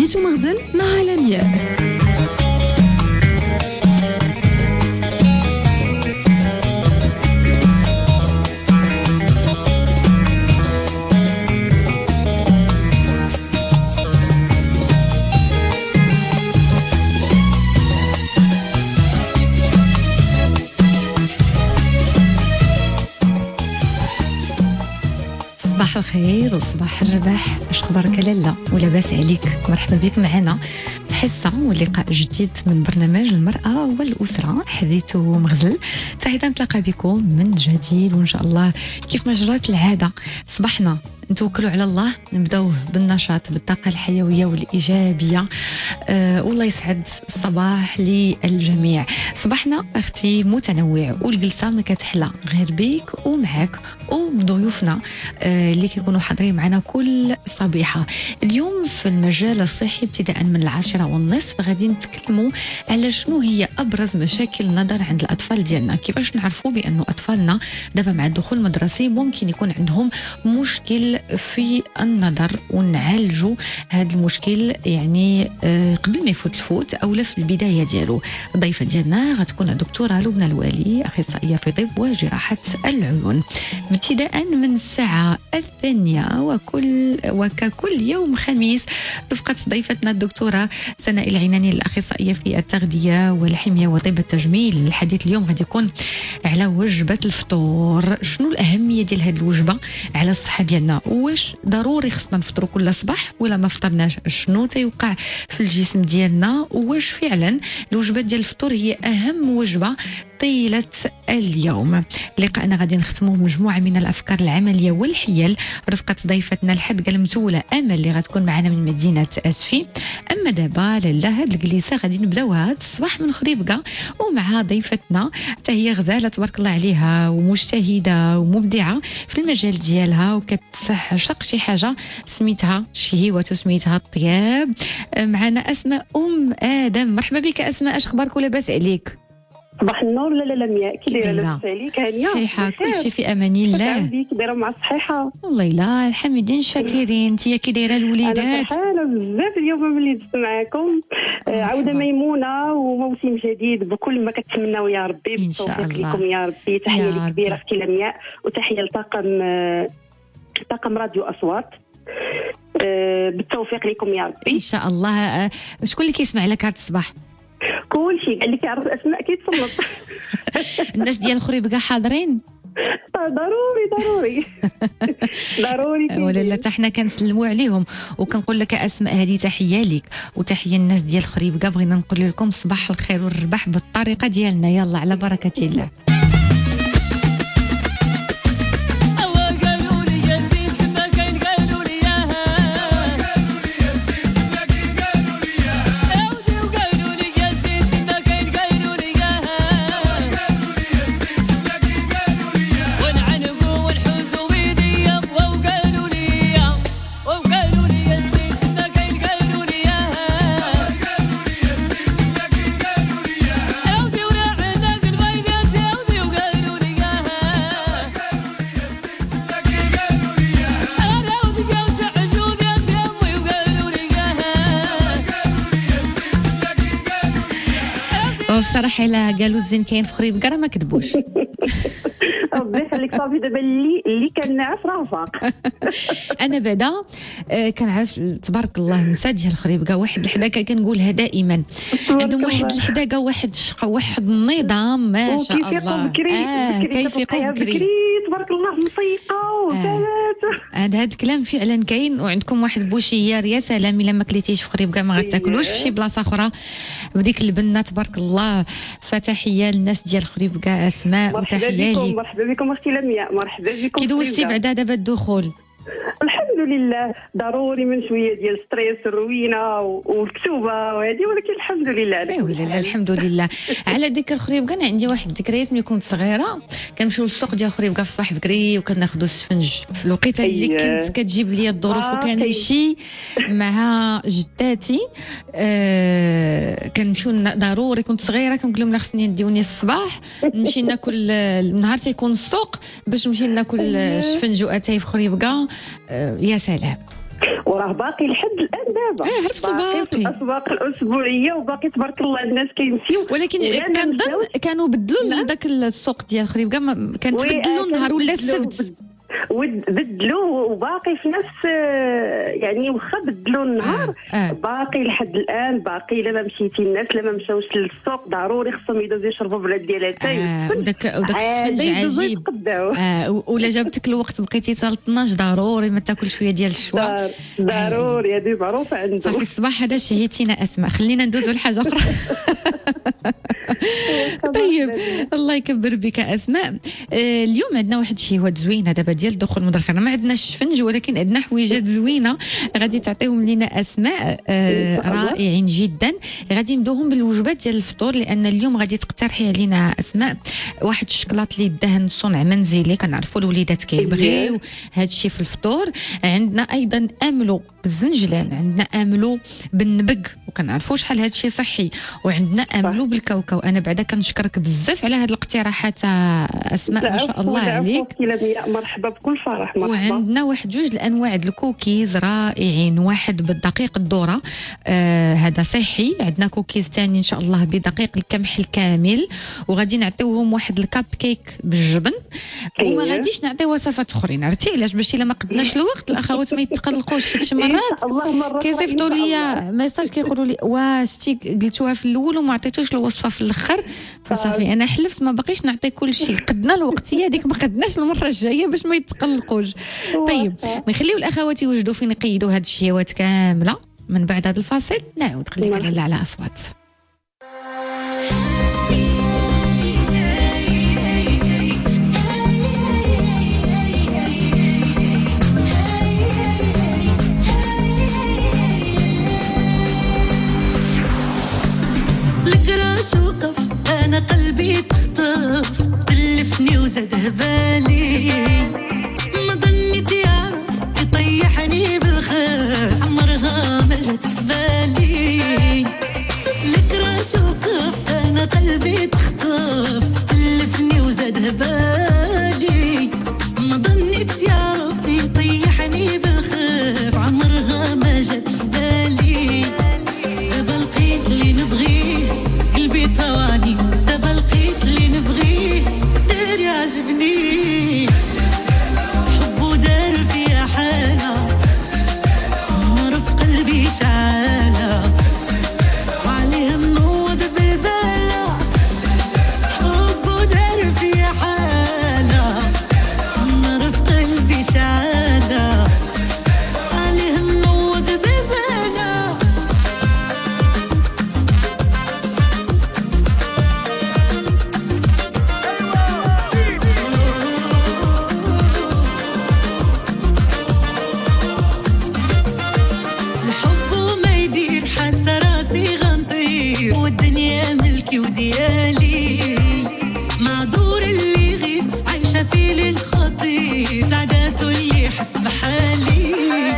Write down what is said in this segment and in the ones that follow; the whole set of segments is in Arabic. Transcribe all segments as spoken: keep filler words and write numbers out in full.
عيشوا مغزل مع لمياء. صباح الخير وصباح الرباح، اش اخبارك لاله ولاباس عليك؟ مرحبا بك معنا في حصه ولقاء جديد من برنامج المراه والاسره حديث مغزل. سعيده نتلاقى بكم من جديد، وان شاء الله كيف ما جرت العاده صباحنا نتوكلوا على الله، نبداو بالنشاط بالطاقه الحيويه والايجابيه. أه والله يسعد الصباح للجميع. صباحنا اختي متنوع والجلسه ما كتحلى غير بيك ومعاك وبضيوفنا أه اللي كيكونوا حاضرين معنا كل صبيحه. اليوم في المجال الصحي ابتداء من العاشره والنصف غادي نتكلموا على شنو هي ابرز مشاكل النظر عند الاطفال ديالنا، كيفاش نعرفوا بانه اطفالنا دابا مع الدخول المدرسي ممكن يكون عندهم مشكل في النظر، ونعالجوا هذا المشكل يعني قبل ما يفوت الفوت او لا في البدايه ديالو. الضيفه ديالنا غتكون الدكتوره لبنى الوالي، اخصائيه في طب وجراحه العيون، ابتداء من الساعه الثانيه وكل وككل يوم خميس رفقه ضيفتنا الدكتوره سناء العناني الاخصائيه في التغذيه والحميه وطب التجميل. الحديث اليوم غادي يكون على وجبه الفطور، شنو الاهميه ديال هذه الوجبه على الصحه ديالنا، واش ضروري خصنا نفطروا كل صباح ولا ما فطرناش، شنو تيوقع في الجسم ديالنا، واش فعلا الوجبات ديال الفطور هي اهم وجبه طيله اليوم. لقاءنا غادي نختموا بمجموعه من الافكار العمليه والحيل رفقه ضيفتنا الحدقه المتوله امل اللي غتكون معنا من مدينه اسفي. اما دابا لاله هاد الجلسه غادي نبداوها هاد الصباح من خريبكه ومع ضيفتنا حتى هي غزاله تبارك الله عليها ومجتهده ومبدعه في المجال ديالها، وكتعشق شي حاجه سميتها شهيوه سميتها الطياب. معنا اسماء ام ادم. مرحبا بك اسماء، اش اخبارك ولاباس عليك؟ صباح النور. لا لا لا مياء، كي دايره؟ لاباس عليك؟ هانيه صحيحه كلشي في امان الله. كي دايره مع الصحيحه؟ والله لا الحمدين شاكرين. انت كي دايره الوليدات؟ انا فرحانه بزاف اليوم ملي دزت معاكم. آه عوده ميمونه وموسم جديد بكل ما كتمناو يا ربي، بالتوفيق لكم يا ربي. تحيه لك كبيره اختي لمياء، وتحيه لطاقم آه طاقم راديو اصوات. آه بالتوفيق لكم يا ربي ان شاء الله. آه شكون اللي كيسمع لك هذا الصباح؟ كلشي اللي كيعرف اسماء كيتصنت. الناس ديال خريبكه حاضرين؟ ضروري ضروري ضروري. ولا لا حتى حنا كنسلموا عليهم وكنقول لك اسماء هذه تحيه ليك وتحيه الناس ديال خريبكه. بغينا نقول لكم صباح الخير والرباح بالطريقه ديالنا. يلا على بركه الله. بصراحه الا قالوا الزين كاين في خريبكه راه ما كذبوش. ربي يخليك. صافي دابا اللي اللي كنعرف راه فاق. انا بعدا آه كنعرف تبارك الله النساء ديال خريبكه واحد الحداقه كنقولها دائما، عندهم واحد الحداقه واحد الشقه واحد النظام ما شاء الله. بكري آه كيفيقوا بكري تبارك الله موسيقى وثلاث. هذا هذا الكلام فعلا كاين. وعندكم واحد البوشيار يا سلام، الا ما كليتيش في خريبكه ما غتاكلوش في شي بلاصه اخرى بديك البنه تبارك الله. فتحيه للناس ديال خريبكه اسماء وتحيه ليك. مرحبا بكم اختي لمياء، مرحبا بكم. كي دوزتي بعدا دابا الدخول؟ الحمد لله ضروري من شويه ديال ستريس الروينه والكتوبه وهذه، ولكن الحمد لله على كل حال. الحمد لله. على ذكر خريبكه انا عندي واحد الذكريات ملي كنت صغيره، كنمشيو للسوق ديال خريبكه في الصباح بكري وكناخذوا السفنج في الوقيته اللي كنت كتجيب لي الظروف، آه وكنمشي مع جداتي. آه كنمشيو ضروري، كنت صغيره كنقول لهم لا خصني نديوني الصباح نمشي ناكل النهار تيكون السوق باش نمشي ناكل الشفنج واتاي في خريبكه. آه يا سلام. وراه باقي لحد الان دابا اه عرفتو باقي في الاسواق الاسبوعيه وباقي تبارك الله الناس كيمشيو. ولكن كنظن كانوا بدلوا لذاك السوق ديال خريب كاع كانت بدلوا النهار ولا السبت وبدلوه وباقي في نفس يعني واخا بدلوا النهار آه. آه. باقي لحد الان باقي. الا ما مشيتي الناس لما مشاوش للسوق ضروري خصهم يدوزوا يشربوا بلاد ديال اتاي آه. وداك وداك السفنج عجيب آه. ولا جابتك الوقت بقيتي حتى اثناش ضروري ما تاكل شويه ديال الشوا ضروري هذه معروفه عنده. صافي الصباح هذا شهيتينا اسماء خلينا ندوزوا لحاجه اخرى. طيب الله يكبر بك اسماء. آه اليوم عندنا واحد الشهوات زوينه دابا ديال دخول المدرسه. ما عندناش الشفنج ولكن عندنا حويجات زوينه غادي تعطيهم لنا اسماء آه رائعين جدا. غادي نبداوهم بالوجبات ديال الفطور لان اليوم غادي تقترحي علينا اسماء واحد الشكلاط اللي دهن صنع منزلي كنعرفوا الوليدات كيبغيو هذا الشيء في الفطور. عندنا ايضا املو بالزنجلان، عندنا املو بالنبق وكنعرفوا شحال هذا الشيء صحي، وعندنا املو بالكاوكاو. انا بعدا كنشكرك بزاف على هذه الاقتراحات اسماء ما شاء الله عليك. مرحبا بكل فرح. مرحبا. وعندنا واحد جوج الانواع د الكوكيز رائعين، واحد بالدقيق الذره آه هذا صحي، عندنا كوكيز ثاني ان شاء الله بدقيق القمح الكامل، وغادي نعطيوهم واحد الكاب كيك بالجبن. وما غاديش نعطي وصفات اخرين عرفتي علاش؟ باش الا ما قدناش الوقت الاخوات ما يتقلقوش، حيت شي مرات كيصيفطوا لي ميساج كيقولوا لي واش تي قلتوها في الاول وما عطيتوش الوصفه في الاخر. فصافي انا حلفت ما باقيش نعطي كل شيء، قدنا الوقت هي هذيك ما قدناش المره الجايه باش ما يتقلقوش. طيب نخليو الاخوات يوجدوا فين يقيدوا هاد الشهوات كامله. من بعد هذا الفاصل نعود. خليك لاله على اصوات. وقف انا قلبي تخطف تلفني وزاد هبالي ما ظنيت يعرف يطيحني بالخير عمرها ما جات في بالي. لك راش وقف انا قلبي تخطف تلفني وزاد هبالي ما ظنيت يعرف يطيحني بالخير عمرها ما جات في بالي. دابا لقيت اللي نبغيه قلبي طواني، دابا لقيت اللي نبغيه دار يعجبني حبو دار فيا حالة نار في قلبي شعالة وعليه منوض بالبالة. حبو دار فيا حالة نار في قلبي شعالة عليه منوض بالبالة. والدنيا ملكي وديالي مع دور اللي يغيب عايشة فيلين خطير سعداته اللي يحس بحالي.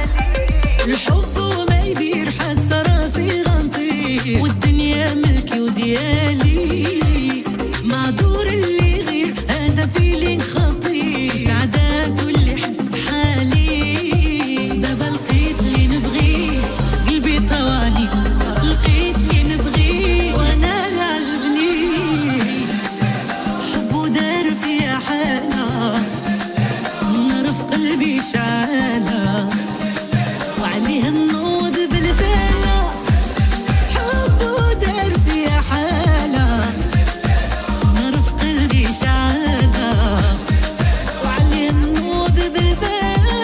الحب ما يدير حاسة راسي غنطير والدنيا ملكي وديالي مع دور اللي يغير هذا فيلين خطير سعداته اللي يحس بحالي. دابا لقيت اللي نبغيه قلبي طواني لقيت اللي نبغيه وانا عجبني حبو دار فيا حالة نار في قلبي شعالة وعليه النوض بالبالة. حبو دار فيا حالة نار في قلبي شعالة وعليه النوض بالبالة.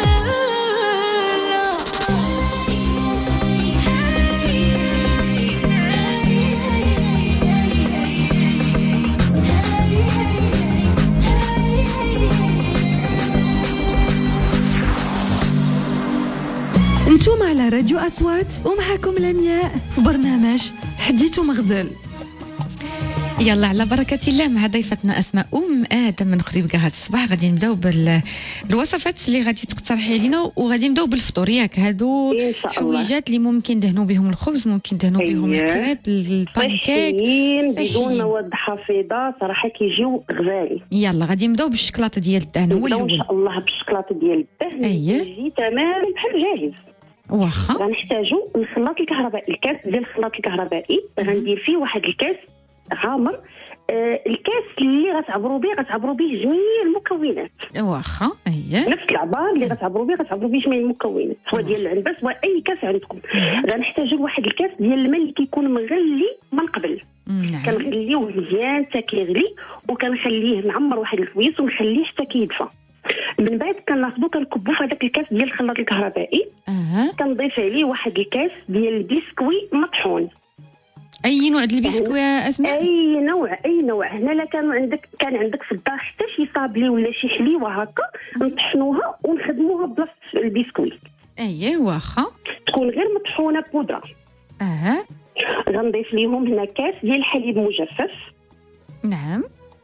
انتم على راديو أصوات ومعكم لمياء في برنامج حديث ومغزل. يلا على بركة الله مع ضيفتنا أسماء أم آدم من خريبكا. هذا الصباح غادي نبداو بالوصفات اللي غادي تقترحي علينا وغادي نبداو بالفطور ياك. هادو الحويجات اللي ممكن دهنوا بهم الخبز ممكن دهنوا بهم الكريب البانكيك بدون مواد حافظة صراحة كيجيو غزالي. يلا غادي نبداو بالشكلاطة ديال الدهن هو الأول. إن شاء الله بالشكلاطة ديال الدهن أيه. يجي تمام بحال جاهز. واخا غنحتاجوا الخلاط الكهربائي، الكاس ديال الخلاط الكهربائي غندير فيه واحد الكاس غامر. آه الكاس اللي غتعبروا به غتعبروا به جميع المكونات. واخا اييه نفس العبار اللي غتعبروا به غتعبروا به جميع المكونات، سواء ديال العنبه سواء اي كاس عندكم. غنحتاجوا واحد الكاس ديال الماء اللي كيكون مغلي من قبل. نعم. كنغليوه مزيان حتى كيغلي وكنخليه نعمر واحد الكويس ونخليه حتى كيدفى. من بعد كناخذو كنكبو في هذاك الكاس ديال الخلاط الكهربائي. اها كنضيف عليه واحد الكاس ديال البسكوي مطحون. اي نوع ديال البسكوي اسماء؟ اي نوع اي نوع. هنا لا كانوا عندك كان عندك في الدار حتى شي صابلي ولا شي حليوه هكا نطحنوها ونخدموها بلاصه البسكوي. اييه واخا تكون غير مطحونه بودره. اها غنضيف ليهم هنا كاس ديال الحليب مجفف. نعم.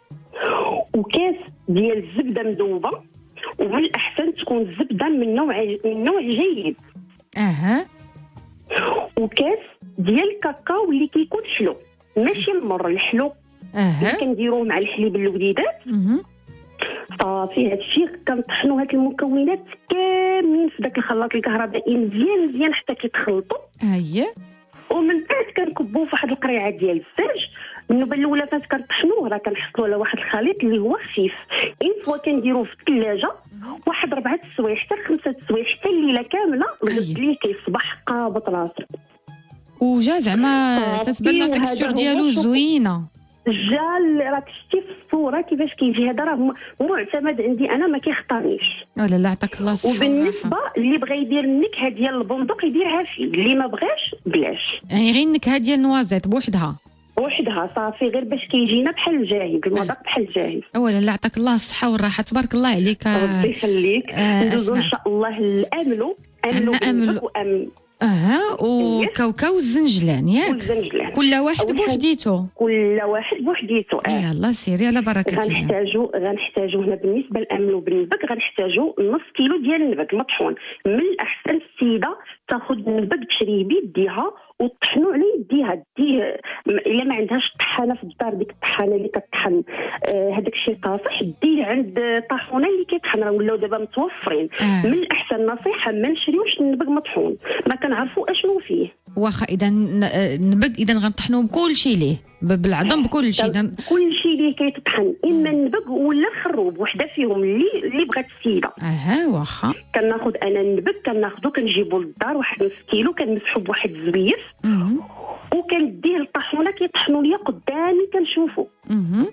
وكاس ديال الزبده مذوبه، وبالاحسن تكون الزبده من نوع من نوع جيد. اها. وكاس ديال الكاكاو اللي كيكون حلو ماشي مر، الحلو. اها كنديروه مع الحليب الوديدات. اها صافي هادشي كنطحنوا هاد المكونات كاملين في داك الخلاط الكهربائي مزيان مزيان حتى كيتخلطوا. اييه. ومن بعد كنكبوه في واحد القريعه ديال الزاج. النوبه الاولى فاش كنطحنوه راه كنحطوا على واحد الخليط اللي هو خفيف. اين فوا كنديروه في الثلاجه واحد ربعه السوايع حتى خمسه السوايع حتى الليله كامله الغد ليه كيصبح قابط راسك. وجا زعما تتبان لا تكستور ديالو زوينه. جا راك شتي في الصوره كيفاش كيجي. هذا راه معتمد عندي انا ما كيخطرنيش. ولا لا عطاك الله الصحه. وبالنسبه اللي بغى يدير النكهه ديال البندق يديرها فيه، اللي ما بغاش بلاش. يعني غير النكهه ديال نوازيط بوحدها وحدها صافي، غير باش كيجينا بحال الجاهز، المذاق بحال الجاهز. اولا لا عطاك الله الصحه والراحه، تبارك الله عليك. ربي يخليك. آه ندوزو ان شاء الله الاملو املو املو وامل. اها وكاوكاو والزنجلان ياك؟ والزنجلان كل واحد بوحديته. كل واحد بوحديته. اه يلا سيري على بركه الله. غنحتاجو غنحتاجو هنا بالنسبه للاملو بالنبك غنحتاجو نص كيلو ديال النبك مطحون. من الاحسن السيده تاخذ النبك تشريه بيديها وتطحنو على يديها. ديه الا ما عندهاش طحانه في الدار، ديك الطحانه اللي كطحن هذاك الشيء طاصح ديه عند طاحونه اللي كيطحن، راه ولاو دابا متوفرين. آه. من الاحسن نصيحه ما نشريوش النبك مطحون، ما كنعرفوا اشنو فيه. واخا اذا النبك اذا غنطحنوا بكل شيء ليه بالعظم بكل شيء. دن... كل شيء اللي كيتطحن اما النبك ولا الخروب، وحده فيهم اللي اللي بغات السيده. اها واخا. كناخذ انا النبك كناخذو كنجيبو للدار واحد نص كيلو كنمسحو بواحد الزويف وكنديه للطاحونه كيطحنوا ليا قدامي كنشوفو. اها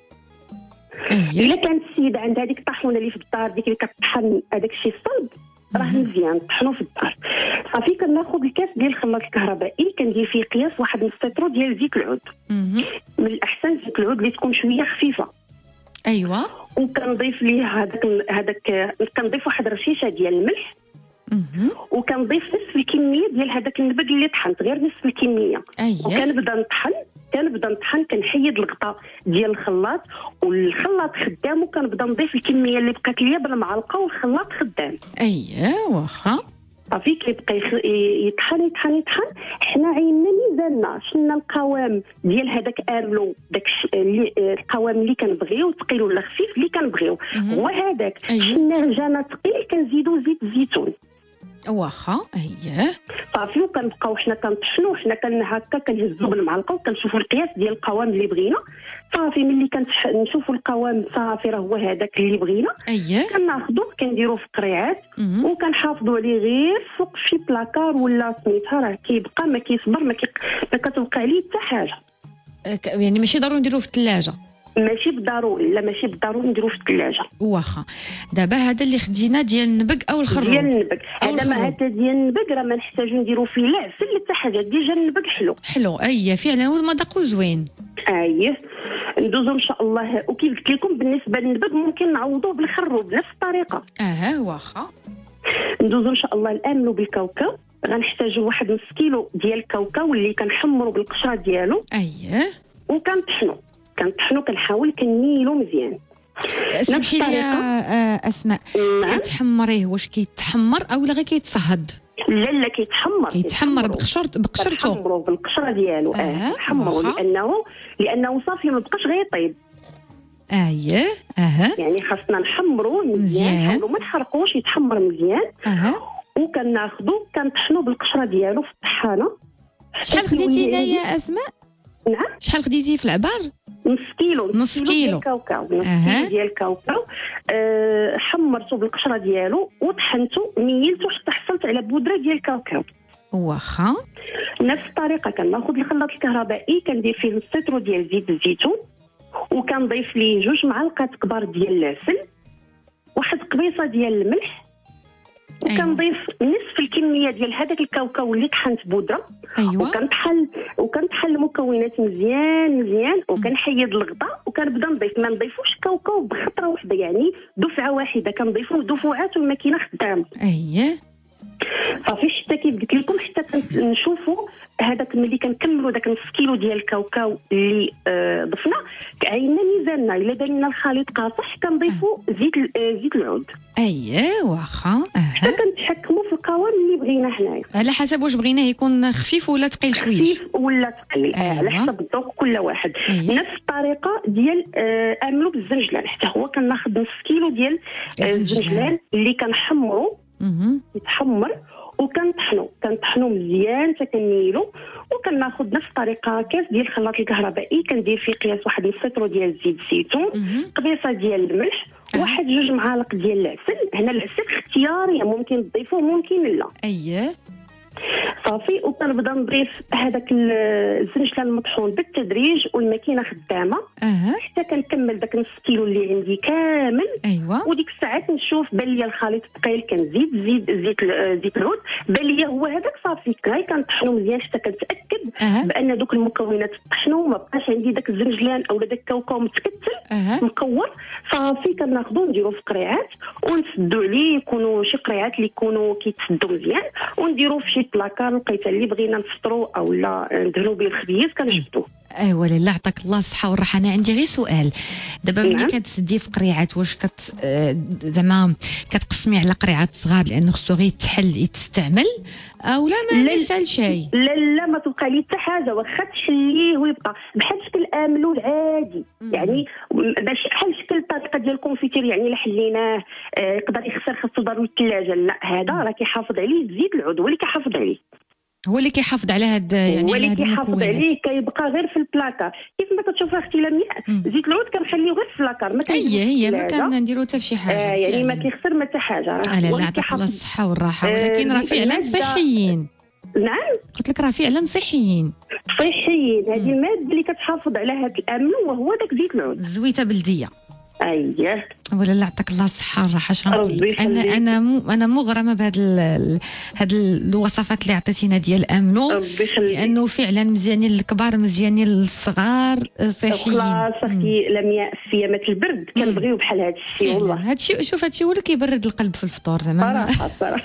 اييه. الا كانت السيده عندها ديك الطاحونه اللي في الدار ديك اللي كطحن هذاك الشيء الصلب راه مزيان طحنو في الدار. صافي كناخذ الكاس ديال الخلاط الكهربائي كندير فيه قياس واحد نص لتر ديال زيت العود. من الاحسن زيت العود اللي تكون شويه خفيفه. ايوه. وكنضيف ليه هذاك هذاك كنضيف واحد رشيشه ديال الملح. وكنضيف نصف الكميه ديال هذاك النبق اللي طحنت، غير نصف الكميه. أيه. وكنبدا نطحن كنبدا نطحن كنحيد الغطاء ديال الخلاط والخلاط خدام، وكنبدا نضيف الكميه اللي بقات ليا بالمعلقه والخلاط خدام. اييه واخا. صافي كيبقى يطحن يطحن يطحن. حنا عيننا ميزاننا شلنا القوام ديال هذاك ارلو، داك اللي القوام اللي كنبغيو ثقيل ولا خفيف اللي كنبغيو هو هذاك. شلنا جانا ثقيل كنزيدو زيت الزيتون. واخا اييه. صافي وكنبقاو حنا كنطحنو حنا كن هكا كنهزو بالمعلقه وكنشوفوا القياس ديال القوام اللي بغينا. صافي ملي كنشوفوا القوام صافي راه هو هذاك اللي بغينا. اييه. كناخذوه كنديروه في قريعات وكنحافظوا عليه غير فوق شي بلاكار ولا سميتها، راه كيبقى ما كيصبر ما, كي... ما كتوقع ليه حتى حاجه. يعني ماشي ضروري نديروه في الثلاجه. ماشي بالضروري، لا ماشي بالضروري نديروه في الثلاجه. واخا. دابا هذا اللي خدينا ديال النبق او الخروب. ديال النبق هذا ما هذا ديال النبق راه ما نحتاجو نديرو فيه لا عسل حتى حاجه، ديجا النبق حلو حلو. اييه فعلا والمذاق زوين. اييه ندوزو ان شاء الله. وكيف قلت لكم بالنسبه للنبق ممكن نعوضوه بالخروب بنفس الطريقه. اها واخا. ندوزو ان شاء الله الاملو بالكاوكاو. غنحتاجو واحد نص كيلو ديال الكاوكاو اللي كنحمرو بالقشره ديالو. اييه. وكنطحنو كنطحنو كنحاول كنيلو مزيان. سمحي لي اسماء، كتحمريه واش كيتحمر او لا غير كيتصهد؟ لا لا كيتحمر كيتحمر بقشرته بقشرته كنحمرو بالقشره ديالو. اه نحمرو لانه لانه صافي ما بقاش غيطيب. اييه. اها. يعني خاصنا نحمرو مزيان، نحاولوا ما نحرقوش يتحمر مزيان. اها. وكناخذو كنطحنو بالقشره ديالو في الطحانه. شحال خديتي هنايا اسماء؟ نعم شحال خديتي في العبار؟ نص كيلو نص كيلو ديال الكاوكاو نص أه. كيلو ديال الكاوكاو. أه حمرته بالقشره ديالو وطحنته ميلته حتى حصلت على بودره ديال الكاوكاو. واخا نفس الطريقه كناخذ الخلاط الكهربائي كندير فيه نص لتر ديال زيت الزيتون وكنضيف ليه جوج معالق كبار ديال العسل واحد قبيصه ديال الملح وكنضيف نصف الكميه ديال هذاك الكاوكاو اللي طحنت بودره. أيوة. وكنطحن وكنطحن المكونات مزيان مزيان وكنحيد الغطاء وكنبدا نضيف. ما نضيفوش كاوكاو بخطره واحده يعني دفعه واحده كنضيفوه دفعات والماكينه خدامه. اييه صافي حتى كيف قلت لكم حتى كنشوفوا هذاك ملي كنكملوا داك نص كيلو ديال الكاوكاو اللي آه ضفنا عينا ميزاننا الا بان لنا الخليط قاصح كنضيفوا زيت آه زيت العود. اييه واخا حتى كنتحكموا في القوام اللي بغينا حنايا على حسب واش بغيناه يكون خفيف ولا ثقيل شويه. خفيف ولا ثقيل أيوة. على حسب الذوق كل واحد. أيوة. نفس الطريقه ديال آه اعملوا بالزنجلان حتى هو كناخذ نص كيلو ديال آه الزنجلان اللي كنحمروا يتحمر وكنطحنو كنطحنو مزيان حتى كنيلو وكناخذ نفس الطريقه كاس ديال الخلاط الكهربائي كندير فيه قياس واحد نص لتر ديال زيت الزيتون قبيصه ديال الملح واحد جوج معالق ديال العسل. هنا العسل اختياري ممكن تضيفوه ممكن لا. اييه صافي وكنبدا نضيف هذاك الزنجلان المطحون بالتدريج والماكينه خدامه أه. حتى كنكمل داك نص كيلو اللي عندي كامل. ايوه وديك الساعات نشوف بان لي الخليط ثقيل كنزيد زيد زيت زيت العود بان لي هو هذاك صافي كاي كنطحنو مزيان حتى كنتاكد أه. بان دوك المكونات طحنوا ما بقاش عندي داك الزنجلان او داك الكاوكاو متكتل أه. مكور. صافي كناخذو نديرو في قريعات ونسدو عليه يكونوا شي قريعات اللي يكونوا كيتسدوا مزيان ونديرو في شي بلاكار لقيته اللي بغينا نفطرو او لا ندهنو به الخبيز كنجبدوه. ايوا لاله عطاك الله الصحه والراحه. انا عندي غير سؤال دابا ملي نعم. كتسدي في قريعات واش كت زعما كتقسمي على قريعات صغار لانه خصو غير يتحل يتستعمل او لا ما يسال شيء؟ لا لا ما تبقى لي حتى حاجه واخا تشليه ويبقى بحال شكل الاملو العادي. مم. يعني باش بحال شكل الطريقه ديال الكونفيتير يعني الا حليناه يقدر يخسر خاصو ضروري الثلاجه. لا هذا راه كيحافظ عليه زيت العود هو اللي كيحافظ عليه هو اللي كيحافظ على هاد يعني هو اللي كيحافظ عليه كيبقى غير في البلاكار كيف ما كتشوف اختي لمياء. زيت العود كنخليه غير في البلاكار ما كاينش هي هي ما كنديرو حتى في شي حاجه آه يعني ما كيخسر ما حتى حاجه. راه لا عطاك الله الصحه والراحه ولكن راه فعلا صحيين. نعم قلت لك راه فعلا صحيين صحيين. هذه الماده اللي كتحافظ على هذا الامن وهو داك زيت العود زويته بلديه. اييه ولا لا عطاك الله الصحه والراحه. انا انا مو انا مغرمه بهاد ال... هاد الوصفات اللي عطيتينا ديال الامنو لانه فعلا مزيانين للكبار مزيانين للصغار صحيين. خلاص اختي لمياء في ايامات البرد كنبغيو بحال هذا الشيء والله. هذا الشيء شوف هذا الشيء هو اللي كيبرد القلب في الفطور زعما صراحه صراحه.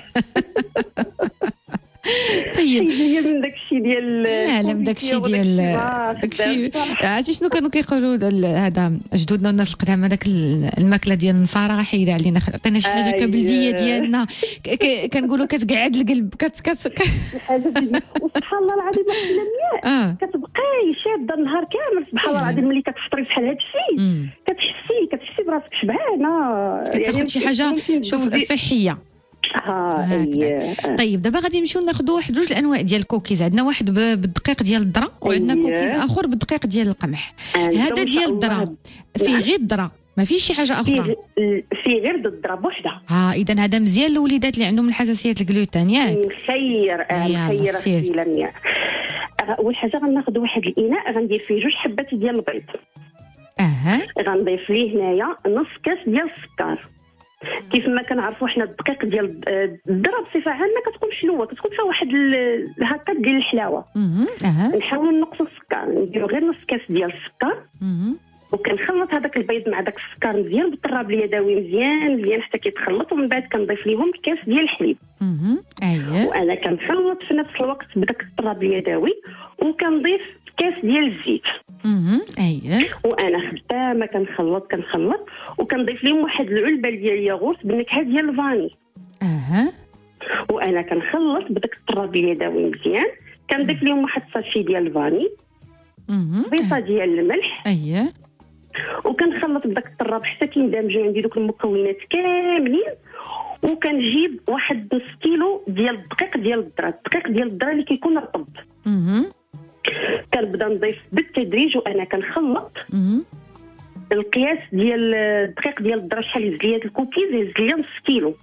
طيب هي من داك الشيء ديال لا لا من داك الشيء ديال داك الشيء عرفتي شنو كانوا كيقولوا هذا جدودنا والناس القدام هذاك الماكله ديال النصارى غيحيد علينا عطينا شي حاجه كبلديه ديالنا كنقولوا كتقعد القلب كت كت الحاجه وسبحان الله العظيم لمياء كتبقاي شاده النهار كامل سبحان الله العظيم ملي كتفطري بحال هذا الشيء كتحسي كتحسي براسك شبعانه كتاخذ شي حاجه شوف صحيه. اه طيب دابا غادي نمشيو ناخذوا واحد جوج الانواع ديال الكوكيز. عندنا واحد بالدقيق ديال الذره وعندنا كوكيز اخر بالدقيق ديال القمح. هذا ديال الذره فيه غير الذره ما فيش شي حاجه اخرى فيه غير الذره بوحدها. ها اذا هذا مزيان للوليدات اللي عندهم الحساسيه الجلوتين ياك مخير اه مخير في لمياء. اول حاجه غناخذ واحد الاناء غندير فيه جوج حبات ديال البيض. اها غنضيف ليه هنايا نص كاس ديال السكر. كيف ما كنعرفوا حنا الدقيق ديال الذره بصفه عامه كتكون شلوه كتكون فيها واحد هكا ديال الحلاوه. اها نحاول نقصوا السكر نديروا غير نص كاس ديال السكر وكنخلط هذاك البيض مع داك السكر مزيان بالطراب اليدوي مزيان مزيان حتى كيتخلط ومن بعد كنضيف ليهم كاس ديال الحليب. اييه وانا كنخلط في نفس الوقت بداك الطراب اليدوي وكنضيف كاس ديال الزيت. اها اييه وانا خدامه كنخلط كنخلط وكنضيف لهم واحد العلبه ديال الياغورت بالنكهه ديال الفاني. اها وانا كنخلط بداك الطراب اليدوي مزيان كنضيف لهم واحد الساشي ديال الفاني. اها بيصه ديال الملح. اييه وكنخلط بداك الطراب حتى كيندمجوا عندي دوك المكونات كاملين وكنجيب واحد نص كيلو ديال الدقيق ديال الذره الدقيق ديال الذره اللي كيكون رطب. اها كنبدا نضيف بالتدريج وانا كنخلط. اها القياس ديال الدقيق ديال الذره شحال يهز لي هاد الكوكيز يهز لي نص كيلو.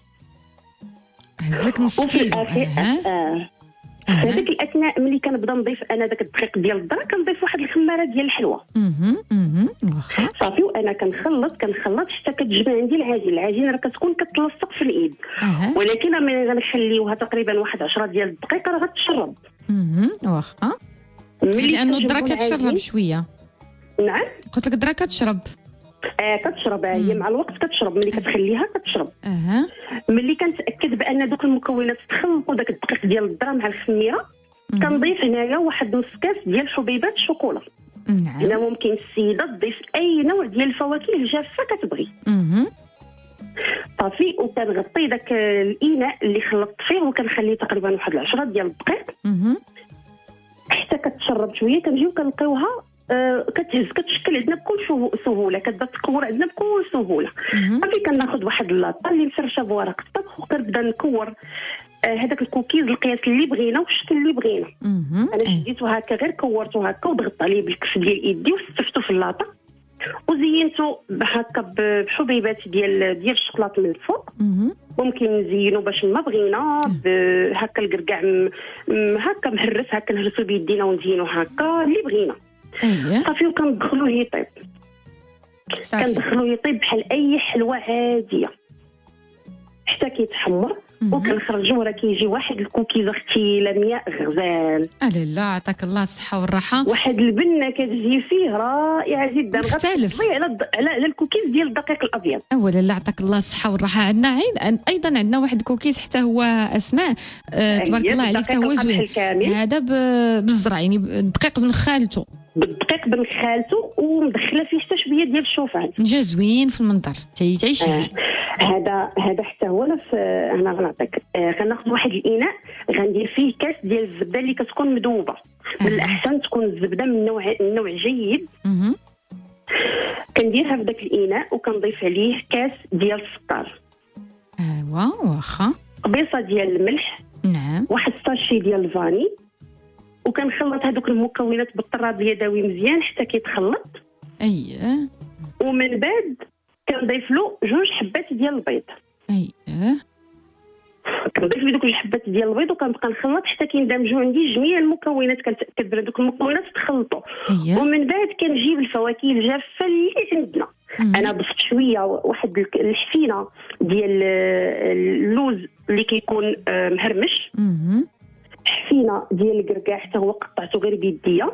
هزلك نص كيلو. اه آه. في هذاك الاثناء ملي كنبدا نضيف انا داك الدقيق ديال الذره كنضيف واحد الخماره ديال الحلوى. اها اها واخا صافي وانا كنخلط كنخلط حتى كتجمع عندي العجين العجين راه كتكون كتلصق في الايد. أه. ولكن ملي غنخليوها تقريبا واحد عشرة ديال الدقائق راه غتشرب. اها واخا لانه الذره كتشرب شويه. نعم قلت لك الذره كتشرب. اه كتشرب هي مع الوقت كتشرب ملي كتخليها كتشرب. اها ملي كنتاكد بان دوك المكونات تخلطوا داك الدقيق ديال الذره مع الخميره كنضيف هنايا واحد نص كاس ديال حبيبات الشوكولا. نعم هنا ممكن السيده تضيف اي نوع ديال الفواكه الجافه كتبغي. اها صافي وكنغطي داك الاناء اللي خلطت فيه وكنخليه تقريبا واحد عشرة ديال الدقائق اها حتى كتشرب شويه. كنجيو كنلقيوها آه كتهز كتشكل عندنا بكل سهوله كتبدا تكور عندنا بكل سهوله. صافي كناخذ واحد اللاطه اللي مفرشه بورق الطبخ وكنبدا نكور هذاك آه الكوكيز القياس اللي بغينا والشكل اللي بغينا. انا شديتو هكا غير كورتو هكا وضغطت عليه بالكف ديال ايدي وستفتو في اللاطه وزينتو هكا بحبيبات ديال ديال الشوكولاط من الفوق. ممكن نزينو باش ما بغينا هكا الكركاع هكا مهرس هكا نهرسو بيدينا ونزينو هكا اللي بغينا. اييه صافي وكندخلوه يطيب. كندخلوه يطيب بحال اي حلوى عاديه حتى كيتحمر وكنخرجوه راه كيجي واحد الكوكيز اختي لمياء غزال. لا لا عطاك الله الصحه والراحه. واحد البنه كتجي فيه رائعه جدا مختلف على الض... على الكوكيز ديال الدقيق الابيض. اولا لا عطاك الله الصحه والراحه. عندنا عين ايضا عندنا واحد الكوكيز حتى هو اسماء أه تبارك الله عليك حتى هو زوين. هذا ب... بالزرع يعني دقيق بن خالته بالدقيق بن خالته ومدخله فيه حتى شويه ديال الشوفان. جا زوين في المنظر تعيش. آه. هذا هذا حتى هو في انا غنعطيك آه غناخذ واحد الاناء غندير فيه كاس ديال الزبده اللي كتكون مذوبه. آه. من الاحسن تكون الزبده من نوع نوع جيد. اها كنديرها في داك الاناء وكنضيف عليه كاس ديال السكر. ايوا واخا قبيصه ديال الملح. نعم واحد ساشي ديال الفاني وكنخلط هذوك المكونات بالطراب اليدوي مزيان حتى كيتخلط. اييه ومن بعد كنضيف له جوج حبات ديال البيض. اييه كنضيف له دوك الحبات ديال البيض وكنبقى نخلط حتى كيندمجوا عندي جميع المكونات. كنتاكد بان دوك المكونات تخلطوا. أيه. ومن بعد كنجيب الفواكه الجافه اللي عندنا. مم. انا ضفت شويه واحد الحفينه ديال اللوز اللي كيكون مهرمش. مم. حفينه ديال الكركاع حتى هو قطعته غير بيديا.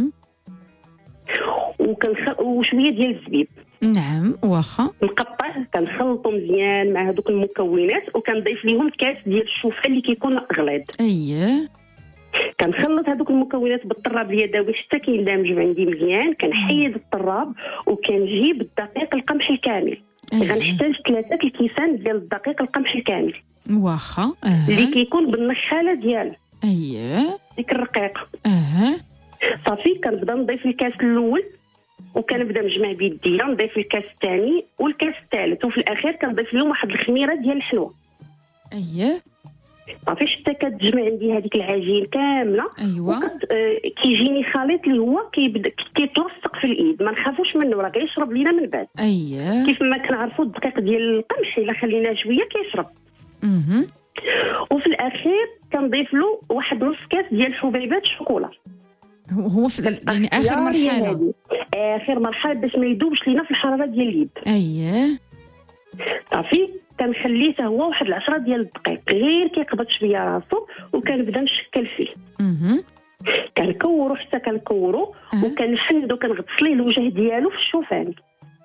وكنخ وشويه ديال الزبيب. نعم واخا مقطع كنخلطو مزيان مع هذوك المكونات وكنضيف ليهم كاس ديال الشوفان اللي كيكون غليظ. اييه كنخلط هذوك المكونات بالطراب اليدوي حتى كيندمجوا عندي مزيان. كنحيد الطراب وكنجيب الدقيق القمح الكامل. أيه. غنحتاج ثلاثه الكيسان ديال الدقيق القمح الكامل واخا أه. اللي كيكون بالنخاله ديالو. اييه ديك الرقيقه. اها صافي كنبدا نضيف الكاس الاول وكنبدا نجمع بيديا نضيف الكاس الثاني والكاس الثالث وفي الاخير كنضيف لهم واحد الخميره ديال الحلوى. اييه صافي حتى كتجمع عندي هذيك العجين كامله. ايوا وكت... آه كيجيني خليط اللي هو كيبدا كيتلصق في الايد ما نخافوش منه راه كيشرب لينا من بعد. اييه كيف ما كنعرفوا الدقيق ديال القمح الا خليناه شويه كيشرب. اها وفي الاخير كنضيف له واحد نص كاس ديال حبيبات الشوكولا. هو في يعني اخر مرحله اخر مرحله باش ما يذوبش لينا في الحراره ديال اليد. اييه صافي كنخليه حتى هو واحد العشرة ديال الدقائق غير كيقبض شويه راسو وكنبدا نشكل فيه. اها كنكورو حتى كنكورو أه. وكنحندو كنغطس ليه الوجه ديالو في الشوفان.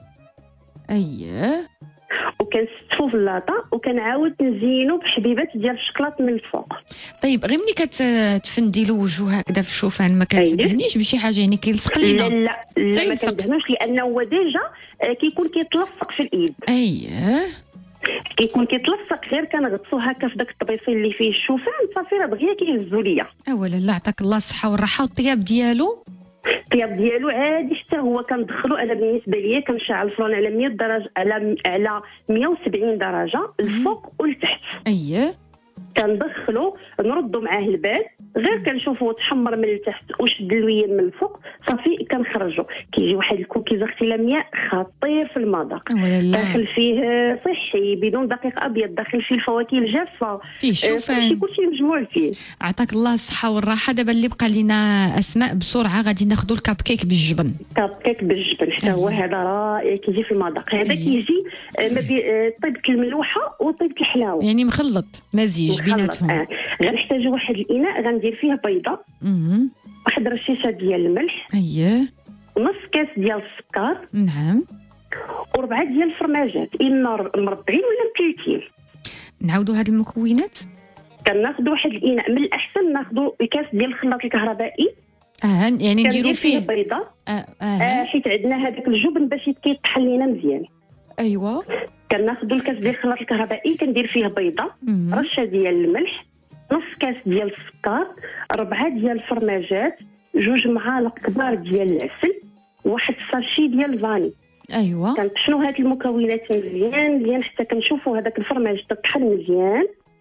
اييه وكنستفو في اللاطه وكنعاود نزينو بحبيبات ديال الشكلاط من الفوق. طيب غير ملي كتفندي له وجهه هكذا في الشوفان ما كتدهنيش بشي حاجه يعني كيلصق لينا؟ لا لا لا ما كندهنوش لانه هو ديجا كيكون كيتلصق في الايد. اييه كيكون كيتلصق غير كنغطسو هكا في داك الطبيصيل اللي فيه الشوفان صافي راه دغيا كيهزو ليا. اولا لا عطاك الله الصحه والراحه. والطياب ديالو الطياب ديالو عادي حتى هو كندخلو. انا بالنسبه ليا كنشعل الفران على مية درجه، على على مية وسبعين درجه الفوق والتحت. اييه كندخلو نردو معاه البال، غير كنشوفو تحمر من التحت وشد اللوين من الفوق صافي كنخرجو. كيجي واحد الكوكيز اختي لمياء خطير في المذاق، داخل فيه صحي بدون دقيق ابيض، داخل فيه الفواكه الجافه، فيه الشوفان، كلشي مجموع فيه. عطاك الله الصحه والراحه. دابا اللي بقى لينا اسماء بسرعه غادي ناخذوا الكاب كيك بالجبن. كاب كيك بالجبن حتى هو هذا رائع كيجي في المذاق. هذا كيجي ما بين طيبه الملوحه وطيبه الحلاوه، يعني مخلط مزيج بيناتهم. آه. غنحتاجو واحد الاناء غندير فيه بيضه، واحد رشيشه ديال الملح، اييه نص كاس ديال السكر، نعم، وربعه ديال الفرماجات اما مربعين ولا مكلتين. نعاودوا هاد المكونات. كناخذ واحد الاناء، من الاحسن ناخذ كاس ديال الخلاط الكهربائي، اه يعني نديروا فيه بيضه، اه, آه. آه حيت عندنا هذاك الجبن باش يتطحن لينا مزيان. ايوا كناخذ الكاس ديال الخلاط الكهربائي، كندير فيه بيضه، مم. رشه ديال الملح، نص كاس ديال السكر، ربعه ديال الفرماجات، جوج معالق كبار ديال العسل، واحد الساشي ديال الفاني. ايوا كنطحنوا هاد المكونات مزيان مزيان حتى كنشوفوا هذاك الفرماج تطحن مزيان،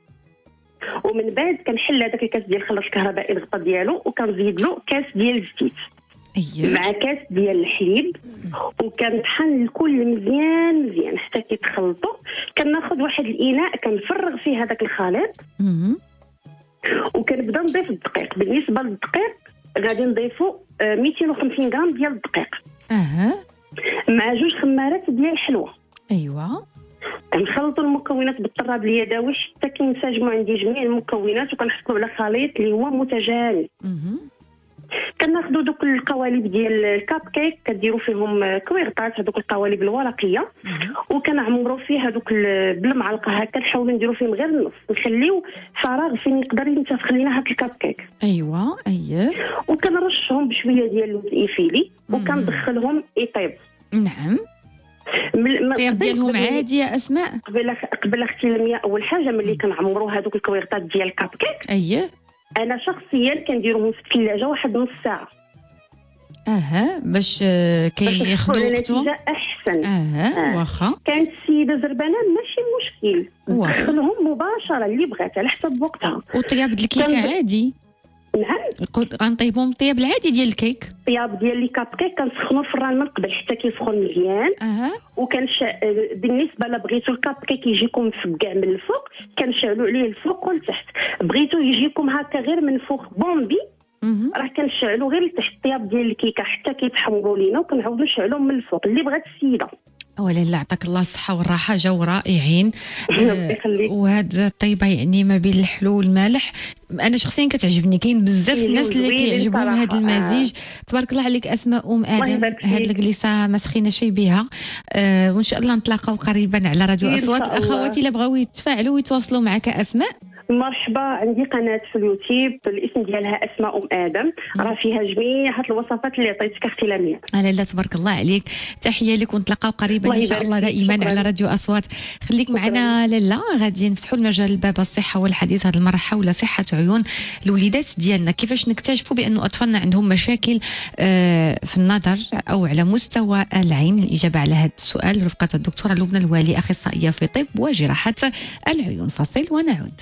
ومن بعد كنحل هذاك الكاس ديال الخلاط الكهربائي الغطا ديالو وكنزيد له كاس ديال الزيت، أيه. مع كاس ديال الحليب، وكنطحن الكل مزيان مزيان حتى كيتخلطوا. كناخذ واحد الاناء كنفرغ فيه هذاك الخليط، وكنبدا نضيف الدقيق. بالنسبه للدقيق غادي نضيفوا مئتين وخمسين غرام ديال الدقيق، اها، مع جوج خمارات ديال الحلوى. ايوا كنخلطوا المكونات بالطراب اليدوي حتى كينسجموا عندي جميع المكونات، وكنحصلوا على خليط اللي هو متجانس. كناخذوا دوك القوالب ديال الكاب كيك كديروا فيهم كويغطات، هذوك القوالب الورقيه، وكنعمروا فيها دوك بالمعلقه هكا، نحاولوا نديروا فيهم غير النص، نخليو فراغ فين يقدر ينتفخ لينا هاد الكاب كيك. ايوا اييه، وكنرشهم بشويه ديال اللوز ايفيلي وكندخلهم يطيب. نعم، الطياب ديالهم عادي يا اسماء. قبل قبل اختي لمياء، اول حاجه ملي كنعمروا هذوك الكويغطات ديال الكاب كيك، اييه، انا شخصيا كنديرهم في الثلاجه واحد نص ساعه، اها، باش كياخذوا وقتهم احسن. اها آه. واخا كانت السيده زربانه ماشي مشكل، ندخلهم مباشره اللي بغات على حسب وقتها. وطياب الكيك عادي؟ نعم، غنطيبهم الطياب العادي ديال الكيك. الطياب ديال لي كاب كيك كنسخنوا الفران من قبل حتى كيسخن مزيان. اها، وكنشع بالنسبه لا بغيتو الكاب كيك يجيكم مفقع من الفوق كنشعلوا عليه الفوق والتحت، بغيتو يجيكم هكا غير من فوق بومبي راه كنشعلوا غير لتحت الطياب ديال الكيكه حتى كيتحمروا لينا، وكنعاودوا نشعلوهم من الفوق اللي بغات السيده. ولا لا، عطاك الله الصحه والراحه، جاو رائعين. آه وهاد الطيبه يعني ما بين الحلو والمالح، انا شخصيا كتعجبني. كاين بزاف الناس اللي كيعجبهم هذا المزيج. تبارك الله عليك اسماء ام ادم، هاد الجليسه ما سخينا شي بها. آه وان شاء الله نتلاقاو قريبا على راديو اصوات. اخواتي اللي بغاو يتفاعلوا ويتواصلوا معك اسماء، مرحبا، عندي قناه في اليوتيوب الاسم ديالها اسماء ام ادم، راه فيها جميع هاد الوصفات اللي عطيتك اختي لمياء. لا لا تبارك الله عليك، تحيه لك، ونتلاقاو قريبا ان شاء الله دائما شكرا. على راديو اصوات. خليك معنا لالا، غادي نفتحوا المجال باب الصحه والحديث هذه المره حول صحه عيون الوليدات ديالنا. كيفاش نكتشفوا بان اطفالنا عندهم مشاكل في النظر او على مستوى العين؟ الاجابه على هذا السؤال رفقه الدكتوره لبنى الوالي، اخصائيه في طب وجراحه العيون. فاصل ونعود.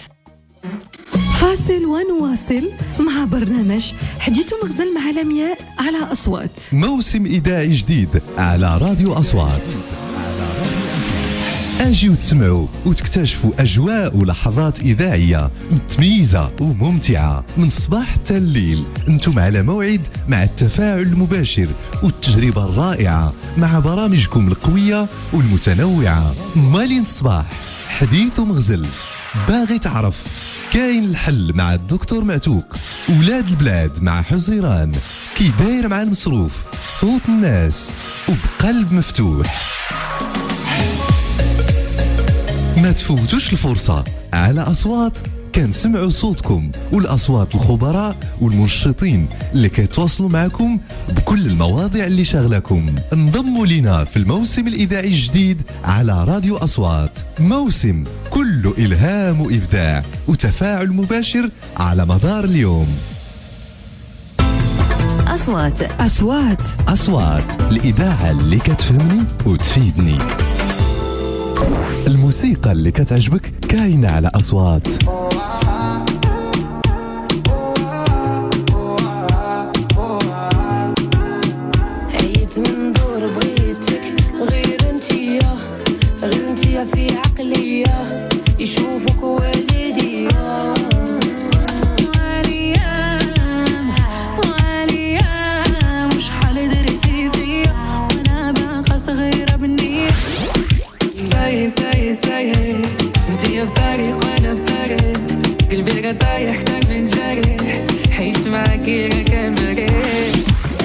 فاصل ونواصل مع برنامج حديث مغزل مع لمياء على أصوات. موسم إذاعي جديد على راديو أصوات. أجي وتسمعوا وتكتشفوا أجواء ولحظات إذاعية متميزة وممتعة من الصباح حتى الليل. انتم على موعد مع التفاعل المباشر والتجربة الرائعة مع برامجكم القوية والمتنوعة. مالين الصباح حديث مغزل. باغي تعرف؟ كاين الحل مع الدكتور معتوق. ولاد البلاد مع حزيران. كي داير مع المصروف. صوت الناس وبقلب مفتوح. ما تفوتوش الفرصة على أصوات. كنسمعوا صوتكم والأصوات الخبراء والمنشطين اللي كيتواصلوا معكم بكل المواضيع اللي شغلكم. انضموا لنا في الموسم الإذاعي الجديد على راديو أصوات. موسم كله إلهام وإبداع وتفاعل مباشر على مدار اليوم. أصوات أصوات أصوات الإذاعة اللي كتفهمني وتفيدني. الموسيقى اللي كتعجبك كاينة على أصوات. عيت من دور بغيتك غير انتيا غير انتيا في عقلية يشوفك والديا وعليام وعليام وشحال درتي فيا وانا باقا صغيرة بالنية ساي ساي ساي انتيا في طريق وانا في طريق قلبي راه طايح حتى من جريح حيت معاكي راه كان مريح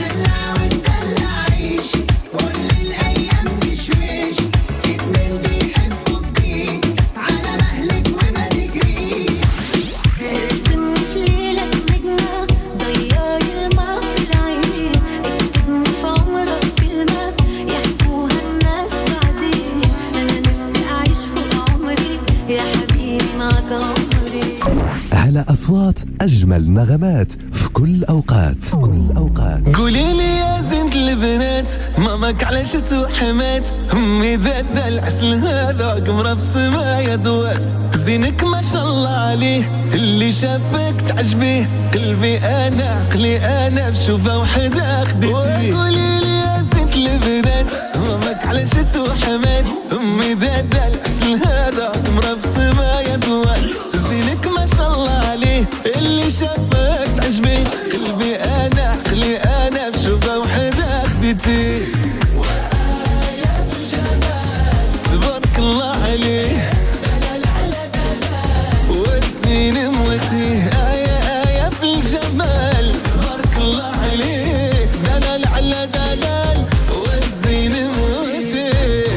على أصوات أجمل نغمات في كل أوقات في كل أوقات. قولي لي يا زينة البنات ماماك علاش توحمات أمي ذا ذا العسل هذا قمرة في السما دوات زينك ما شاء الله عليه اللي شافك تعجبيه قلبي أنا عقلي أنا بشوفة وحدة خديتيه. قولي لي يا زينة البنات ماماك علاش توحمات أمي ذا ذا العسل هذا قمرة في السما دوات زينك ما شاء الله عليه اللي شافك تعجبيه قلبي انا عقلي انا بشوفه وحده خديتيه. وآية في الجمال تبارك الله عليه والزين موتيه آية آية في الجمال تبارك الله عليه دلال على دلال والزين موتيه.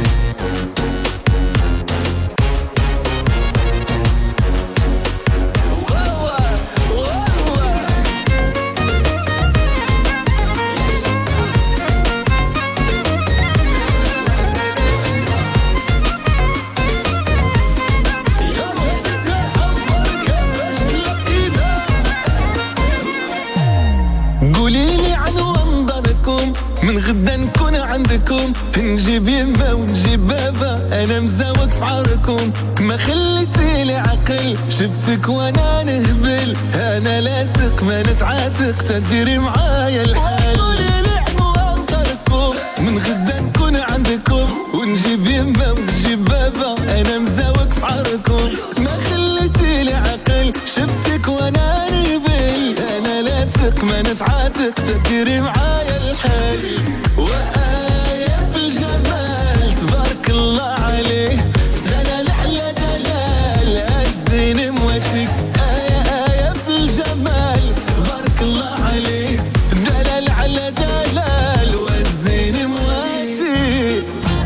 قوليلي عن منظركم من غدا نكون عندكم نجيب يما ونجيب بابا انا مزاوق في عاركم ما خليتي لي عقل شفتك وانا نهبل انا لاصق ما نتعاتق تديري معايا الحال. قوليلي عن منظركم من غدا نكون عندكم ونجيب يما ونجيب بابا انا مزاوق في عاركم ما خليتي لي عقل شفتك وانا نهبل انا لاصق ما نتعاتق تديري معايا الحال. وآية في الجمال تبارك الله عليه دلال على دلال الزين موتك آية آية في الجمال تبارك الله عليه دلال على دلال والزين موتك.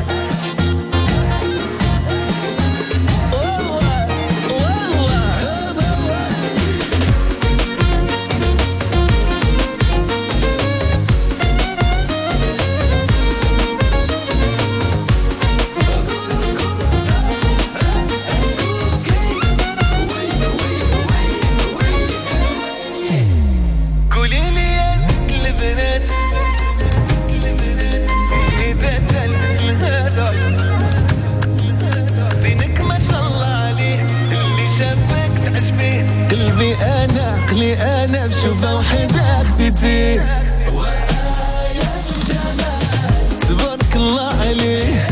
أنا بشوفة وحدة خديتيه. وآية في الجمال تبارك الله عليه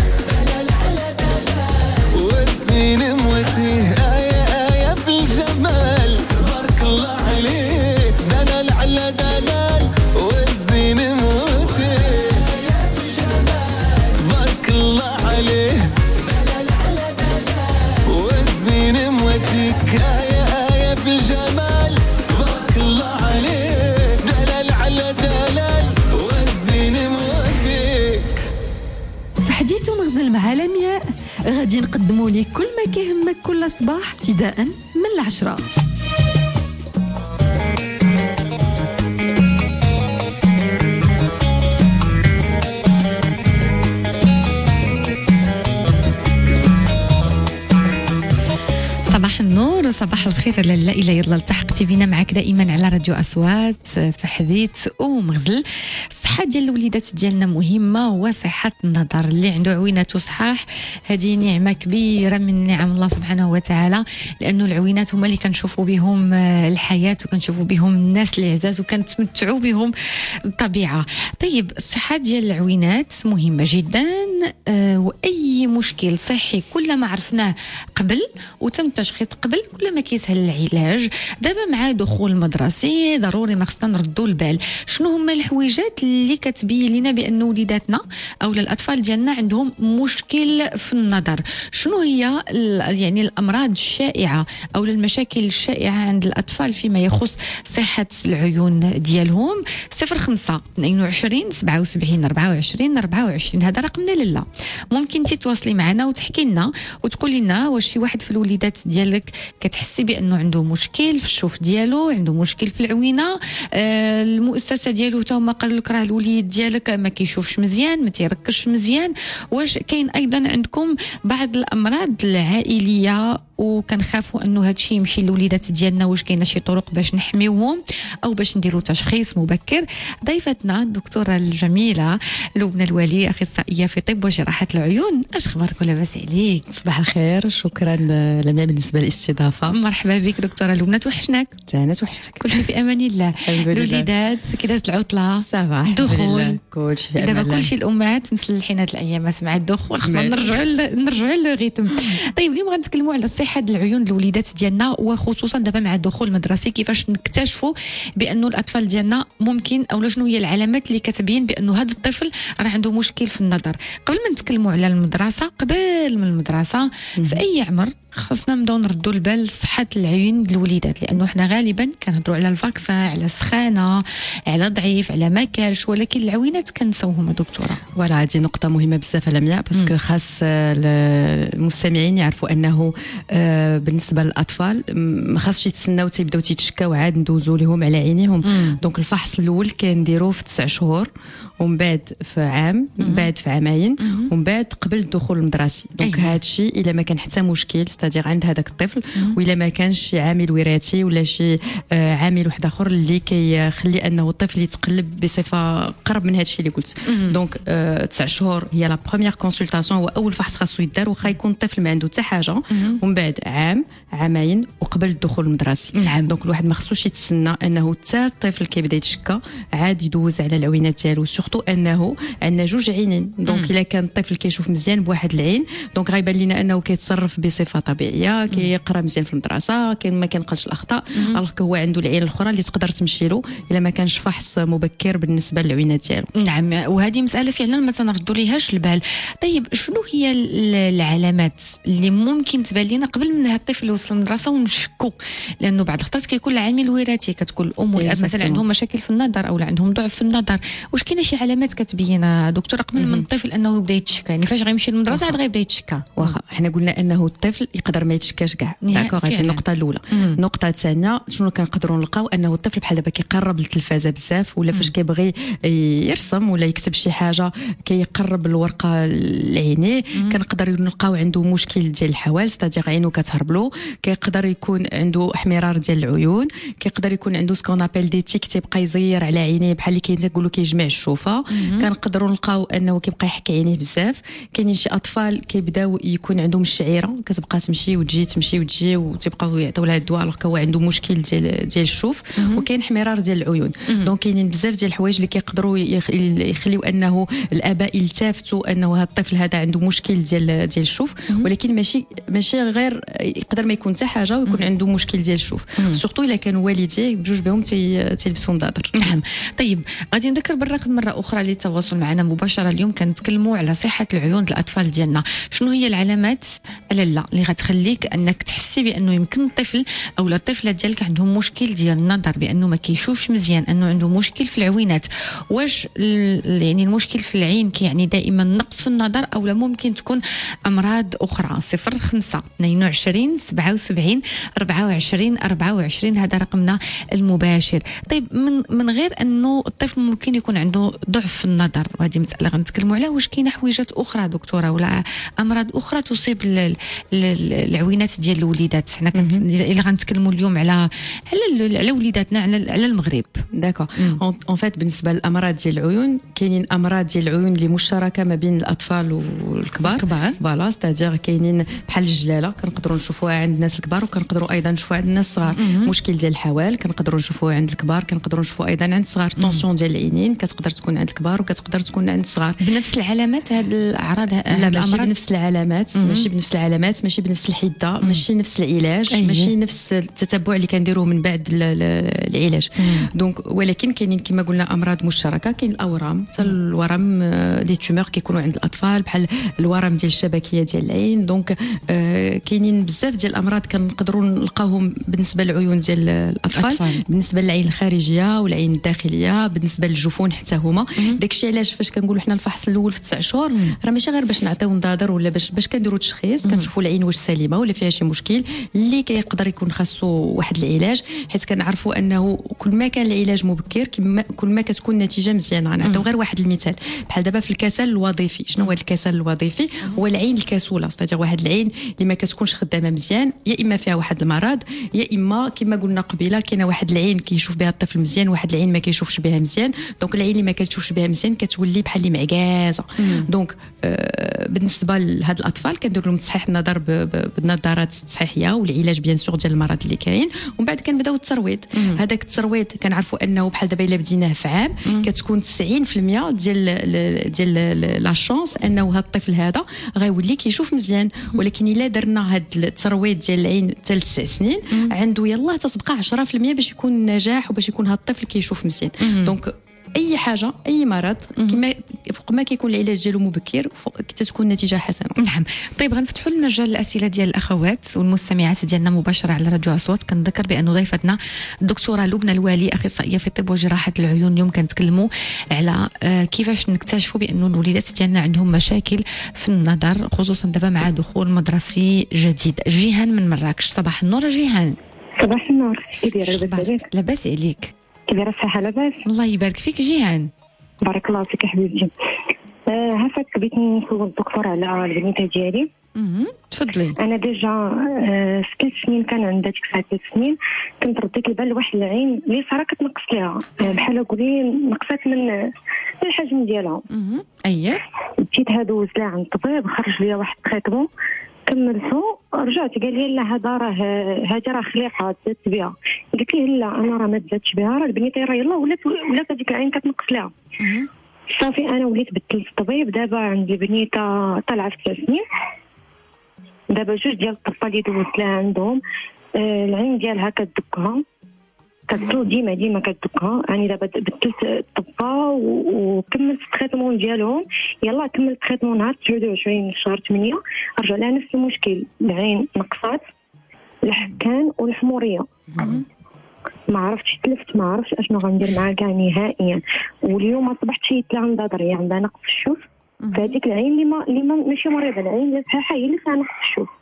والزين موتيه آية آية في الجمال تبارك الله عليه دلال على دلال والزين موتيه تبارك الله عليه دلال على دلال والزين موتيك آية آية في الجمال تبارك الله عليه دلال على دلال والزين موتيك. في حديث مغزل مع لمياء غادي نقدموا لك كل ما كيهمك كل صباح ابتداء من العشرة. صباح النور وصباح الخير الخير لا اله الا التحقتي بنا معك دائما على راديو اصوات في حديث ومغزل. الصحه ديال الوليدات ديالنا مهمه، وصحه النظر اللي عنده عوينات وصحاح هذه نعمه كبيره من نعم الله سبحانه وتعالى، لانه العوينات هما اللي كنشوفوا بهم الحياه وكنشوفوا بهم الناس اللي عزاز وكنتمتعوا بهم الطبيعه. طيب الصحه ديال العوينات مهمه جدا، أه واي مشكل صحي كل ما عرفناه قبل وتم التشخيص قبل كل ما كيسهل العلاج. دابا مع دخول المدرسي ضروري ما خصنا نردوا البال شنو هما الحويجات اللي كتبين لنا بان وليداتنا او الاطفال ديالنا عندهم مشكل في النظر. شنو هي يعني الامراض الشائعه او المشاكل الشائعه عند الاطفال فيما يخص صحه العيون ديالهم؟ صفر خمسة اثنين وعشرين سبعة وسبعين أربعة وعشرين أربعة وعشرين هذا رقمنا لالا. ممكن تتواصلي معنا وتحكي لنا وتقولي لنا واش شي واحد في الوليدات ديالك كتحسي بانه عنده مشكل في الشوف ديالو، عنده مشكل في العوينه، آه المؤسسه ديالو حتى هما قالوا لك راه الوليد ديالك ما كيشوفش مزيان ما تيركزش مزيان. واش كاين ايضا عندكم بعض الامراض العائليه وكنخافوا انه هذا الشيء يمشي للوليدات ديالنا؟ واش كاينه شي طرق باش نحميوهم او باش نديروا تشخيص مبكر؟ ضيفتنا الدكتوره الجميله لبنى الولي، اخصائيه في طب وجراحه العيون. اش اخبارك ولاباس عليك؟ صباح الخير، شكرا لميا بالنسبه للاستضافه. مرحبا بك دكتوره لبنى، توحشناك. انا توحشتك. كل شيء في امان الله. الوليدات كي دازت العطله صباح الدخول كل شيء في امان الله. دابا كل شيء الامهات مسلحين هاد الايامات مع الدخول، خصنا نرجعوا نرجعوا للريتم. طيب اليوم غنتكلموا على صحه العيون الوليدات ديالنا، وخصوصا دابا مع الدخول المدرسي كيفاش نكتشفوا بانه الاطفال ديالنا ممكن او شنو هي العلامات اللي كتبين بانه هذا الطفل راه عنده مشكل في النظر. قبل ما نتكلموا على المدرسه، قبل من المدرسه في اي عمر خاصنا نبداو نردوا البال صحه العيون الوليدات، لانه احنا غالبا كنهضروا على الفاكسان، على السخانه، على ضعيف، على ما كالش، ولكن العوينات كنساوهم دكتوره. فوالا هذه نقطه مهمه بزاف لميا، باسكو خاص المستمعين يعرفوا انه بالنسبه للاطفال ما خاصش يتسناو تيبداو تيتشكاو عاد ندوزوا لهم على عينيهم. دونك الفحص الاول كنديروه في تسع شهور، ومن بعد في عام، من بعد في عامين، ومن بعد قبل الدخول المدرسي. دونك هذا الشيء الا ما كان حتى مشكل ستادير عند هذاك الطفل، والا ما كانش شي عامل وراثي ولا شي آه عامل واحد اخر اللي كيخلي انه الطفل يتقلب بصفه قرب من هذا الشيء اللي قلت. دونك آه تسع شهور هي لا بروميير كونسلطاسيون، هو اول فحص خاصو يدار، واخا يكون الطفل ما عنده حتى حاجه، ومن بعد عام عامين وقبل الدخول المدرسي. نعم. دونك الواحد ما خصوش يتسنى انه حتى الطفل كيبدا يتشكى عاد يدوز على العوينات ديالو، سورتو انه عندنا جوج عينين. دونك الا كان الطفل كيشوف مزيان بواحد العين، دونك غيبان لنا انه كيتصرف بصفه طبيعيه، كيقرا مزيان في المدرسه، كاين ما كينقلش الاخطاء، الوغ هو عنده العين الاخرى اللي تقدر تمشي له الا ما كانش فحص مبكر بالنسبه للعوينات ديالو. نعم، وهذه مساله فعلا ما تنردوا ليهاش البال. طيب شنو هي العلامات اللي ممكن تبان لنا قبل من هذا الطفل يوصل المدرسه ونشكو؟ لانه بعض الخطرات كيكون العامل الوراثي، كتكون الام والاب مثلا عندهم مشاكل في النظر او عندهم ضعف في النظر. واش كاينه شي علامات كتبين دكتوره قبل من الطفل انه يبدا يتشكى؟ يعني فاش غيمشي للمدرسه عاد غيبدا يتشكى؟ واخا حنا قلنا انه الطفل يقدر ما يتشكاش كاع، داكوغ، هذه النقطه الاولى. النقطه الثانيه شنو كنقدروا نلقاو؟ انه الطفل بحال دابا كيقرب للتلفازه بزاف، ولا فاش كيبغي يرسم ولا يكتب شي حاجه كيقرب الورقه لعينيه، كنقدر نلقاو عنده مشكل ديال الحوال، ستادير عينو كتهرب له، كيقدر يكون عنده احمرار ديال العيون، كيقدر يكون عنده سكون ابل دي تيك، تيبقى يزير على عينيه بحال اللي كيقولوا كيجمع الشوفه. كنقدروا نلقاو انه كيبقى يحك عينيه بزاف. كاينين شي اطفال كيبداو يكون عندهم الشعيره كتبقى تمشي وتجي تمشي وتجي وتبقاو يعطيو لها الدواء، الوغ هو عنده مشكل ديال ديال الشوف. وكاين احمرار ديال العيون. دونك كاينين بزاف ديال الحوايج اللي كيقدروا يخليو انه الاباء يلتفتوا انه هذا الطفل هذا عنده مشكل ديال ديال الشوف، ولكن ماشي ماشي غير يقدر ما يكون حتى حاجه ويكون عنده مشكل ديال الشوف، سورتو الا كانوا والديه بجوج بهم تيلبسوا نظاظر. نعم. طيب غادي نذكر بالرقم مره اخرى للتواصل معنا مباشره. اليوم كنتكلموا على صحه العيون الاطفال ديالنا. شنو هي العلامات لالا اللي غتخليك انك تحسي بانه يمكن الطفل او الطفله ديالك عندهم مشكل ديال النظر، بانه ما كيشوفش مزيان، انه عنده مشكل في العوينات؟ واش يعني المشكل في العين كيعني دائما نقص في النظر او لا ممكن تكون امراض اخرى؟ صفر خمسة اثنين وعشرين سبعة وسبعين أربعة وعشرين أربعة وعشرين هذا رقمنا المباشر. طيب من من غير انه الطفل ممكن يكون عنده ضعف في النظر، وهذه مساله غنتكلموا عليها، واش كاينه حويجات اخرى دكتوره ولا امراض اخرى تصيب العوينات ديال الوليدات؟ حنا اللي غنتكلموا اليوم على على على وليداتنا على على المغرب. داكور. اون فيت بالنسبه للامراض ديال العيون كاينين امراض ديال العيون اللي مشتركه ما بين الاطفال والكبار. الكبار فوالا، ستادير كاينين بحال الجلاله كنقدروا نشوفوها عند الناس الكبار وكنقدروا ايضا نشوفوها عند الناس الصغار. مشكل ديال الحوال كنقدروا نشوفوه عند الكبار، كنقدروا نشوفوه ايضا عند الصغار. طونسيون ديال العينين كتقدر تكون عند الكبار وكتقدر تكون عند الصغار. بنفس العلامات هاد الاعراض؟ لا ماشي بنفس العلامات، ماشي بنفس العلامات، ماشي بنفس الحده، ماشي نفس العلاج، ماشي نفس التتبع اللي كنديروه من بعد العلاج. دونك ولكن كاينين كما قلنا امراض مشتركه. كاين الاورام، حتى الورم لي تومور كيكونوا عند الاطفال بحال الورم ديال الشبكيه ديال العين. دونك آه كاينين بزاف ديال الامراض كنقدروا نلقاوهم بالنسبه للعيون ديال الاطفال. أطفال. بالنسبه للعين الخارجيه والعين الداخليه، بالنسبه للجفون حتى هما. داكشي علاش فاش كنقولوا حنا الفحص الاول في تسع شهور راه ماشي غير باش نعطيو نظاظر ولا باش باش كنديروا تشخيص، كنشوفوا العين واش سليمه ولا فيها شي مشكل اللي كيقدر يكون خاصو واحد العلاج، حيت كنعرفوا انه كل ما كان العلاج مبكر كل ما كتكون النتيجه مزيانه. غنعطيو غير واحد المثال بحال دابا في الكسل الوظيفي. شنو هو الكسل الوظيفي؟ هو العين الكسوله، ستادير واحد العين اللي ما كتكونش خدامه مزيان، يا اما فيها واحد المرض يا اما كما قلنا قبيله كاينه واحد العين كيشوف بها الطفل مزيان واحد العين ما كيشوفش بها مزيان. دونك العين اللي ما كتشوفش بها مزيان كتولي بحال اللي معكازه. دونك آه بالنسبه لهاد الاطفال كنديروا لهم تصحيح النظر بالنظارات التصحيحيه والعلاج بيان سور ديال المرض اللي كاين، ومن بعد كنبداو الترويض. هذاك الترويض كنعرفوا انه بحال دابا الا بديناه في عام كتكون تسعين بالمئة ديال ديال لا شانس انه هذا الطفل هذا غيولي كيشوف مزيان. ولكن الا درنا هذا الترويض ديال العين حتى لتسع سنين عنده يلاه تتبقى عشرة بالمئة باش يكون نجاح وباش يكون هذا الطفل كيشوف مزيان. دونك اي حاجه اي مرض كما فوق ما كيكون العلاج ديالو مبكر كتكون النتيجه حسنه. نعم. طيب غنفتحوا المجال الاسئله ديال الاخوات والمستمعات ديالنا مباشره على راديو اصوات. كنذكر بان ضيفتنا الدكتوره لبنى الوالي اخصائيه في طب وجراحه العيون. اليوم كنتكلموا على كيفاش نكتشفوا بان الوليدات ديالنا عندهم مشاكل في النظر، خصوصا دابا مع دخول مدرسي جديد. جيهان من مراكش، صباح النور جيهان. صباح النور، كي دايره؟ لاباس؟ لاباس عليك؟ كي دايره الصحه؟ لاباس الله يبارك فيك جيهان. بارك الله فيك حبيبتي. آه هفاك بغيت نسول الدكتور على البنيته ديالي. اها تفضلي. انا ديجا آه في ثلاث سنين كان عندها ديك الساعه ثلاث سنين كنت رديت البال لواحد العين اللي صراحه كتنقص ليها آه بحال قولي نقصات من من الحجم ديالها. اها اييه. مشيت هادوز لها عند الطبيب خرج لي واحد التريتمون كملته رجعت قال لي لا هذا راه هذه راه خليقه تزادت بها. قلت له لا انا راه ما تزادش بها، راه البنيته راه يلاه ولات ولات هذيك العين كتنقص لها. صافي انا وليت بدلت الطبيب. دابا عندي بنيته طالعه في ثلاث سنين. دابا جوج ديال الطبا اللي دوزت لها عندهم آه العين ديالها كتدكها كتطول ديما ديما كتدكها. يعني دابا بدلت الطبا وكملت التريتمون ديالهم. يلا كملت التريتمون نهار تسعة وعشرين شهر ثمانية رجع لها نفس المشكل، العين نقصات الحكان والحموريه. ما عرفتش تلفت ما عرفتش اشنو غندير معها كاع نهائيا. واليوم صبحت شيت لها نظر هي عندها نقص في الشوف في هذيك العين اللي ما اللي ما ماشي مريضه، العين اللي صحيحه هي اللي فيها نقص في الشوف.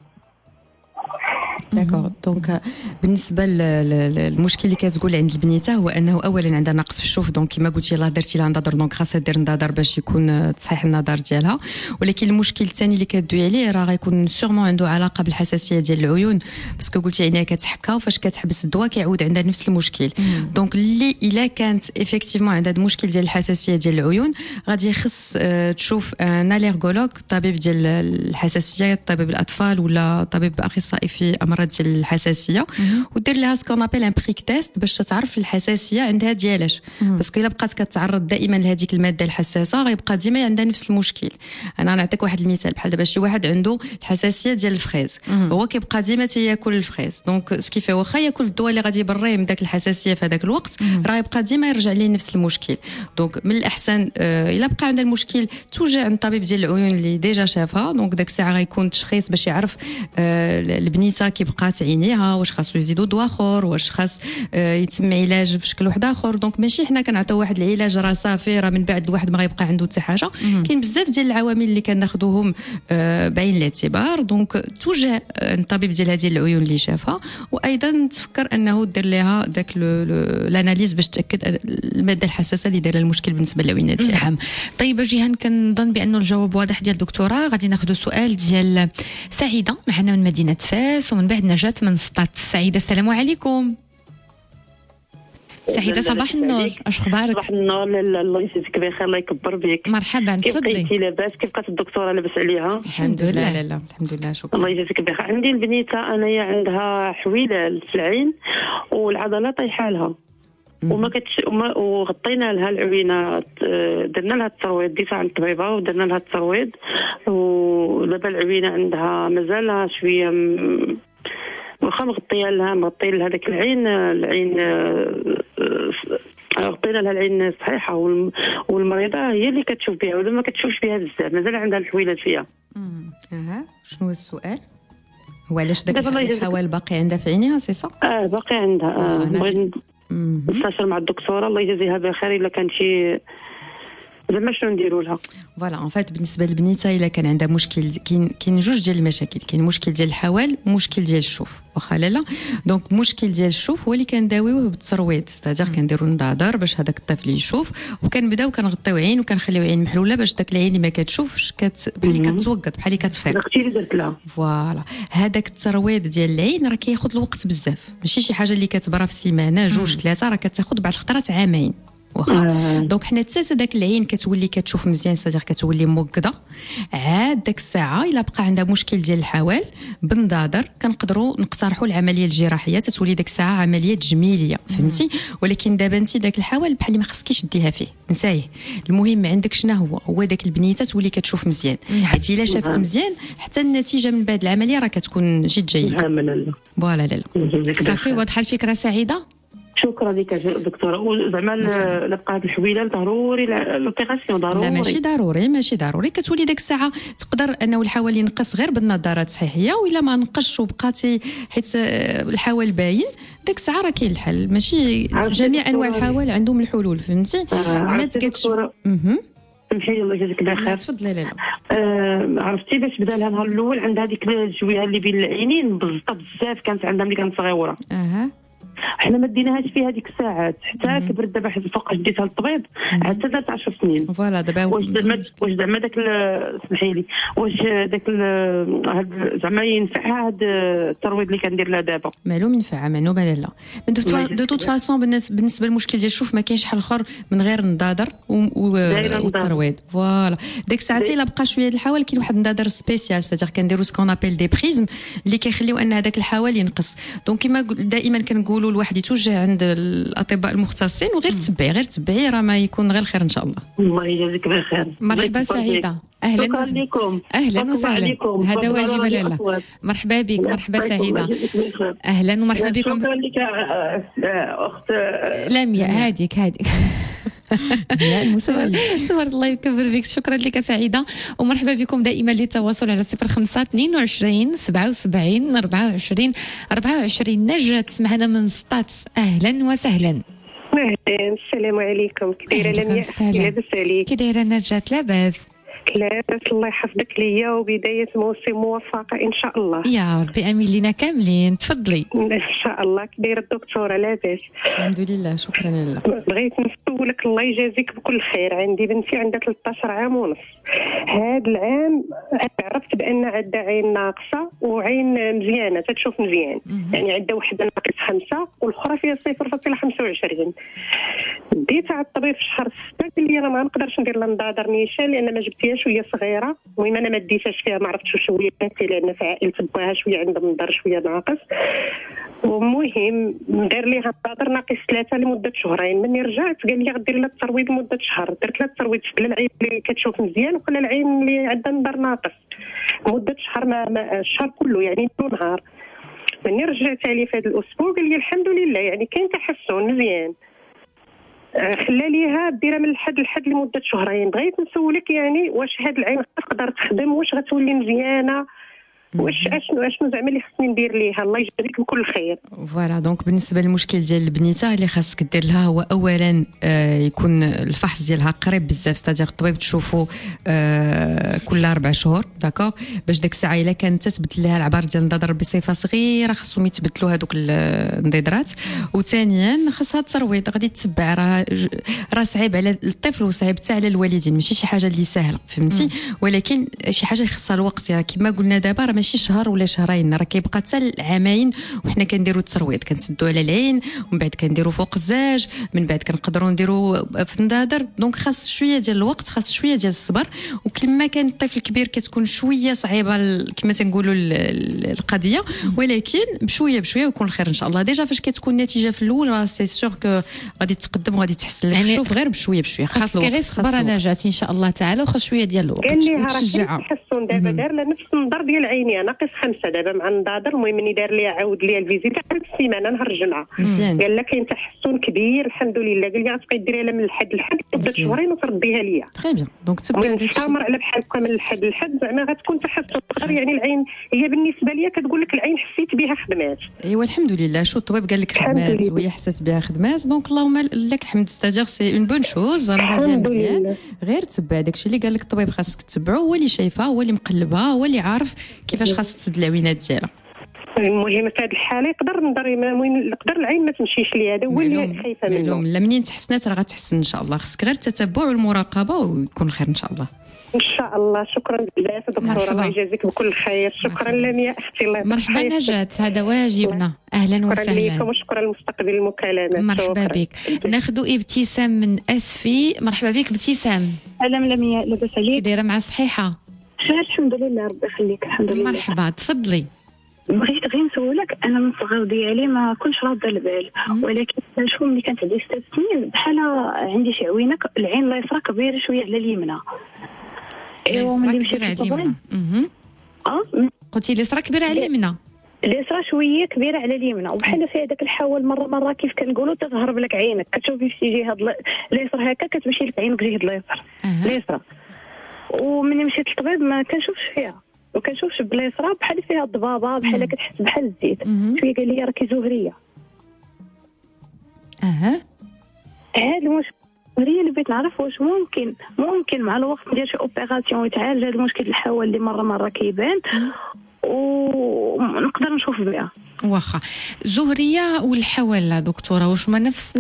داكور. دونك بالنسبه للمشكل اللي كتقول عند البنيته هو انه اولا عندها نقص في الشوف. دونك كما قلتي يلاه درتي لها نظر دونك خاصها دير نظر باش يكون تصحيح النظر ديالها. ولكن المشكل الثاني اللي كدوي عليه راه غيكون سورمون عنده علاقه بالحساسيه ديال العيون، باسكو قلتي عينيها كتحكا وفاش كتحبس الضوء كيعود عندها نفس المشكل. دونك اللي الا كانت افيكتيفمون عندها المشكل ديال الحساسيه ديال العيون غادي يخص اه تشوف ان اليرغولوج طبيب ديال الحساسيه، طبيب الاطفال ولا طبيب اخصائي في امراض ديال الحساسيه، ودير لها سكون ابل ان بريك تيست باش تعرف الحساسيه عندها ديالاش. باسكو الا بقات كتعرض دائما لهذيك الماده الحساسه غيبقى ديما عندها نفس المشكل. انا نعطيك واحد المثال بحال دابا شي واحد عنده الحساسيه ديال الفريز، هو كيبقى ديما تياكل الفريز. دونك سكيفي واخا ياكل الدواء اللي غادي يبريه من داك الحساسيه في هذاك الوقت راه يبقى ديما يرجع ليه نفس المشكل. دونك من الاحسن آه الا بقى عندها المشكل توجه عند طبيب ديال العيون اللي ديجا شافها. دونك داك الساعه غيكون تشخيص باش يعرف آه البنيته كيبغى بقات عينيها، واش خاصو يزيدوا دواء اخر، واش خاص يتم علاج بشكل واحد اخر. دونك ماشي حنا كنعطيو واحد العلاج راه صافي راه من بعد الواحد ما غيبقى عنده حتى حاجه. كاين بزاف ديال العوامل اللي كناخذوهم بعين الاعتبار. دونك توجه الطبيب ديال هذه العيون اللي شافها، وايضا تفكر انه دير لها داك الاناليز باش تاكد الماده الحساسه اللي دايره المشكل بالنسبه للعينات ديالها. نعم. طيب جيهان كنظن بانه الجواب واضح ديال الدكتوره. غادي ناخذ سؤال ديال سعيده معنا من مدينه فاس، ومن بعد نجاة من سطات. سعيده السلام عليكم. سعيده صباح النور، اش اخبارك؟ صباح النور، الله يجزيك بخير، الله يكبر بك. مرحبا، تفضلي. كيف بقيتي لاباس؟ كيف بقات الدكتوره لاباس عليها؟ الحمد لله. لا لا الحمد لله، شكرا. الله يجزيك بخير. عندي البنيته انايا عندها حويله في العين والعضله طايحه لها وما كتش وما وغطينا لها العوينه، درنا لها الترويض، ديتها عند الطبيبه ودرنا لها الترويض، ودابا العوينه عندها مازال شويه م... واخا مغطيه لها مغطيه لها داك العين العين غطينا لها العين صحيحه، والمريضه هي اللي كتشوف بها ولا ما كتشوفش بها بزاف، مازال عندها الحويلات فيها. اها شنو السؤال؟ هو علاش داك الحوال باقي عندها في عينيها سي صح؟ اه باقي عندها. اه بغيت نستشير مع الدكتوره الله يجازيها بخير الا كان شي زعما شنو نديروا لها. فوالا اون فات بالنسبه للبنيته الا كان عندها مشكل، كاين كاين جوج ديال المشاكل، كاين مشكل ديال الحوال ومشكل ديال الشوف، واخا لا. دونك مشكل ديال الشوف هو اللي كنداويوه بالترويض، ستادير كنديروا النظاظر باش هذاك الطفل يشوف، وكنبداو كنغطيو عين وكنخليو عين محلوله باش داك العين اللي ما كتشوفش كت بحال كتوقد بحال كتفيق. داكشي اللي درت لها. فوالا هذاك الترويض ديال العين راه كياخذ الوقت بزاف، ماشي شي حاجه اللي كتبرا في سيمانه جوج ثلاثه، راه كتاخذ بعض الخطرات عامين. واخا دونك حنا حتى داك العين كتولي كتشوف مزيان، سادير كتولي موقده. عاد داك الساعه الا بقى عندها مشكل ديال الحوال بالنظاظر كنقدروا نقترحوا العمليه الجراحيه، تتولي داك الساعه عمليه تجميليه، فهمتي؟ ولكن دابا انت داك الحوال بحال ما خصكيش ديها فيه، نسايه. المهم عندك شنو هو هو داك البنيته تولي كتشوف مزيان، حيت الا شافت مزيان حتى النتيجه من بعد العمليه راه كتكون جد جيده. فوالا لا لا صافي واضحه الفكره سعيده. شكرا لك دكتوره. زعما لا بقى هاد الحويله ضروري لوبيراسيون ضروري؟ لا ماشي ضروري ماشي ضروري، كتولي داك الساعه تقدر انه الحوال ينقص غير بالنظارات الصحيه، والا ما نقصش وبقاتي حيت الحوال باين داك الساعه راه كاين الحل. ماشي جميع انواع الحوال عندهم الحلول، فهمتي؟ ما تكتش اها سمحي لي الله يجازيك بخير. تفضلي. لا لا آه عرفتي باش بدا لها النهار الاول عندها هذيك الجويعه اللي بين العينين مبسطه بزاف، كانت عندها ملي كانت صغيره. اها حنا ما ديناهاش فيها هذيك الساعات حتى كبرت. دابا حيت فوقاش ديتها للطبيب حتى ثلاث عشر سنين. فوالا دابا واش زعما واش زعما داك سمحي لي واش داك زعما ينفعها هذا الترويض اللي كندير لها دابا؟ معلوم ينفعها معلوم لا لا. دو توت فاسون بالنسبه للمشكل ديال الشوف ما كاينش حل اخر من غير النظاظر والترويض. فوالا ديك الساعه الا بقى شويه الحوال كاين واحد النظاظر سبيسيال، سادير كنديروا سكون ابيل دي بريزم اللي كيخليو ان هذاك الحوال ينقص. دونك كما دائما كنقولوا الواحد يتوجه عند الاطباء المختصين وغير تبعي غير تبعي راه ما يكون غير خير ان شاء الله. الله يجازيك بخير. مرحبا سعيده. اهلا شكرا لكم. اهلا وسهلا. هذا واجب لاله. مرحبا بك. مرحبا سعيده. اهلا ومرحبا بكم. شكرا لك اخت لمياء. هاديك هاديك تبارك الله يكبر بك. شكرا لك سعيده ومرحبا بكم دائما للتواصل على صفر خمسة اثنين وعشرين سبعة وسبعين أربعة وعشرين أربعة وعشرين. نجاة معنا من سطات. اهلا وسهلا. اهلا السلام عليكم. كي دايره لمياء؟ لاباس عليك؟ كي دايره نجاة؟ لاباس لاباس الله يحفظك ليا وبدايه موسم موفقه ان شاء الله. يا ربي امين لينا كاملين. تفضلي. ان شاء الله. كي دايره الدكتوره؟ لاباس الحمد لله شكرا لله. بغيت نسولك الله يجازيك بكل خير. عندي بنتي عندها ثلاثة عشر عام ونص. هذا العام عرفت بان عندها عين ناقصه وعين مزيانه تتشوف مزيان، يعني عندها وحده ناقص خمسه والاخرى فيها صفر فاصلة خمسة وعشرين. ديتها على الطبيب في شهر ستة قال لي انا ما نقدرش ندير لها نظاظر نيشان لان ما جبتيهاش وهي صغيره. المهم انا ما ديتهاش فيها، ما عرفتش واش هي لان في عائله باها شويه عندها منظر شويه ناقص. ومهم ندير ليها نظاظر ناقص ثلاثه لمده شهرين. مني رجعت قال لي غدير لها الترويض لمده شهر. درت لها الترويض في العين اللي كتشوف مزيان وكل العين اللي عندها نظر ناقص مده شهر، ما, ما الشهر كله يعني طول نهار. مني رجعت عليه في هذا الاسبوع قال لي الحمد لله يعني كاين تحسن مزيان. خلى ليها ديرها من الحد لحد لمده شهرين. بغيت نسولك يعني واش هاد العين تقدر تخدم، واش غتولي مزيانه واش اشنو اشنو زعما اللي خصني ندير ليها؟ الله يجزيك بكل خير. فوالا دونك بالنسبه للمشكل ديال البنيته اللي خاصك دير لها هو اولا آه يكون الفحص ديالها قريب بزاف، ستادير الطبيب تشوفو آه كل اربع شهور داكوغ، باش داك الساعه الا كانت تتبدل لها العبار ديال النضادر بصفه صغيره خاصهم يتبدلوا هذوك النضيدرات. وثانيا خاصها الترويض، غادي تتبع، راه راه صعيب على الطفل وصعيب حتى على الوالدين، ماشي شي حاجه اللي سهله فهمتي، ولكن شي حاجه خاصها الوقت. يعني كما قلنا دابا راه ماشي شهر ولا شهرين، راه كيبقى حتى عامين وحنا كنديروا الترويض، كنسدوا على العين ومن بعد كنديروا فوق الزاج، من بعد كنقدروا نديروا في النضادر. دونك خاص شويه ديال الوقت، خاص شويه ديال الصبر. وكلما كان الطفل كبير كتكون شويه صعيبه كما تنقولوا القضيه، ولكن بشويه بشويه ويكون الخير ان شاء الله. ديجا فاش كتكون النتيجه في الاول راه سي سور كو غادي تقدم وغادي تحسن لك. يعني شوف غير بشويه بشويه، خاص غير الصبر نجاة ان شاء الله تعالى، وخاص شويه ديال الوقت. قال لي راه تحسن دابا، دار لها نفس النظر ديال عيني، ناقص خمسه دابا مع النضادر. المهم اني دار لي عاود لي الفيزيت تاع السيمانه نهار الجمعه، قال لك كاين تحسن كبير الحمد لله. قال لي غتبقاي ديريها لها من الحد لحد تبدا شهرين وترديها ليا. تري بيان دونك تبقى هذاك الشيء على بحال هكا من الحد لحد، زعما غتكون تحسن صغير. يعني العين هي بالنسبه ليا كتقول لك العين حسيت بها خدمات. ايوا الحمد لله. شو الطبيب قال لك خدمات وهي حسات بها خدمات، دونك اللهم لك الحمد. ستادير سي اون بون شوز، راه غادي مزيان. غير تبع داكشي اللي قال لك الطبيب، خاصك تتبعه، هو اللي شايفها، هو اللي مقلبها، هو اللي عارف كيفاش خاص تسد العوينات ديالها. المهم في هذه الحاله يقدر نضر، المهم نقدر العين ما تمشيش لي، هذا هو اللي خايفه منه. لا منين تحسنات راه غتحسن ان شاء الله. خاصك غير التتبع والمراقبه ويكون خير ان شاء الله. ان شاء الله. شكرا بزاف دكتوره، الله يجازيك بكل خير. شكرا لمياء اختي، الله يبارك فيك. مرحبا نجاة، هذا واجبنا. اهلا وسهلا. شكرا لكم وشكرا لمستقبل المكالمه. مرحبا بك. ناخذوا ابتسام من اسفي. مرحبا بك ابتسام. اهلا لمياء، لاباس عليك؟ كي دايره مع الصحيحه؟ خير الحمد لله، ربي يخليك. الحمد لله. مرحبا، تفضلي. بغيت غير نسولك، انا من الصغر ديالي ما كنتش راضيه البال، ولكن شوف ملي كانت عندي ست سنين بحال عندي شي عوينه، العين اليسرى كبيره شويه على اليمنى. ايوا ملي مشيت للطبيب اه قلتي اليسرى كبيره على اليمنى؟ اليسرى شويه كبيره على اليمنى، وبحال في هذاك الحول مره مره كيف كنقولوا تظهر لك عينك، كتشوفي في شي جهه اليسرى هكا كتمشي لك عينك جهه اليسر اليسرى. وملي مشيت للطبيب ما كنشوفش فيها، وكنشوفش باليسرى بحال فيها الضبابه، بحال كتحس بحال الزيت شويه. قال لي راكي زهريه. اها هذا المشكل هي اللي بغيت نعرف واش ممكن ممكن مع الوقت ندير شي اوبيراسيون ويتعالج هذا المشكل الحول اللي مره مره كيبان ونقدر نشوف بها. واخا زهريه والحول دكتوره واش هما نفس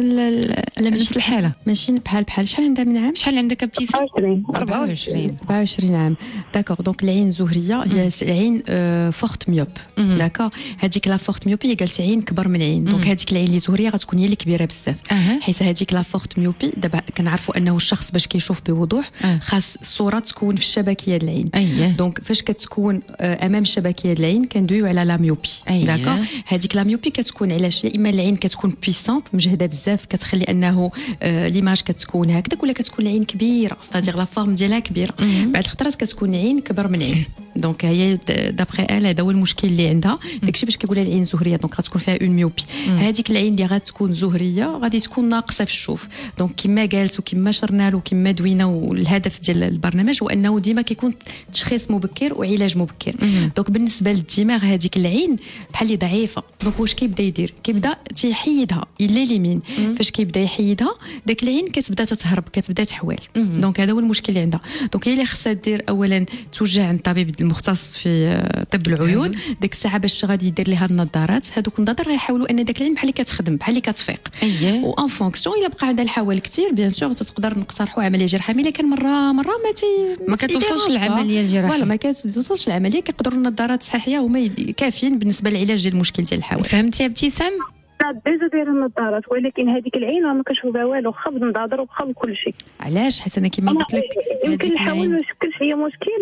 نفس الحاله؟ ماشي بحال بحال. شحال عندها من عام؟ شحال عندك ابتسام؟ أربعة وعشرين أربعة وعشرين عام. داكوغ دونك العين زهريه هي عين فورت ميوب. داكوغ هذيك لا فورت ميوبي قالت عين كبر من عين، دونك هذيك العين اللي زهريه غتكون هي اللي كبيره بزاف. حيت هذيك لا فورت ميوبي دابا كنعرفوا انه الشخص باش كيشوف بوضوح خاص الصوره تكون في الشبكيه ديال العين. دونك فاش كتكون امام الشبكيه ديال العين كندويو على لا ميوبي. داكوغ هذيك لا ميوبي كتكون علاش؟ يا اما العين كتكون بيسونت مجهده بزاف كتخلي انه آه ليماج كتكون هكذاك، ولا كتكون العين كبيره ستادير لا فورم ديالها كبيره. بعد الخطرات كتكون عين كبر من عين. دونك هي دابخي ال هذا هو المشكل اللي عندها، داكشي باش كيقولها العين زهريه. دونك غتكون فيها اون ميوبي. هذيك العين اللي غتكون زهريه غادي تكون ناقصه في الشوف. دونك كما قالت وكما شرنا له وكما دوينا، والهدف ديال البرنامج هو انه ديما كيكون تشخيص مبكر وعلاج مبكر. دونك بالنسبه للدماغ هذيك العين بحال اللي ضعيفه، دونك واش كيبدا يدير؟ كيبدا تيحيدها الا اليمين. فاش كيبدا يحيدها داك العين كتبدا تتهرب، كتبدا تحوال. دونك هذا هو المشكل اللي عندها. دونك هي اللي خصها دير اولا توجه عند الطبيب المختص في طب العيون. ديك الساعه باش غادي يدير لها النظارات، هذوك النظارات غيحاولوا ان داك العين بحال اللي كتخدم بحال اللي كتفيق. وان فونكسيون الا بقى عندها الحوال كثير بيان سور تقدر نقترحوا عمليه جراحيه، ملي كان مره مره ما تي ما كتوصلش العمليه الجراحيه. ولا ما كتوصلش العمليه، كيقدروا النظارات الصحيه هما كافيين بالنسبه للعلاج ديال المشكل ديال الحوال. فهمتي يا ابتسام؟ ديجا دايره النظارات، ولكن هذيك العين ما كنشوف بها والو، خا بنضادر وخا بكل شيء. علاش؟ حيت انا كما قلت لك يمكن الحوال ما يشكلش هي مشكل،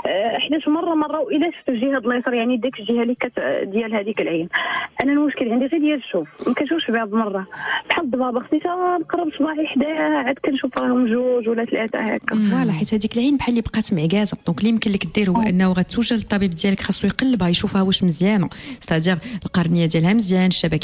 حيت مره مره والا شفت الجهه اليسار يعني ديك الجهه اللي كت ديال هذيك العين، انا المشكل عندي غير ديال الشوف، ما كنشوفش بها بمره بحال الضبابه. خصني نقرب صباعي حداها عاد كنشوف راهم جوج ولا ثلاثه هكا. فوالا حيت هذيك العين بحال اللي بقات معكازه. دونك اللي يمكن لك دير هو انه غتوجه للطبيب ديالك، خاصو يقلبها يشوفها واش مزيانه، ستادير القرنيه ديالها مزيان، الشبكيه ديالها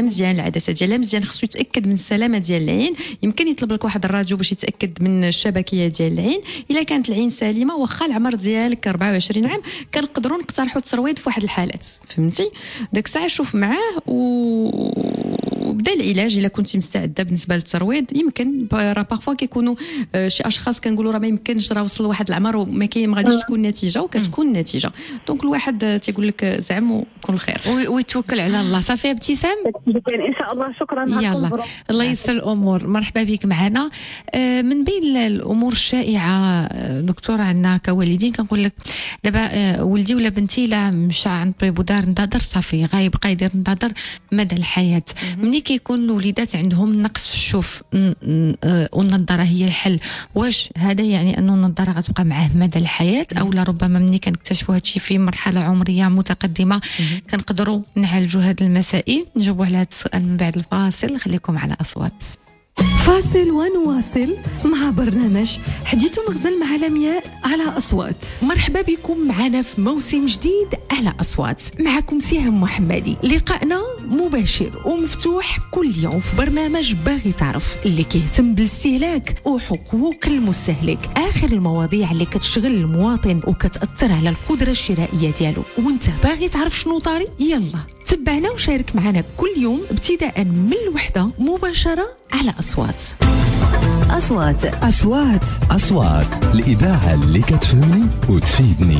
مزيان، العدسه ديالها مزيان، خصو يتاكد من السلامه ديال العين. يمكن يطلب لك واحد الراديو باش يتاكد من الشبكيه ديال العين. الا كانت العين سليمه واخا العمر ديالك أربعة وعشرين عام كنقدروا نقترحوا الترويض في واحد الحالات، فهمتي؟ داك الساعه شوف معاه وبدا العلاج الا كنتي مستعده بالنسبه للترويض. يمكن راه باغفوا كيكونوا شي اشخاص كنقولوا راه ما يمكنش، راه وصل لواحد العمر وما كاين ما غاديش تكون نتيجه، وكتكون نتيجه. دونك الواحد تيقول لك زعم وكون خير ويتوكل على الله. صافي ابتسام ان شاء الله. شكرا. يلا الله يسر الامور. مرحبا بك معنا. من بين الامور الشائعه دكتور عندنا كوالدين كنقول لك دابا ولدي ولا بنتي لا مشى عند طبيب ودار نظر صافي غايبقى يدير نظر مدى الحياه. ملي كيكون الوليدات عندهم نقص في الشوف والنظاره هي الحل، واش هذا يعني انه النظاره غتبقى معاه مدى الحياه، او لا ربما ملي كنكتشفوا هذا الشيء في مرحله عمريه متقدمه كنقدروا نعالجوا هذه المسائل؟ نجاوبوا على هذا السؤال من بعد الفاصل. خليكم على اصوات. فاصل ونواصل مع برنامج حديث مغزل مع لمياء على أصوات. مرحبا بكم معنا في موسم جديد على أصوات. معكم سهام محمدي. لقاءنا مباشر ومفتوح كل يوم في برنامج باغي تعرف اللي كيهتم بالاستهلاك وحقوق المستهلك، آخر المواضيع اللي كتشغل المواطن وكتأثر على القدرة الشرائية ديالو. وانت باغي تعرف شنو طاري؟ يلا تبعنا وشارك معنا كل يوم ابتداء من الوحدة مباشرة على أصوات. أصوات أصوات أصوات الإذاعة اللي كتفهمني وتفيدني.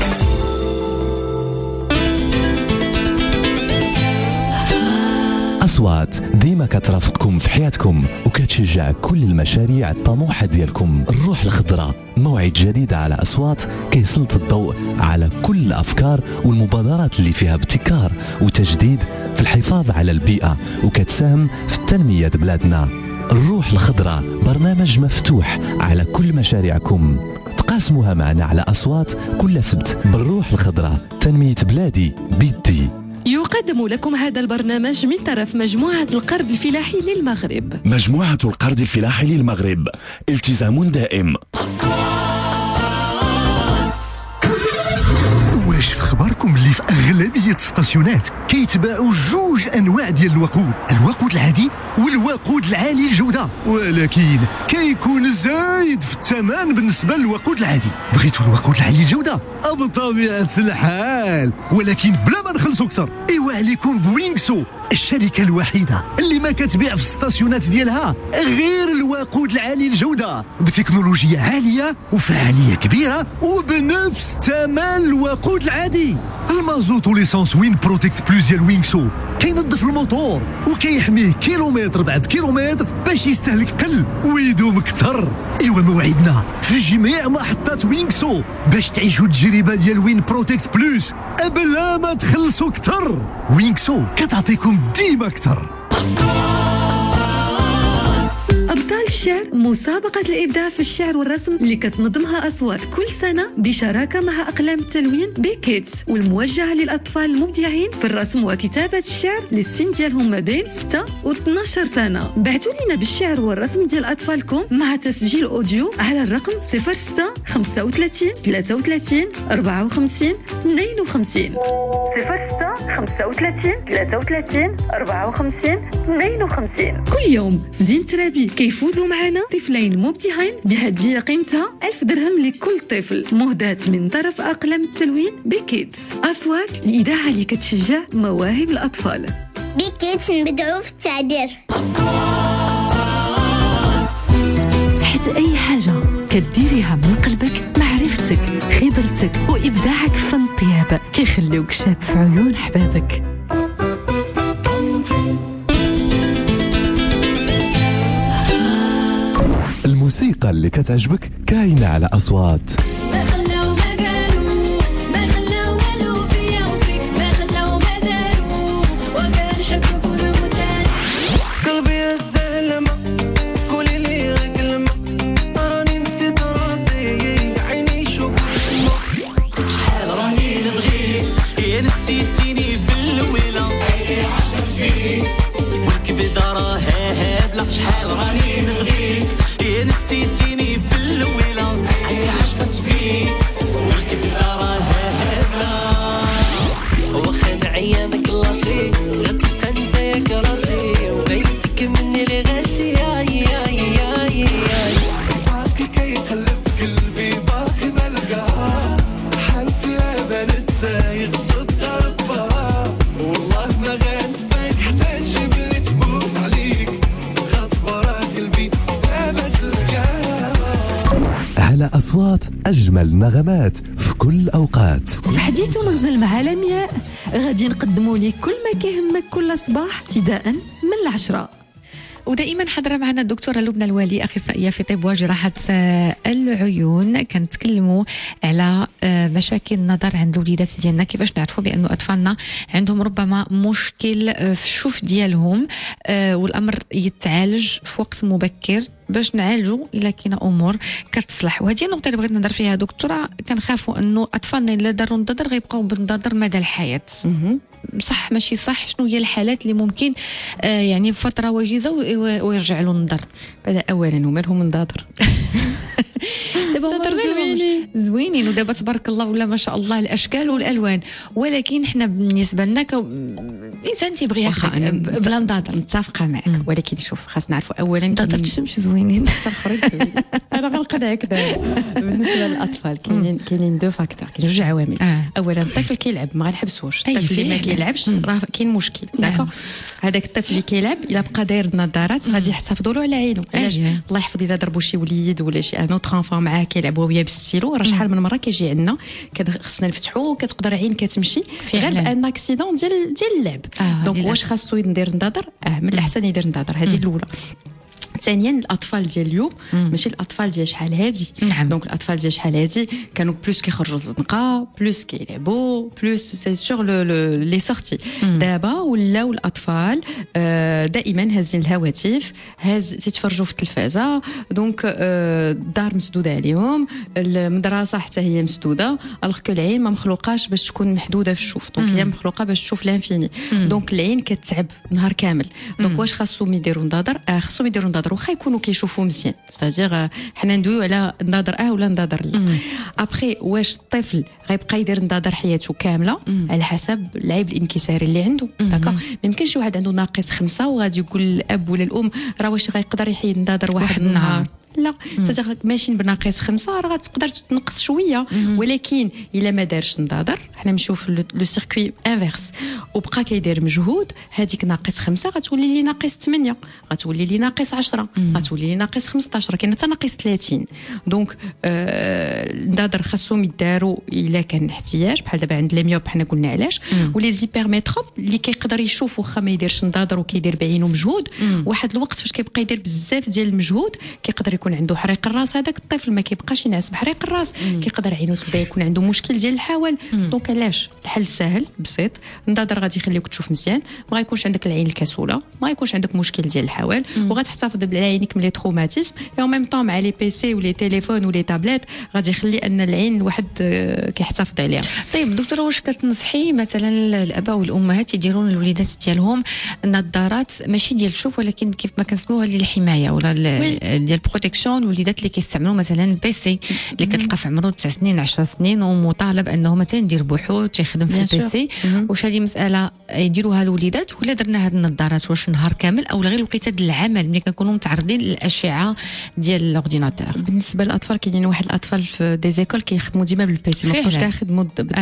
أصوات ديما كترافقكم في حياتكم وكتشجع كل المشاريع الطموحة ديالكم. الروح الخضراء موعد جديد على أصوات كيسلط الضوء على كل الأفكار والمبادرات اللي فيها ابتكار وتجديد في الحفاظ على البيئة وكتساهم في التنمية بلادنا. الروح الخضراء برنامج مفتوح على كل مشاريعكم، تقاسموها معنا على أصوات كل سبت. بالروح الخضراء تنمية بلادي بيدي. يقدم لكم هذا البرنامج من طرف مجموعة القرض الفلاحي للمغرب. مجموعة القرض الفلاحي للمغرب، التزام دائم. واش في خباركم اللي في اغلبيه الستاسيونات كيتباعوا جوج انواع ديال الوقود، الوقود العادي والوقود العالي الجوده، ولكن كيكون زايد في الثمن بالنسبه للوقود العادي. بغيتوا الوقود العالي الجوده بطبيعه الحال، ولكن بلا ما نخلصوا اكثر. ايوا عليكم بوينغسو، الشركه الوحيده اللي ما كتبيع في الستاسيونات ديالها غير الوقود العالي الجوده، بتكنولوجيا عاليه وفعاليه كبيره وبنفس ثمن الوقود العادي. المازوت وليسانس وين بروتكت بلوس ديال وينغسو كينظف الموتور وكيحميه كيلومتر بعد كيلومتر باش يستهلك قل ويدوم اكثر. ايوا موعدنا في جميع محطات وينغسو باش تعيشوا التجربه ديال وين بروتكت بلوس بلا ما تخلصوا اكثر. وينغسو كتعطيكم ديما اكثر. أبطال الشعر، مسابقة الإبداع في الشعر والرسم اللي كتنظمها أصوات كل سنة بشراكة مع أقلام التلوين بكيتس، والموجهة للأطفال المبدعين في الرسم وكتابة الشعر للسن ديالهم ما بين ستة و اثناش سنة. بعتوا لنا بالشعر والرسم ديال أطفالكم مع تسجيل أوديو على الرقم صفر ستة خمسة وثلاثين ثلاثة وثلاثين أربعة وخمسين اثنين وخمسين صفر ستة خمسة وثلاثين ثلاثة وثلاثين أربعة وخمسين اثنين وخمسين. كل يوم في زين ترابي كيفوزوا معنا طفلين مبدعين بهدية قيمتها ألف درهم لكل طفل، مهداة من طرف أقلام التلوين بكيتس. أصوات الإذاعة اللي كتشجع مواهب الأطفال. بكيتس نبدعوا في التعبير. حيت أي حاجة كديريها من قلبك، معرفتك خبرتك وإبداعك في فن الطياب كيخليوك شاب في عيون حبابك. الموسيقى اللي كتعجبك كاينة على أصوات. واخد عيانك الله شي لا تبقى انت يا كراشي. أحلى أصوات، أجمل نغمات في كل الأوقات. في حديث ونغزل مع لمياء غادي نقدموا لك كل ما كيهمك كل صباح ابتداء من العشرة. ودائما حاضره معنا الدكتوره لبنى الوالي، اخصائيه في طب وجراحه العيون. كنتكلموا على مشاكل النظر عند الوليدات ديالنا، كيفاش نعرفوا بانه اطفالنا عندهم ربما مشكل في الشوف ديالهم، والامر يتعالج في وقت مبكر باش نعالجوا الا كاينه امور كتصلح. وهذه النقطه اللي بغيت نهضر فيها دكتوره. كنخافوا انه اطفالنا الا داروا النظر غيبقاو بالنظر مدى الحياه. صح ماشي صح؟ شنو هي الحالات اللي ممكن آه يعني فتره وجيزه ويرجع له النظر؟ بعد اولا ومالهم النظر دابا هما زوينين زوينين ودابا تبارك الله ولا ما شاء الله الاشكال والالوان، ولكن حنا بالنسبه لنا الانسان تيبغي هكا بلا نظاظر. متفقه معك، ولكن شوف خاص نعرفوا اولا نظاظر الشمس زوينين تاخرين زوينين. انا غنقنعك دابا. بالنسبه للاطفال كاينين كاينين دو فاكتور، كاين جوج عوامل. آه. اولا الطفل كيلعب ما غنحبسوش، الطفل اللي ما كيلعبش راه كاين مشكل. داكو هذاك الطفل اللي كيلعب الا بقى داير النظارات غادي يحتفظوا له على عينه. علاش؟ الله يحفظ الا ضربوا شي وليد ولا شي ان اوتر انفون معاه كيلعب وهو بالستيلو، راه شحال من مره كيجي عندنا خصنا نفتحوه وكتقدر عين كتمشي غير بان اكسيدون ديال ديال اللعب. آه دونك واش خاصو يدير النظر؟ اه من الاحسن يدير النظر. هذه الاولى. ثانيا الاطفال ديال اليوم ماشي الاطفال ديال شحال هادي. نعم. دونك الاطفال ديال شحال هادي كانوا بلوس كيخرجوا الزنقه، بلوس كيلعبوا، بلوس سي سور لو لي سورتي. دابا ولاو الاطفال دائما هازين الهواتف، هاز تيتفرجوا في التلفازه، دونك الدار مسدوده عليهم، المدرسه حتى هي مسدوده، الوغ كو العين ما مخلوقاش باش تكون محدوده في الشوف، دونك هي مخلوقه باش تشوف لانفيني. دونك العين كتعب نهار كامل. دونك واش خاصهم يديروا النظر؟ اه خاصهم يديروا النظر واخا يكونوا كيشوفوا مزيان، ستادير حنا ندويو على النظر اه ولا النظر لا. ابخي واش الطفل غيبقى يدير النظر حياته كامله؟ على حسب العيب الانكساري اللي عنده. داكا ما يمكنش شي واحد عنده ناقص خمسة وغادي يقول الاب ولا الام راه واش غيقدر يحيد النظر واحد النهار؟ لا، صدق ماشيين بناقص خمسة راه تقدر تنقص شويه، ولكن الا ما دارش النظر حنا نشوف لو سيركوي انفيرس وبقى كيدير مجهود، هذيك ناقص خمسة غتولي لي ناقص ثمانية، غتولي لي ناقص عشرة، غتولي لي ناقص خمسطاش، كاين حتى ناقص ثلاثين. دونك آه النظر خاصهم يداروا الا كان احتياج، بحال دابا عند الميوب حنا قلنا علاش، ولي زيبرميتروب اللي كيقدر يشوف واخا ما يديرش النظر وكيدير بعينه مجهود، واحد الوقت فاش كيبقى يدير بزاف ديال المجهود كيقدر يكون عنده حريق الراس. هذاك الطفل ما كيبقاش ينعس بحريق الراس، كيقدر عينو تبدا يكون عنده مشكل ديال الحول. دونك علاش الحل سهل بسيط، النظر غادي يخليوك تشوف مزيان، ما غيكونش عندك العين الكسوله، ما غيكونش عندك مشكل ديال الحول، وغتحتفظ بعينيك من لي تروماتيزم. او ميم طون مع لي بيسي ولي تليفون ولي تابلت غادي يخلي ان العين الواحد كيحتفظ عليها. طيب دكتوره واش كتنصحي مثلا الاباء والامهات يديرون الوليدات ديالهم نظارات ماشي ديال الشوف ولكن كيف ما كنسموها للحمايه ولا ديال البروتيكسيون، الوليدات اللي كيستعملوا مثلا البيسي اللي كتلقى في عمره تسع سنين عشر سنين ومطالب انه مثلا يدير بحوث يخدم في البيسي، واش هذه مساله يديروها الوليدات ولا درنا هاد النظارات واش نهار كامل او غير الوقيته ديال العمل ملي كنكونوا متعرضين للاشعه ديال الاورديناتور؟ بالنسبه للاطفال كاينين واحد الاطفال في دي زيكول كيخدموا ديما بالبيسي، ما بقاوش كيخدموا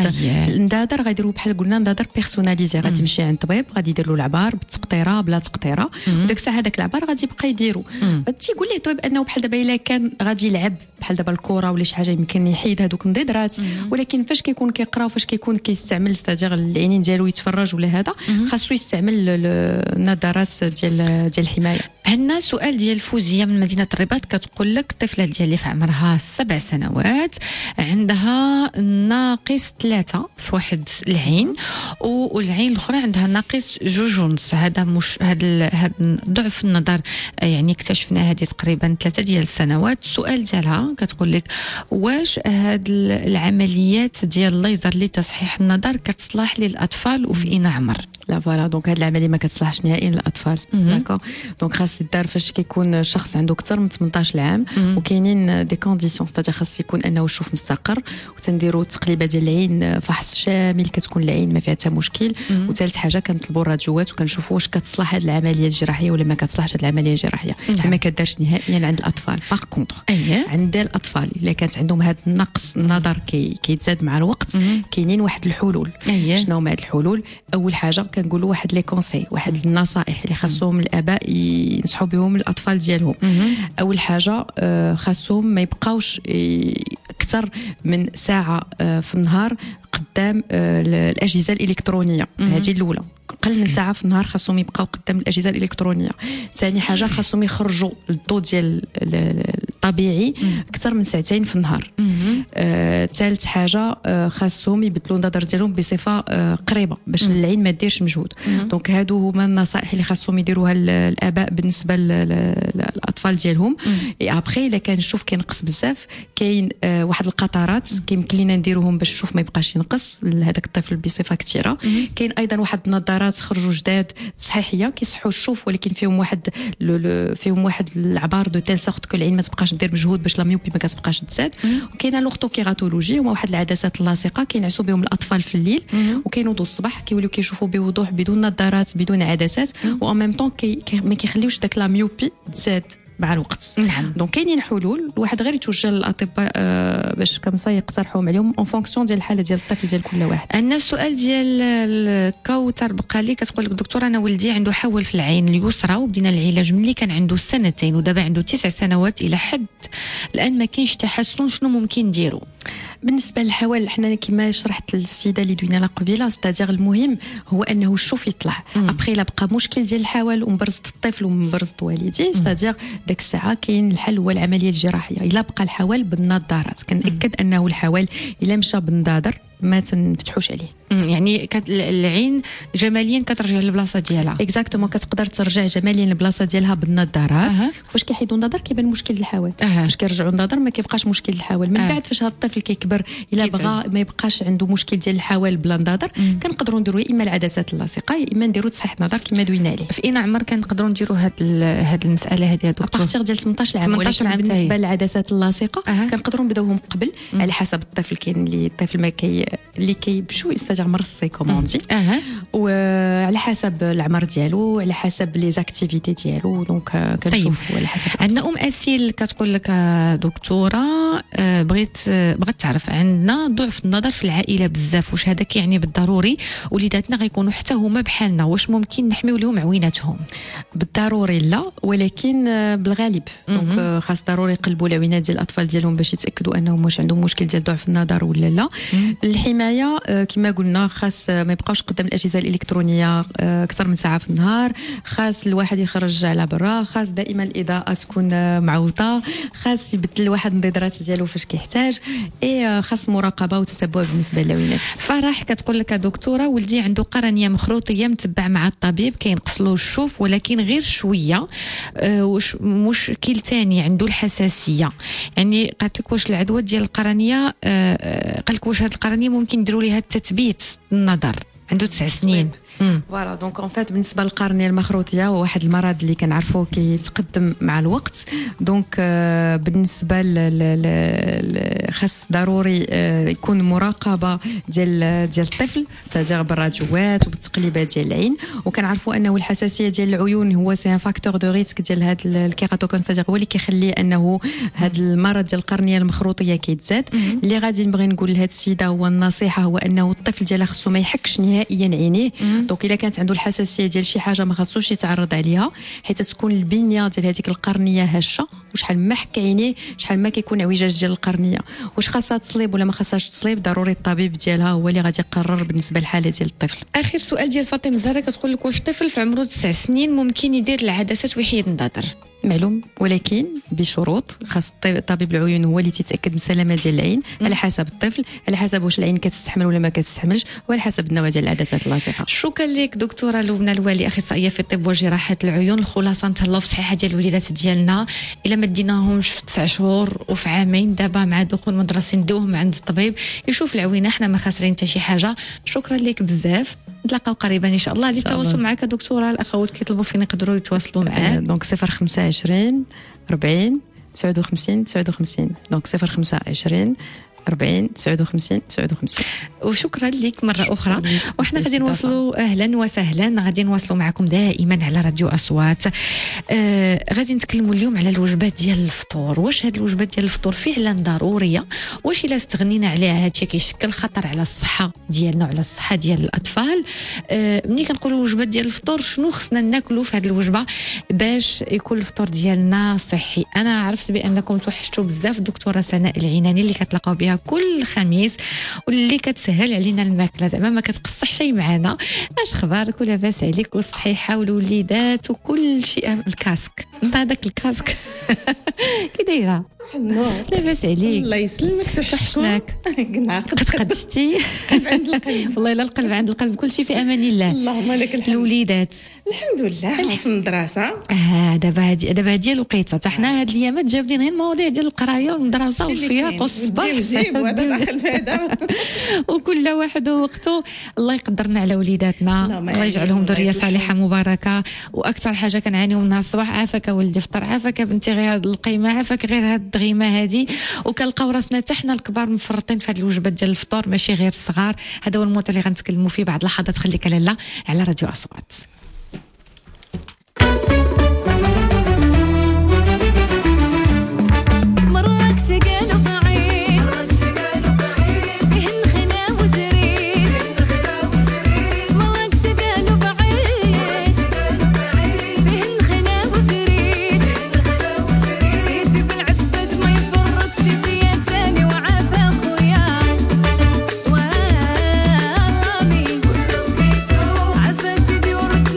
النظار. غيديروا بحال قلنا نظار بيرسوناليزي، غادي يمشي عند طبيب غادي يدير له العبار بالتقطيره بلا تقطيره، وداك الساعه هذاك العبار غادي يبقى يديرو. تيقول ليه الطبيب انه بحال دابا الا كان غادي يلعب بحال دابا الكره ولا شي حاجه يمكن يحيد هذوك النضيدرات، ولكن فاش كيكون كيقرا وفاش كيكون كيستعمل ستادير العينين ديالو يتفرج ولا هذا خاصو يستعمل النظارات ديال ديال الحمايه. عندنا سؤال ديال فوزيه من مدينه الرباط، كتقول لك الطفله ديالي في عمرها سبع سنوات عندها ناقص ثلاثة في واحد العين والعين الاخرى عندها ناقص جوج ونص. هذا مش هذا هذا ضعف النظر يعني اكتشفناه هذه تقريبا ثلاثه ديال السنوات. السؤال ديالها كتقول لك واش هاد العمليات ديال الليزر لتصحيح النظر كتصلح للاطفال وفي اي عمر؟ لا فوالا، دونك هاد العمليه ما كتصلحش نهائيا للاطفال. داكور، دونك خاص يدار فاش كيكون شخص عنده اكثر من ثمنطاش عام، وكاينين دي كونديسيون ستادير خاص يكون انه الشوف مستقر، وتنديروا تقليبه ديال العين فحص شامل كتكون العين ما فيها حتى مشكل، وثالث حاجه كنطلبوا الراديوات وكنشوفوا واش كتصلح هاد العمليه الجراحيه ولا ما كتصلحش هاد العمليه الجراحيه. ما كدارش نهائيا عند الاطفال. باغ كونطخ عند الاطفال الا كانت عندهم هاد النقص النظر كي كيتزاد مع الوقت، كاينين واحد الحلول. شنو هما هاد الحلول؟ اول حاجه كنقولوا واحد لي كونساي، واحد النصائح اللي خاصهم الاباء ينصحوا بهم الاطفال ديالهم. اول حاجه خاصهم ما يبقاوش اكثر من ساعه في النهار قدام الاجهزه الالكترونيه. هذه الاولى، قل من ساعه في النهار خاصهم يبقاو قدام الاجهزه الالكترونيه. ثاني حاجه خاصهم يخرجوا للضوء ديال الطبيعي اكثر من ساعتين في النهار. ثالث آه، حاجه آه، خاصهم يبدلوا النظر ديالهم بصفه آه، قريبه باش العين ما ديرش مجهود. دونك هادو هما النصائح اللي خاصهم يديروها الاباء بالنسبه للاطفال ديالهم. اي ابخي الا كان الشوف كينقص بزاف، كاين آه، واحد القطرات كيمكن لينا نديروهم باش الشوف ما يبقاش ينقص لهذاك الطفل بصفه كثيره. كاين ايضا واحد النظارات خرجوا جداد صحيحيه كيصحوا الشوف، ولكن فيهم واحد فيهم واحد العبار دو تيل سورت كو العين ما تبقاش دير مجهود باش لا ميوبي ما كتبقاش تزاد. وكاينه لورتوكيراتولوجي، هما واحد العدسات اللاصقه كينعسوا بهم الاطفال في الليل وكينوضوا الصباح كيوليو كيشوفوا بوضوح بدون نظارات بدون عدسات، و ان ميم طون كي ما كيخليوش داك لا ميوبي تزاد مع الوقت. نعم. دونك كاينين حلول، الواحد غير يتوجه للاطباء آه باش كمصا يقترحوهم عليهم اون فونكسيون ديال الحاله ديال الطفل ديال كل واحد. عندنا السؤال ديال الكوثر بقى لي كتقول لك دكتور انا ولدي عنده حول في العين اليسرى وبدينا العلاج ملي كان عنده سنتين ودابا عنده تسع سنوات الى حد الان ما كاينش تحسن، شنو ممكن نديرو؟ بالنسبه للحوال حنا كما شرحت للسيده اللي دوينا لا قبيله، ستادير المهم هو انه الشوف يطلع. ابخي لا بقى مشكل ديال الحوال ومبرزت الطفل ومبرزت والديه، ستادير داك الساعه كاين الحل هو العمليه الجراحيه. الا بقى الحوال بالنظارات كنأكد انه الحوال الا مشى بالنظاظر ما تنفتحوش عليه. يعني العين جماليا كترجع للبلاصه ديالها. اكزاكتومون كتقدر ترجع جماليا للبلاصه ديالها بالنظارات. أه. فاش كيحيدوا النظر كيبان مشكل الحوال. أه. فاش كيرجعوا النظر ما كيبقاش مشكل الحوال. من أه. بعد فاش هذا الطفل كيكبر الا بغى ما يبقاش عنده مشكل ديال الحوال بلا نظر، كنقدروا نديروا يا اما العدسات اللاصقه يا اما نديروا تصحيح النظر كما دوينا عليه. في اين عمر كنقدروا نديروا هاد هاد المساله هذه دكتور؟ ابارتيغ ديال ثمنطاش عام. ولكن بالنسبه للعدسات اللاصقه أه. كنقدروا نبداوهم قبل مم. على حسب الطفل. كاين اللي الطفل ما كي اللي كيبشو يستاجر مرصي كوموندي أه. وعلى حسب العمر ديالو على حسب لي زاكتيفيتي ديالو. دونك كنشوف طيب. على حسب. عندنا ام اسيل كتقول لك دكتوره بغيت بغات تعرف عندنا ضعف النظر في العائله بزاف، واش هذا كيعني بالضروري وليداتنا غيكونوا حتى هما بحالنا؟ واش ممكن نحميو لهم عويناتهم؟ بالضروري لا، ولكن بالغالب دونك خاص ضروري يقلبوا العوينات ديال الاطفال ديالهم باش يتاكدوا انهم واش عندهم مشكل ديال ضعف النظر ولا لا. الحمايه كما قلنا خاص ما يبقاوش قدام الاجهزه الالكترونيه اكثر من ساعه في النهار، خاص الواحد يخرج على برا، خاص دائما الاضاءه تكون معوطه، خاص يبدل الواحد النظارات ديالو فاش كيحتاج، اي خاص مراقبه وتتبع بالنسبه للعوينات. فرح كتقول لك دكتوره ولدي عنده قرنيه مخروطيه متبع مع الطبيب كينقص له الشوف ولكن غير شويه. أه واش مشكل ثاني عنده الحساسيه، يعني قالت لك واش العدوى ديال القرنيه أه قال لك واش هذه القرنيه ممكن نديروا ليها التثبيت النظر؟ عنده تسع سنين. فوالا دونك اون فات بالنسبه للقرنيه المخروطيه هو واحد المرض اللي كنعرفوه كيتقدم مع الوقت. دونك آه بالنسبه ل خاص ضروري آه يكون مراقبه ديال ديال الطفل، ستادير بالراديوات وبالتقليبات ديال العين. وكنعرفوا انه الحساسيه ديال العيون هو سي ان فاكتور دو ريسك ديال هذا الكيراتوكون، ستادير هو اللي كيخلي انه هذا المرض ديال القرنيه المخروطيه كيتزاد. اللي غادي نبغي نقول لهاد السيده هو النصيحه هو انه الطفل ديالها خصو ما يحكش نهائيا عينيه. دونك الا كانت عنده الحساسيه ديال شي حاجه ما خاصوش يتعرض عليها حيت تكون البنيه ديال هذيك القرنيه هشه، وشحال ما حك عينيه شحال ما كيكون اعوجاج ديال القرنيه. واش خاصها تصليب ولا ما خاصهاش تصليب، ضروري الطبيب ديالها هو اللي غادي يقرر بالنسبه للحاله ديال الطفل. اخر سؤال ديال فاطمه زهره كتقول لك واش طفل في عمره تسع سنين ممكن يدير العدسات ويحيد النظر؟ معلوم، ولكن بشروط. خاص طبيب العيون هو اللي تيتاكد من السلامه ديال العين م. على حسب الطفل، على حسب واش العين كتستحمل ولا ما كتستحملش، وعلى حسب النوع ديال العدسات اللاصقه. شكرا لك دكتوره لبنى الوالي، اخصائيه في الطب وجراحه العيون. الخلاصه نتهلاو في الصحه ديال الوليدات ديالنا، الا ما ديناهمش في تسع شهور وفي عامين دابا مع دخول المدرسه ندوهم عند الطبيب يشوف العوينه، حنا ما خاسرين حتى شي حاجه. شكرا لك بزاف، نتلاقاو قريبا ان شاء الله. للتواصل معك دكتوره الاخوات كيطلبوا فين يقدروا يتواصلوا معاك؟ دونك صفر خمسة وعشرين أربعين تسعة وخمسين تسعة وخمسين. دونك صفر خمسة وعشرين أربعين تسعة وخمسين تسعة وخمسين. وشكرا لك مرة أخرى. وإحنا غادي نواصلوا أهلا وسهلا، غادي نواصلوا معكم دائما على راديو أصوات. آه غادي نتكلموا اليوم على الوجبات ديال الفطور. واش هاد الوجبات ديال الفطور فعلا ضرورية؟ واش إلا استغنينا عليها هادشي كيشكل خطر على الصحة ديالنا وعلى الصحة ديال الأطفال؟ آه ملي كنقولوا وجبات ديال الفطور شنو خصنا ناكلوا في هاد الوجبة باش يكون الفطور ديالنا صحي؟ أنا عرفت بأنكم توحشتوا بزاف الدكتورة سناء العناني اللي كتلاقاو بها كل خميس واللي كتسهل علينا الماكله، زعما ما كتقصح شيء معنا. اش خبارك ولاباس عليك والصحيحه والوليدات وكل شيء؟ الكاسك انت هذاك الكاسك كي دايره؟ لاباس عليك؟ الله يسلمك، توحشتك. قد قدشتي عند القلب. والله الا القلب عند القلب، كل شيء في امان الله. اللهم لك الحمد. الوليدات الحمد لله في المدرسه. اه دابا هادي دابا هادي الوقيته حتى حنا هاد الايامات جابدين غير المواضيع ديال القرايه والمدرسه والفياق والصباح وجيب وهذا داخل في هذا وكل واحد وقته. الله يقدرنا على وليداتنا، الله يجعلهم ذريه صالحه مباركه. واكثر حاجه كنعانيو منها الصباح، عافاك ولدي فطر، عافاك بنتي غير هاد القيمه، عافاك غير هاد الدغيمه هادي. وكنلقاو راسنا حتى حنا الكبار مفرطين في هاد الوجبات ديال الفطور، ماشي غير الصغار. هذا هو الموضوع اللي غنتكلموا فيه بعد لحظات. خليك لاله على راديو أصوات. مراكش قالوا بعيد، مراكش قالوا بعيد، فيه الخلا وجريد، مراكش قالوا بعيد، فيه الخلا وجريد، سيدي بالعباد ما يفرطش فيا تاني وعافى خويا، ورامي عافى سيدي ورد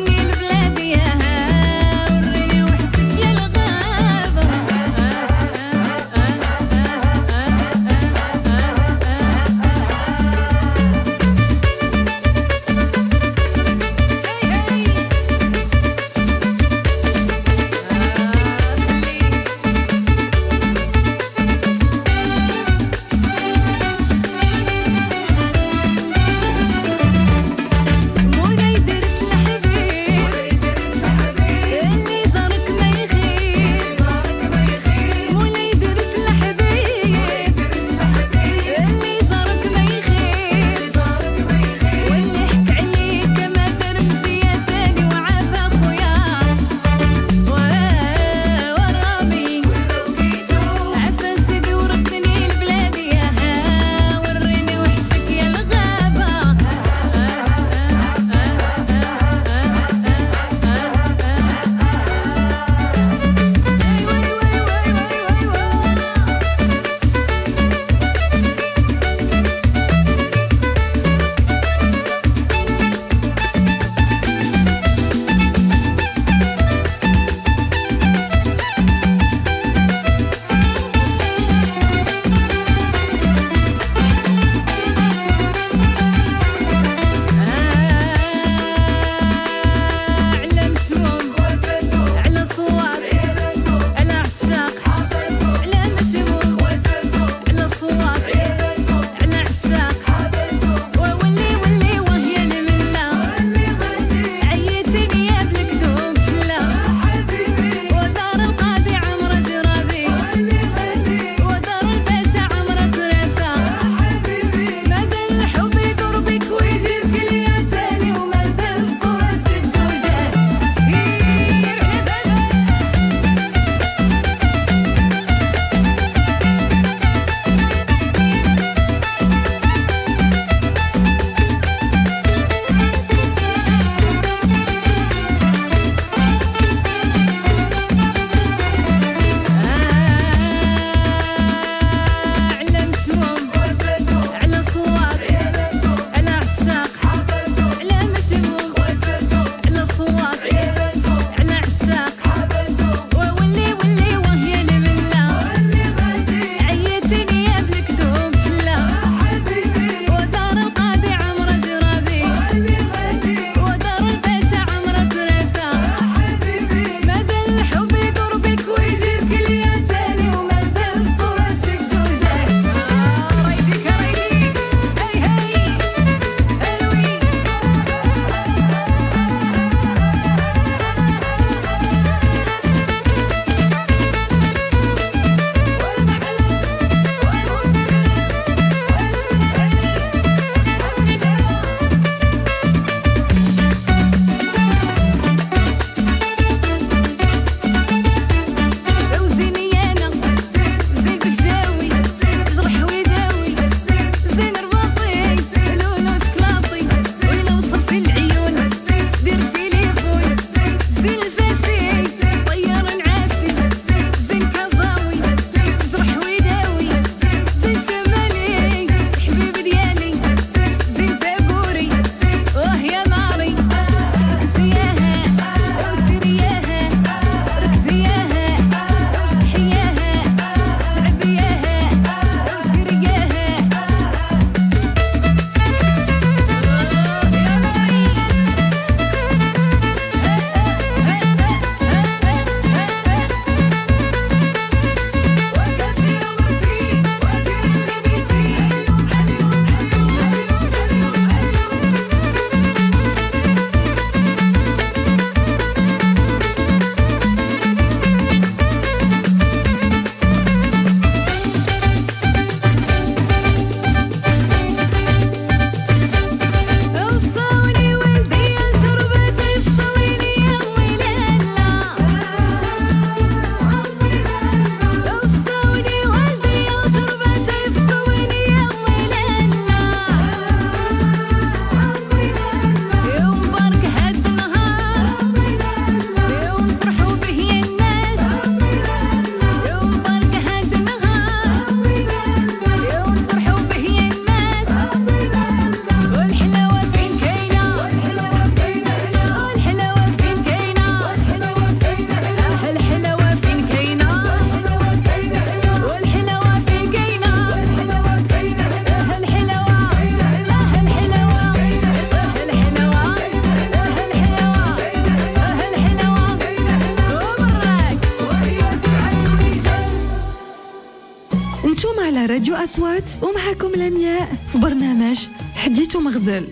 انتم على راديو أصوات ومعكم لمياء في برنامج حديث ومغزل.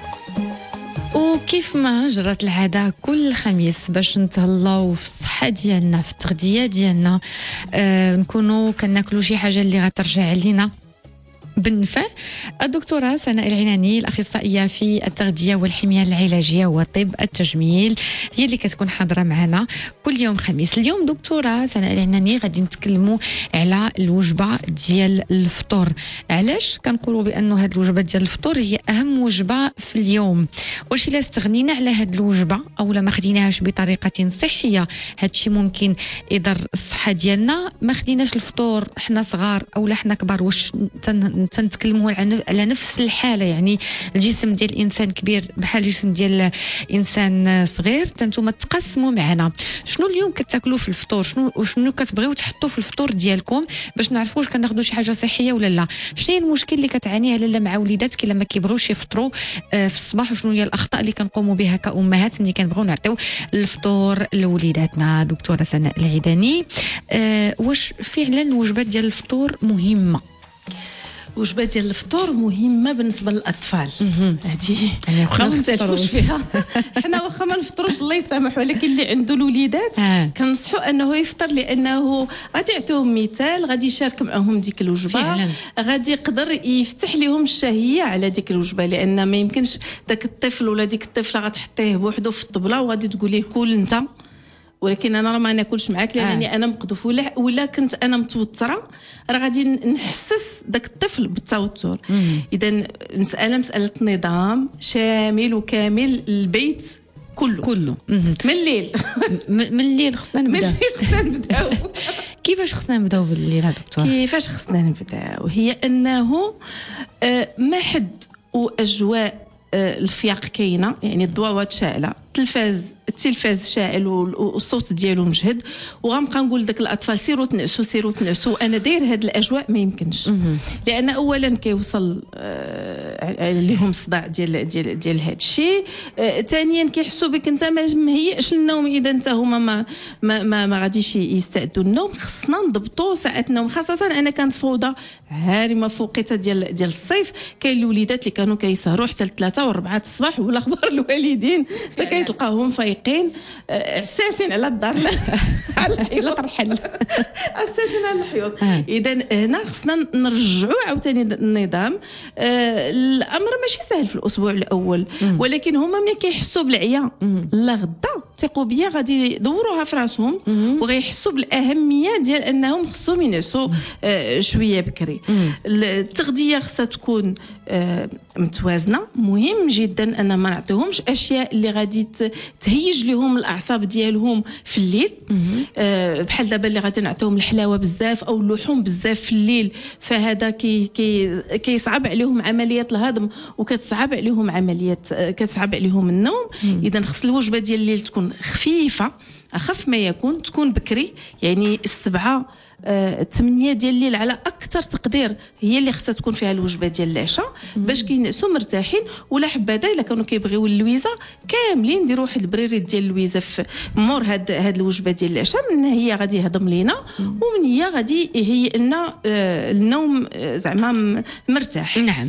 وكيف ما جرت العادة كل خميس باش نتهلاو في الصحة ديالنا في التغذية ديالنا، آه نكونوا كناكلوا شي حاجة اللي غترجع لينا بالنفع. الدكتورة سناء العناني الأخصائية في التغذية والحمية العلاجية وطب التجميل هي اللي كتكون حاضرة معنا كل يوم خميس. اليوم دكتورة سناء العناني غادي نتكلموا على الوجبة ديال الفطور. علاش كنقولوا بأنه هاد الوجبة ديال الفطور هي أهم وجبة في اليوم؟ واش إلا استغنينا على هاد الوجبة أو لا ما خديناهاش بطريقة صحية هادشي ممكن يضر الصحة ديالنا؟ ما خديناش الفطور حنا صغار أو لا حنا كبار، واش تنتكلموا على نفس الحاله؟ يعني الجسم ديال الانسان كبير بحال الجسم ديال الانسان صغير. تنتوما تقسموا معنا شنو اليوم كتاكلوا في الفطور، شنو وشنو كتبغيو تحطوا في الفطور ديالكم باش نعرفوا واش كناخذوا شي حاجه صحيه ولا لا. شنو هي المشكل اللي كتعانيه لاله مع وليداتك لما كيبغيوش يفطروا في الصباح، وشنو هي الاخطاء اللي كنقوموا بها كامهات ملي كنبغيو نعطيو الفطور لوليداتنا؟ دكتوره سناء العيداني، أه واش فعلا الوجبات ديال الفطور مهمه؟ وجبه ديال الفطور مهمه بالنسبه للاطفال. هذه يعني واخا ما نختلفوش فيها حنا واخا ما نفطروش الله يسامح، ولكن اللي عنده الوليدات كنصحوا انه يفطر، لانه غادي يعطيهم مثال، غادي يشارك معهم ديك الوجبه، غادي يقدر يفتح لهم الشهيه على ديك الوجبه، لان ما يمكنش داك الطفل ولا ديك الطفله غتحطيه بوحدو في الطبله وغادي تقول ليه كول انت ولكن انا راه ما ناكلش معاك لانني آه. انا مقذوف ولا ولا كنت انا متوتره، راه غادي نحسس داك الطفل بالتوتر. اذا مساله مساله نظام شامل وكامل البيت كله كله من الليل من الليل خصنا نبداو من الليل خصنا نبداو كيفاش خصنا نبداو بالليل دكتور؟ كيفاش خصنا نبداو هي انه ما حد واجواء الفياق كاينه، يعني الضوءات شاعله، التلفاز التلفاز شاعل والصوت ديالو مجهد، وغنبقى نقول داك الاطفال سيروا تنعسوا سيروا تنعسوا. انا داير هاد الاجواء ما يمكنش، لان اولا كيوصل آه لهم الصداع ديال ديال ديال هاد الشيء، آه ثانيا كيحسوا بك انت ما مهيئش للنوم، اذا انت هما ما ما ما, ما غاديش يستعدوا للنوم. خصنا نضبطوا ساعات النوم، خاصه انا كانت فوضى هارمه فوقيتها ديال ديال الصيف. كاين الوليدات اللي كانوا كيسهروا حتى لثلاثة وأربعة الصباح، ولا اخبار الوالدين حتى كيتلقاوهم فايقين عساسين على الدار على الحيوط الحل عساسين على الحيوط. اذا هنا خصنا نرجعوا عاوتاني النظام. الامر ماشي سهل في الاسبوع الاول، ولكن هما ملي كيحسوا بالعيا لا غدا ثقوا بيا غادي يدوروها في راسهم وغيحسوا بالاهميه ديال انهم خصهم ينعسوا شويه بكري. التغذيه خصها تكون متوازنه، مهم جدا ان ما نعطيهمش اشياء اللي غادي تهيج لهم الاعصاب ديالهم في الليل. أه بحال دابا اللي غادي نعطيهم الحلاوه بزاف او اللحوم بزاف في الليل، فهذا كي كي كيصعب عليهم عمليه الهضم وكتصعب عليهم عمليه كتصعب عليهم النوم. اذا خص الوجبه ديال الليل تكون خفيفه، اخف ما يكون، تكون بكري، يعني السبعه الثمانية ديال الليل على اكثر تقدير هي اللي خصها تكون فيها الوجبه ديال العشاء باش كينعسوا مرتاحين. ولا حبذا الا كانوا كيبغيو اللويزه كاملين نديروا واحد البريريت ديال اللويزه في مور هاد هاد الوجبه ديال العشاء، من هي غادي يهضم لينا ومن هي غادي يهيئ لنا النوم زعما مرتاح. نعم.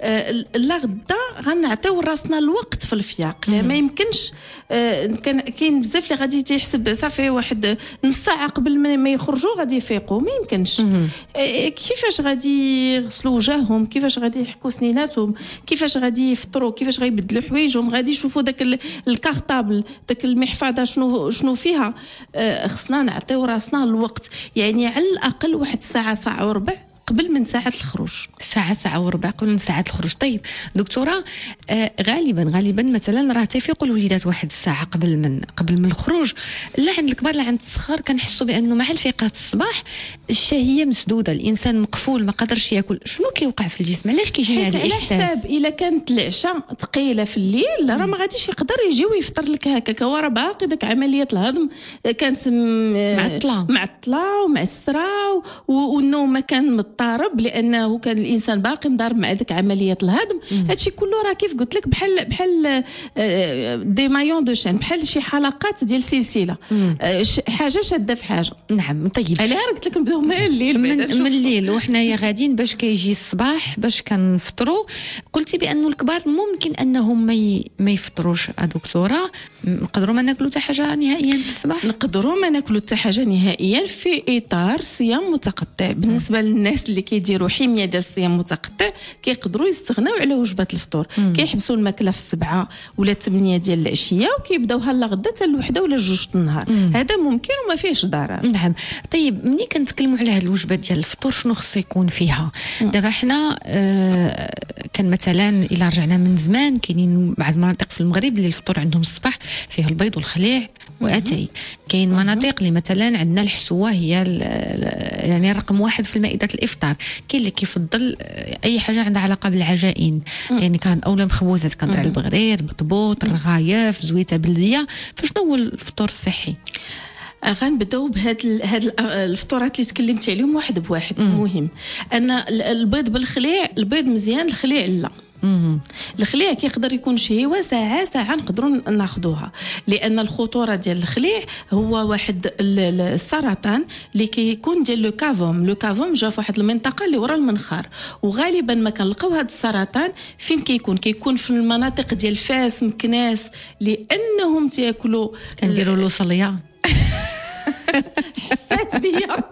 لا غدا غنعطيو راسنا الوقت في الفياق، لا ما يمكنش. كان كاين بزاف اللي غادي تيحسب صافي واحد نص ساعه قبل ما يخرجوا غادي يفيقوا، ما يمكنش. كيفاش غادي يغسلوا وجههم، كيفاش غادي يحكوا سنيناتهم، كيفاش غادي يفطروا، كيفاش غيبدلوا حوايجهم، غادي يشوفوا داك الكارطابل داك المحفظه شنو شنو فيها. خصنا نعطيو راسنا الوقت، يعني على الاقل واحد ساعه ساعه وربع قبل من ساعة الخروج. ساعة ساعة وربع قبل من ساعة الخروج. طيب دكتورة، آه غالبا غالبا مثلا راه تيفيقوا الوليدات واحد الساعة قبل من قبل من الخروج. لا عند الكبار لا عند الصغار كنحسوا بأنه مع الفيقات الصباح الشهية مسدودة، الإنسان مقفول ما قدرش ياكل. شنو كيوقع في الجسم؟ علاش كيجينا هذا الإحساس؟ على حساب إلا كانت العشاء ثقيلة في الليل راه ما غاديش يقدر يجي ويفطر لك هكاك، هو راه باقي داك عملية الهضم كانت معطلة معطلة ومعسرة والنوم ما كان مضطرب، مضطرب لانه كان الانسان باقي مضارب مع ديك عمليه الهضم. هادشي كله راه كيف قلت لك بحال بحال دي مايون دو شان، بحال شي حلقات ديال سلسله، حاجه شاده في حاجه. نعم طيب، عليها قلت لك نبداو من الليل من, من الليل وحنايا غاديين باش كيجي الصباح باش كنفطروا. قلتي بانه الكبار ممكن انهم ما ما يفطروش دكتوره، نقدروا ما ناكلوا حتى حاجه نهائيا في الصباح؟ نقدروا ما ناكلوا حتى حاجه نهائيا في اطار صيام متقطع. بالنسبه للناس اللي كيديروا حميه ديال الصيام المتقطع كيقدروا يستغناو على وجبه الفطور، كيحبسوا الماكله في السبعه ولا الثمانيه ديال العشيه وكيبداوها لا غدا حتى الوحده ولا جوج النهار. هذا ممكن وما فيهش ضرر. نعم طيب، ملي كنتكلموا على هذه الوجبات ديال الفطور شنو خصو يكون فيها؟ دابا حنا آه كان مثلا الا رجعنا من زمان كاينين بعض المناطق في المغرب اللي الفطور عندهم الصباح فيه البيض والخليع واتاي. كاين مناطق اللي مثلا عندنا الحسوه هي يعني رقم واحد في المائده الافطار. كاين اللي كيفضل اي حاجه عندها علاقه بالعجائن، يعني كان اولا مخبوزات كنطرع البغرير، بطبوط، الرغايف، زويته بلديه. فشنو هو الفطور الصحي؟ غنبداو بهاد هاد الفطورات اللي تكلمت عليهم واحد بواحد. مهم ان البيض بالخليع، البيض مزيان، الخليع لا. الخليع كيقدر يكون شهيوه ساعه ساعه نقدروا ناخذوها، لان الخطوره ديال الخليع هو واحد السرطان اللي كيكون ديال لو كافوم. لو كافوم جا في واحد المنطقه اللي ورا المنخار، وغالبا ما كنلقاو هذا السرطان فين كيكون كيكون في المناطق ديال فاس مكناس، لانهم تياكلوا كنديروا له صليه. حسيت بيا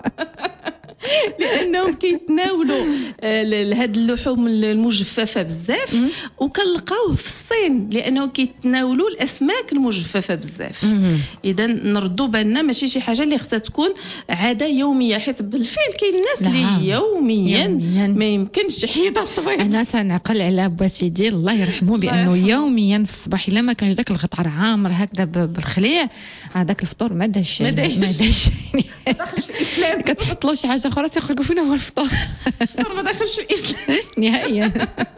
لانهم كيتناولوا هاد اللحوم المجففه بزاف، وكنلقاوه في الصين لانه كيتناولوا الاسماك المجففه بزاف. اذا نردوا بالنا ماشي شي حاجه اللي خصها تكون عاده يوميه، حيت بالفعل كاين الناس اللي يوميا, يوميا ما يمكنش يحيدها الطبيب. انا تنعقل على با سيدي الله يرحمه بانه يوميا في الصباح الا ما كانش داك الغطار عامر هكذا بالخليع، هذاك الفطور ما داش ما داش كتحط له شي حاجه اخرى تيخرجوا فينا هو الفطور. الفطور ما داخلش الاسلام نهائيا.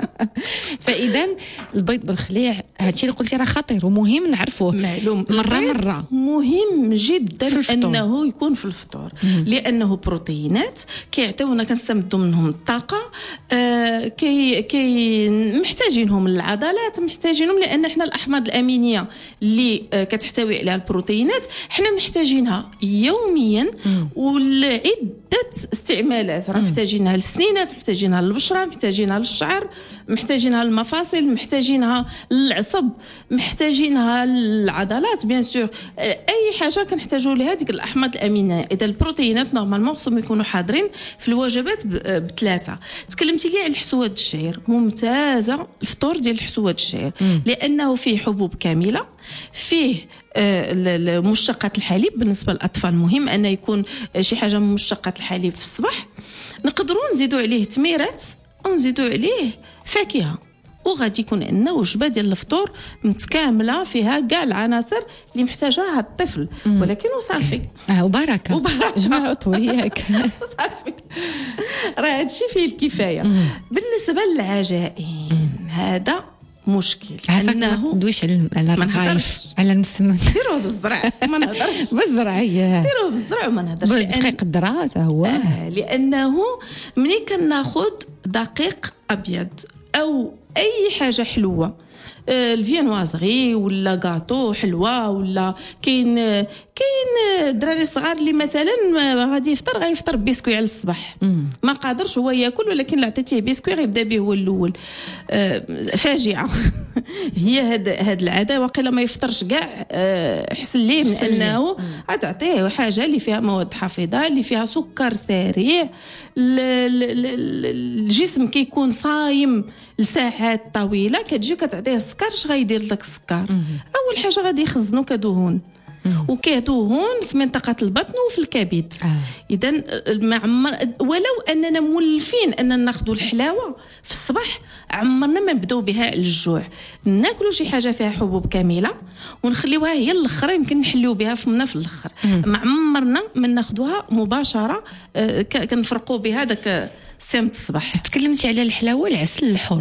فاذا البيض بالخليع هادشي اللي قلتي راه خطير ومهم نعرفوه معلوم مره مره. مهم جدا انه يكون في الفطور، لانه بروتينات كيعطيونا كنستمدوا منهم الطاقه، آه كي كي محتاجينهم العضلات، محتاجينهم لان احنا الاحماض الامينيه اللي آه كتحتوي على البروتينات حنا محتاجينها يوميا ولعده استعمالات. راه محتاجينها للسنينات، محتاجينها للبشره، محتاجينها للشعر، محتاجينها للمفاصل، محتاجينها للعصب، محتاجينها للعضلات بيان سور. اي حاجه كنحتاجوا لها ديك الاحماض الامينيه. اذا البروتينات نورمالمون خصهم يكونوا حاضرين في الوجبات بثلاثه. تكلمتي لي على الحسوات الشعير، ممتازه الفطور ديال الحسوات الشعير لانه فيه حبوب كامله، فيه آه مشتقات الحليب. بالنسبه للاطفال مهم ان يكون شي حاجه من مشتقات الحليب في الصباح. نقدروا نزيدوا عليه تميرات ونزيدوا عليه فاكهه، وغادي يكون عندنا وجبه ديال الفطور متكامله فيها كاع العناصر اللي محتاجها الطفل. ولكن وصافي اه وبركه وبركه جمعوا طوياك صافي راه هادشي فيه الكفايه. بالنسبه للعجائن هذا مشكل، انه دويش على الرغايف على المسمن ديروه بالزرع ما نهضرش بالزرع ديروه بالزرع وما نهضرش دقيق الذره هو آه لانه ملي كناخذ دقيق ابيض او اي حاجه حلوه، آه الفينوازغي ولا غاطو حلوه، ولا كاين كاين الدراري الصغار اللي مثلا غادي يفطر غيفطر بيسكوي على الصباح، ما قادرش هو ياكل، ولكن لا عطيتيه بيسكوي غيبدا به هو الاول. آه فاجعه هي هاد هاد العاده. واقيلا ما يفطرش كاع آه حسن ليه من انه غتعطيه حاجه اللي فيها مواد حافظه، اللي فيها سكر سريع. الجسم كيكون صايم لساعات طويله، كتجي كتعطيه السكر، اش غيدير لك السكر؟ اول حاجه غادي يخزنو كدهون، وكدهون في منطقه البطن وفي الكبد. آه. اذا معمر ولو اننا مولفين اننا ناخذوا الحلاوه في الصباح، عمرنا ما نبداو بها على الجوع. ناكلوا شي حاجه فيها حبوب كامله ونخليوها هي الاخر، يمكن نحليو بها فمنا في الاخر. ما عمرنا ما ناخذوها مباشره، آه كنفرقوا بها داك سمت الصباح. تكلمتي على الحلاوه، العسل الحر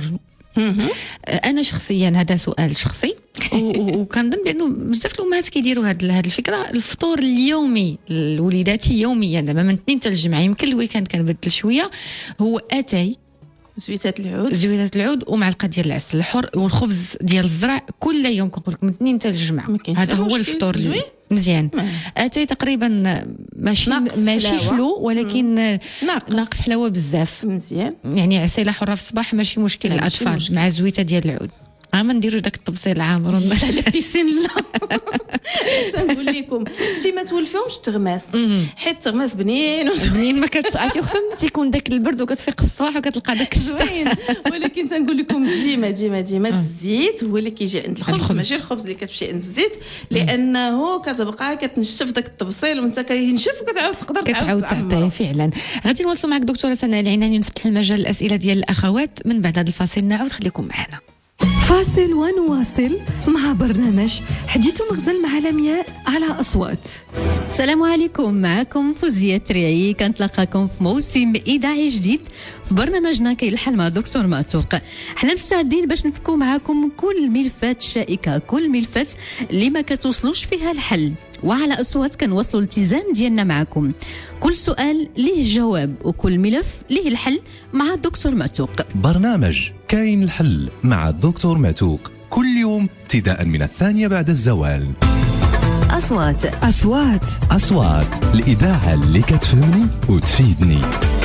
انا شخصيا هذا سؤال شخصي وكنظن بانه بزاف الامهات كيديروا هذه هذه الفكره. الفطور اليومي لوليداتي يوميا دابا من الاثنين حتى الجمعه، يمكن الويكاند كنبدل شويه، هو اتاي زويتات العود زويتات العود ومعلقه ديال العسل الحر والخبز ديال الزرع كل يوم. كنقول لك من الاثنين حتى الجمعه، هذا هو الفطور زوين مزيان. اتاي تقريبا ماشي ماشي حلو ولكن ناقص, ناقص حلاوه بزاف مزيان، يعني عسيله حره في الصباح ماشي مشكل للاطفال مع زويته ديال العود. ها ما نديروش داك الطبسيل العامر على بيسين. لا نقول لكم شي ما تولفيهمش التغماس، حيت التغماس بنين بنين ما كتسعاتي، خصوصا تيكون داك البرد وكتفيق الصباح وكتلقى داك زوين. ولكن تنقول لكم ديما ديما ديما الزيت هو اللي كيجي عند الخبز، ماشي الخبز اللي كتمشي عند الزيت، لانه كتبقى كتنشف داك الطبسيل وانت كينشف وكتعاود تقدر كتعاود تعطيه فعلا. غادي نوصلوا معك دكتوره سناء العناني، نفتح المجال الاسئله ديال الاخوات من بعد هذا الفاصل. نعود خليكم معنا. فاصل ونواصل مع برنامج حديث مغزل مع لمياء على أصوات. السلام عليكم، معكم فوزية تريعي، كنتلاقاكم في موسم إذاعي جديد في برنامجنا كي الحل مع دكتور معتوق. حنا مستعدين باش نفكوا معكم كل ملفات شائكة، كل ملفات اللي ما كتوصلوش فيها الحل، وعلى أصوات كنوصلوا الالتزام ديالنا معكم. كل سؤال ليه جواب وكل ملف ليه الحل مع الدكتور معتوق. برنامج كاين الحل مع الدكتور معتوق كل يوم ابتداء من الثانية بعد الزوال. أصوات أصوات أصوات الإذاعة اللي كتفهمني وتفيدني.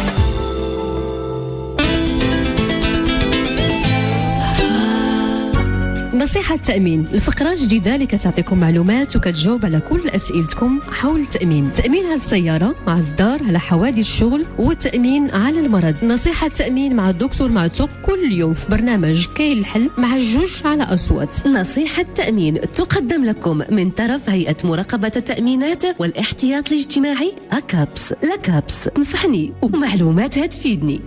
نصيحة التأمين، الفقرة الجديدة اللي كتعطيكم معلومات وكتجاوب على كل أسئلتكم حول التأمين. تأمين على السيارة، على الدار، على حوادث الشغل، والتأمين على المرض. نصيحة التأمين مع الدكتور معتوق كل يوم في برنامج كاين الحل مع الجوج على أصوات. نصيحة التأمين تقدم لكم من طرف هيئة مراقبة التأمينات والاحتياط الاجتماعي أكابس. لكابس نصحني ومعلوماتها تفيدني.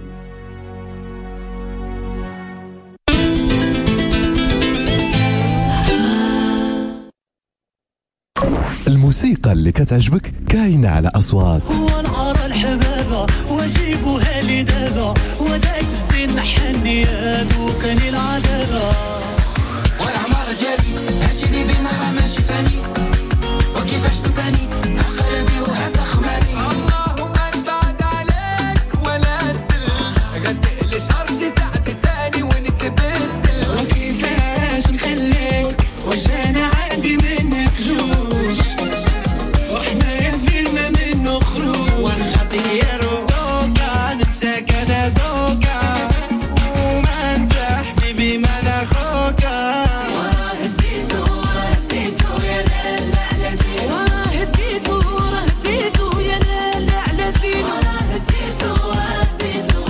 الموسيقى اللي كتعجبك كاينة على أصوات. ونعرى الحبابة وجيبوها لي دابا، وداك السن محنيات وكان العذابة. والعمارة ديالي هادشي اللي بينا راه ماشي فاني، وكيفاش تنساني أقربي وحتى خماري. اللهم نبعد عليك ولا تدل، غدق شهر شي ساعة تاني ونتبدل. وكيفاش نخليك واش أنا عندي منك جوج، وحنا يفينا منه خروج. ونخطي يا روكا ننساك أنا دوكا، وما انت حبيبي ما أنا خوكا. وراه هديتو وراه هديتو يا لالا على زين، وراه هديتو وراه هديتو يا لالا على زين، وراه هديتو وراه هديتو.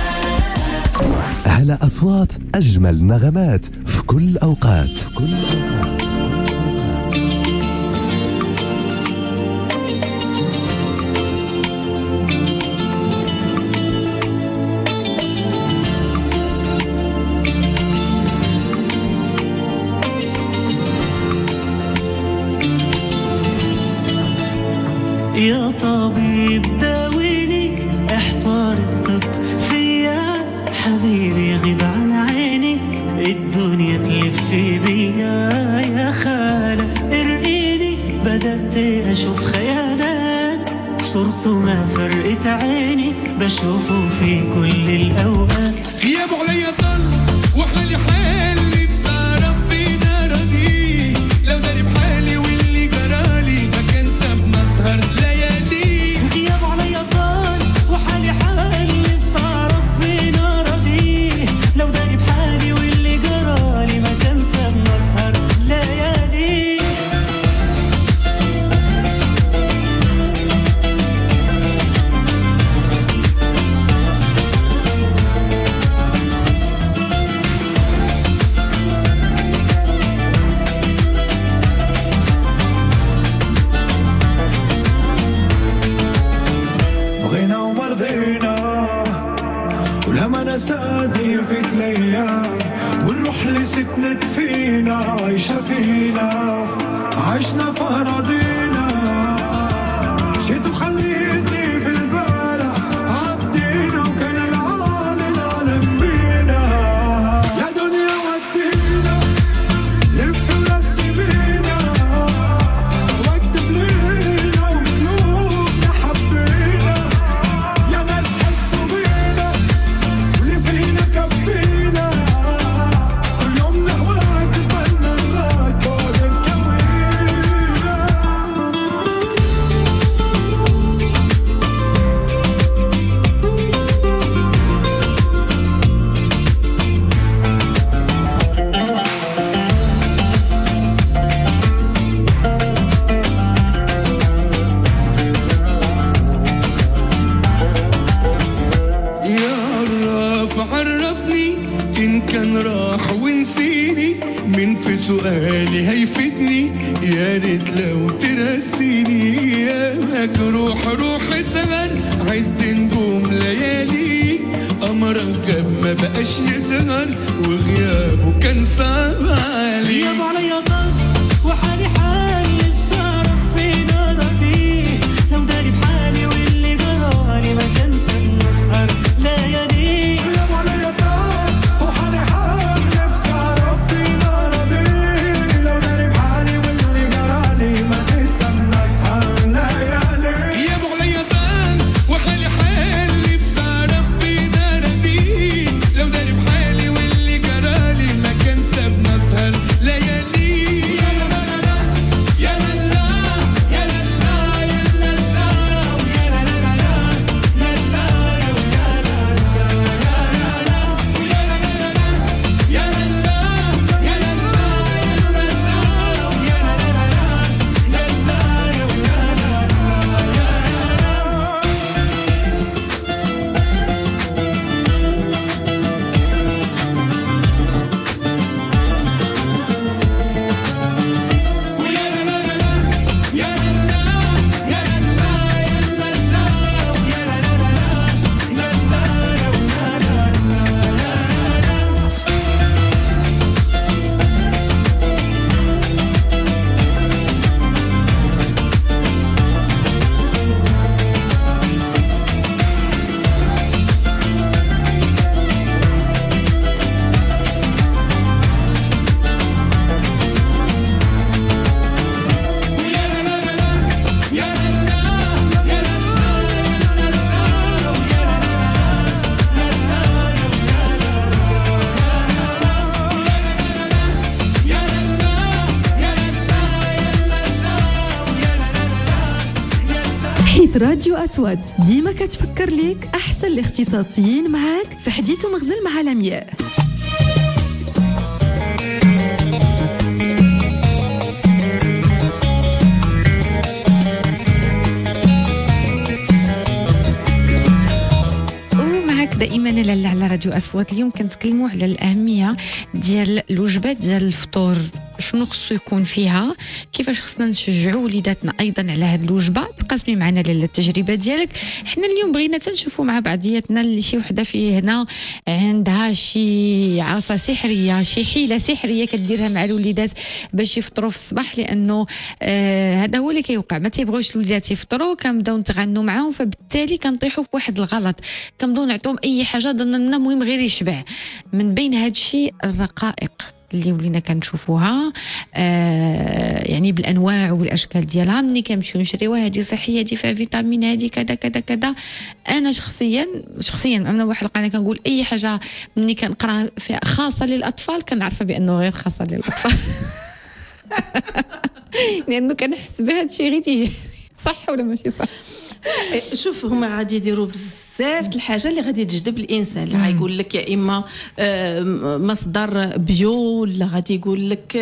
على أصوات أجمل نغمات في كل أوقات في كل أوقات. يا طبيب داويني، احضر الطب فيا حبيبي، غيب عن عيني الدنيا تلف بيا. يا خالة ارقيني، بدأت أشوف خيالات، صرته ما فرقت عيني، بشوفه في كل الأوقات. غيابه عليا ضل وحالي حالي تصرف فينا ردي، لو داري بحالي واللي جرالي ما كان سابنا سهر ليالي. غيابه عليا ضل وحالي حالي تصرف فينا ردي، لو داري بحالي واللي جرالي ما كان سابنا سهر ليالي. بغينا ومرضينا ولما نسادي فيك الايام، والروح اللي سكنت فينا عايشة فينا، عشنا في أراضينا. مشيت وخليتني في البارح، عدينا وكان العالي العالم بينا. يا دنيا كان راح ونسيني من في سؤالي هيفيدني يا ريت لو ترسيني يا مجروح روح سهر عد نجوم ليالي قمرك ما بقاش يظهر وغيابه كان صعب علي غيابه عليا ضل وحالي حالي بصرف في ناري لو داري بحالي واللي جرالي ما كان سهر ليالي غيابه عليا ضل وحالي حالي بصرف في ناري لو داري بحالي واللي جرالي ما كان سهر ليالي غيابه عليا ضل وحالي حالي بصرف في ناري لو داري بحالي واللي جرالي ما كان سابنا سهر ليالي راديو أصوات ديما كتفكر ليك أحسن الاختصاصيين معاك في حديث ومغزل مع لمياء. دائما لاله على راديو أصوات. اليوم كنتكلموا على الأهمية ديال الوجبات ديال الفطور، شنو خصو يكون فيها، كيفاش خصنا نشجعوا وليداتنا ايضا على هذه الوجبه. تقاسمي معنا لاله التجربه ديالك. حنا اليوم بغينا تنشوفوا مع بعضياتنا اللي شي وحده في هنا عندها شي عصا سحريه، شي حيله سحريه كديرها مع الوليدات باش يفطروا في الصباح، لانه آه هذا هو اللي كيوقع، ما تيبغوش الوليدات يفطروا، كنبداو نتغنوا معاهم، فبالتالي كنطيحوا في واحد الغلط، كنبداو نعطيهم اي حاجه ظننا المهم غير يشبع. من بين هذا الشيء الرقائق اللي ولينا كنشوفوها آه يعني بالانواع والاشكال ديالها، ملي كنمشيو نشريوها هذه صحيه، هذه فيها فيتامين، هذه كذا كذا كذا. انا شخصيا شخصيا انا واحد القناه كنقول اي حاجه ملي كنقرا فيها خاصه للاطفال كنعرفها بانه غير خاصه للاطفال لانه كنحس بهذا الشيء غير تيجي صح ولا ماشي صح. شوف هما غادي يديروا بزاف الحاجه اللي غادي تجذب الانسان، اللي غايقول لك يا اما مصدر بيو، ولا غادي يقول لك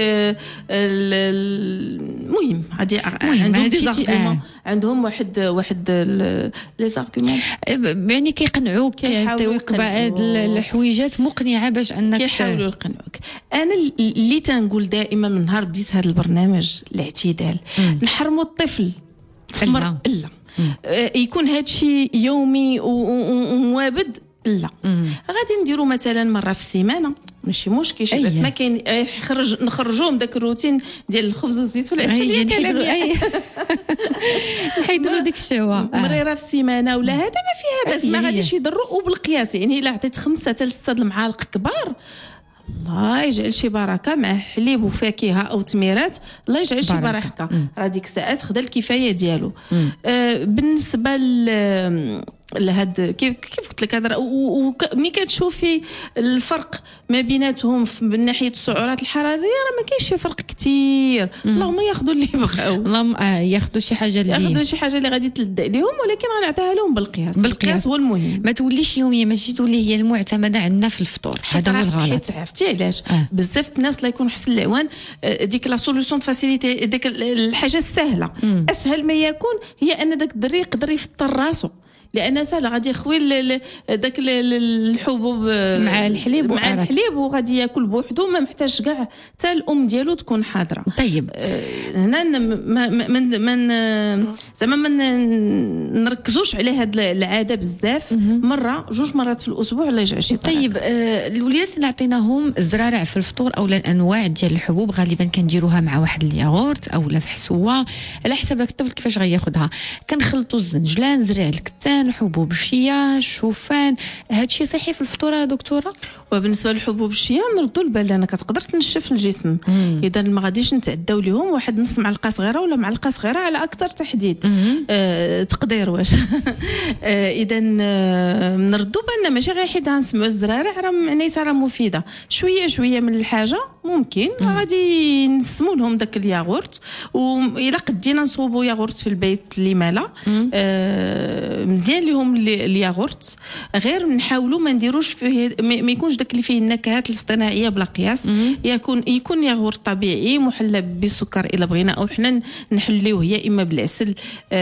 المهم غادي عندهم دي زارغومون، عندهم واحد واحد لي زارغومون يعني كيقنعوك، كيعطيوك بعض الحويجات مقنعه باش انك كيحاولوا يقنعوك. انا اللي تنقول دائما من نهار بديت هذا البرنامج الاعتدال، نحرموا الطفل في مر... لا آه يكون هادشي يومي وموابد، لا غادي نديرو مثلا مره في السيمانه ماشي مشكل، شي بس ما كاين يخرج نخرجوهم داك الروتين ديال الخبز والزيت والعسل كلامي نحيدروا ديك الشهوه مريره في السيمانه ولا هذا ما فيها بس ما غاديش يضروا. وبالقياس يعني الا عطيت خمسه حتى سته المعالق كبار الله يجعل شي بركه مع حليب وفاكهه او تميرات، الله يجعل شي بركه، راه ديك الساعات خدا الكفايه ديالو. آه بالنسبه ل لهاد كيف كيف قلت لك هذا، وملي كتشوفي الفرق ما بيناتهم من ناحيه السعرات الحراريه راه ما كاينش شي فرق كثير. اللهم ياخذوا اللي بغاو، اللهم ياخذوا شي حاجه اللي ياخذوا شي حاجه اللي غادي تلدق لهم، ولكن غنعطيها لهم بالقياس. بالقياس هو المهم، ما توليش يوميه، ماشي تولي هي المعتمده عندنا في الفطور. هذا هو الغلط. حيت عرفتي علاش آه. بزاف الناس الله يكون حسن العوان ديك لا سوليوشن فاسيليتي، ديك الحاجه السهله مم. اسهل ما يكون هي ان داك الدري يقدر يفطر راسو، لان سهل غادي يخوي داك الحبوب مع الحليب مع الحليب وغادي ياكل بوحدو، ما محتاجش كاع حتى الام ديالو تكون حاضره. طيب هنا من من زعما ما نركزوش على هذه العاده بزاف، مره جوج مرات في الاسبوع لا يجي شي طريق. طيب آه الوليدات اللي عطيناهم الزرارع في الفطور او الانواع ديال الحبوب غالبا كنديروها مع واحد الياغورت او لا في حسوه على حسب داك الطفل كيفاش غياخذها. كنخلطوا الزنجلان، زريع الكتان، حبوب الشيا، الشوفان، هادشي صحي في الفطوره دكتوره؟ وبالنسبه للحبوب الشيا نردوا البال لان كتقدر تنشف الجسم، اذا ما غاديش نتعداو ليهم واحد نص معلقه صغيره ولا معلقه صغيره على اكثر تحديد آه تقدير واش آه اذا آه نردوا بالنا ماشي غير حيت غنسمعوا الزرارع راه معناتها راه مفيده، شويه شويه من الحاجه ممكن غادي نسموا لهم داك الياغورت. والا قدينا نصوبوا ياغورت في البيت اللي مالا آه مزيان لهم الياغورت، غير نحاولوا ما نديروش فيه ما يكونش داك اللي فيه النكهات الاصطناعيه بلا قياس، يكون يكون ياغورت طبيعي محلى بالسكر الا بغينا، او حنا نحليوه يا اما بالعسل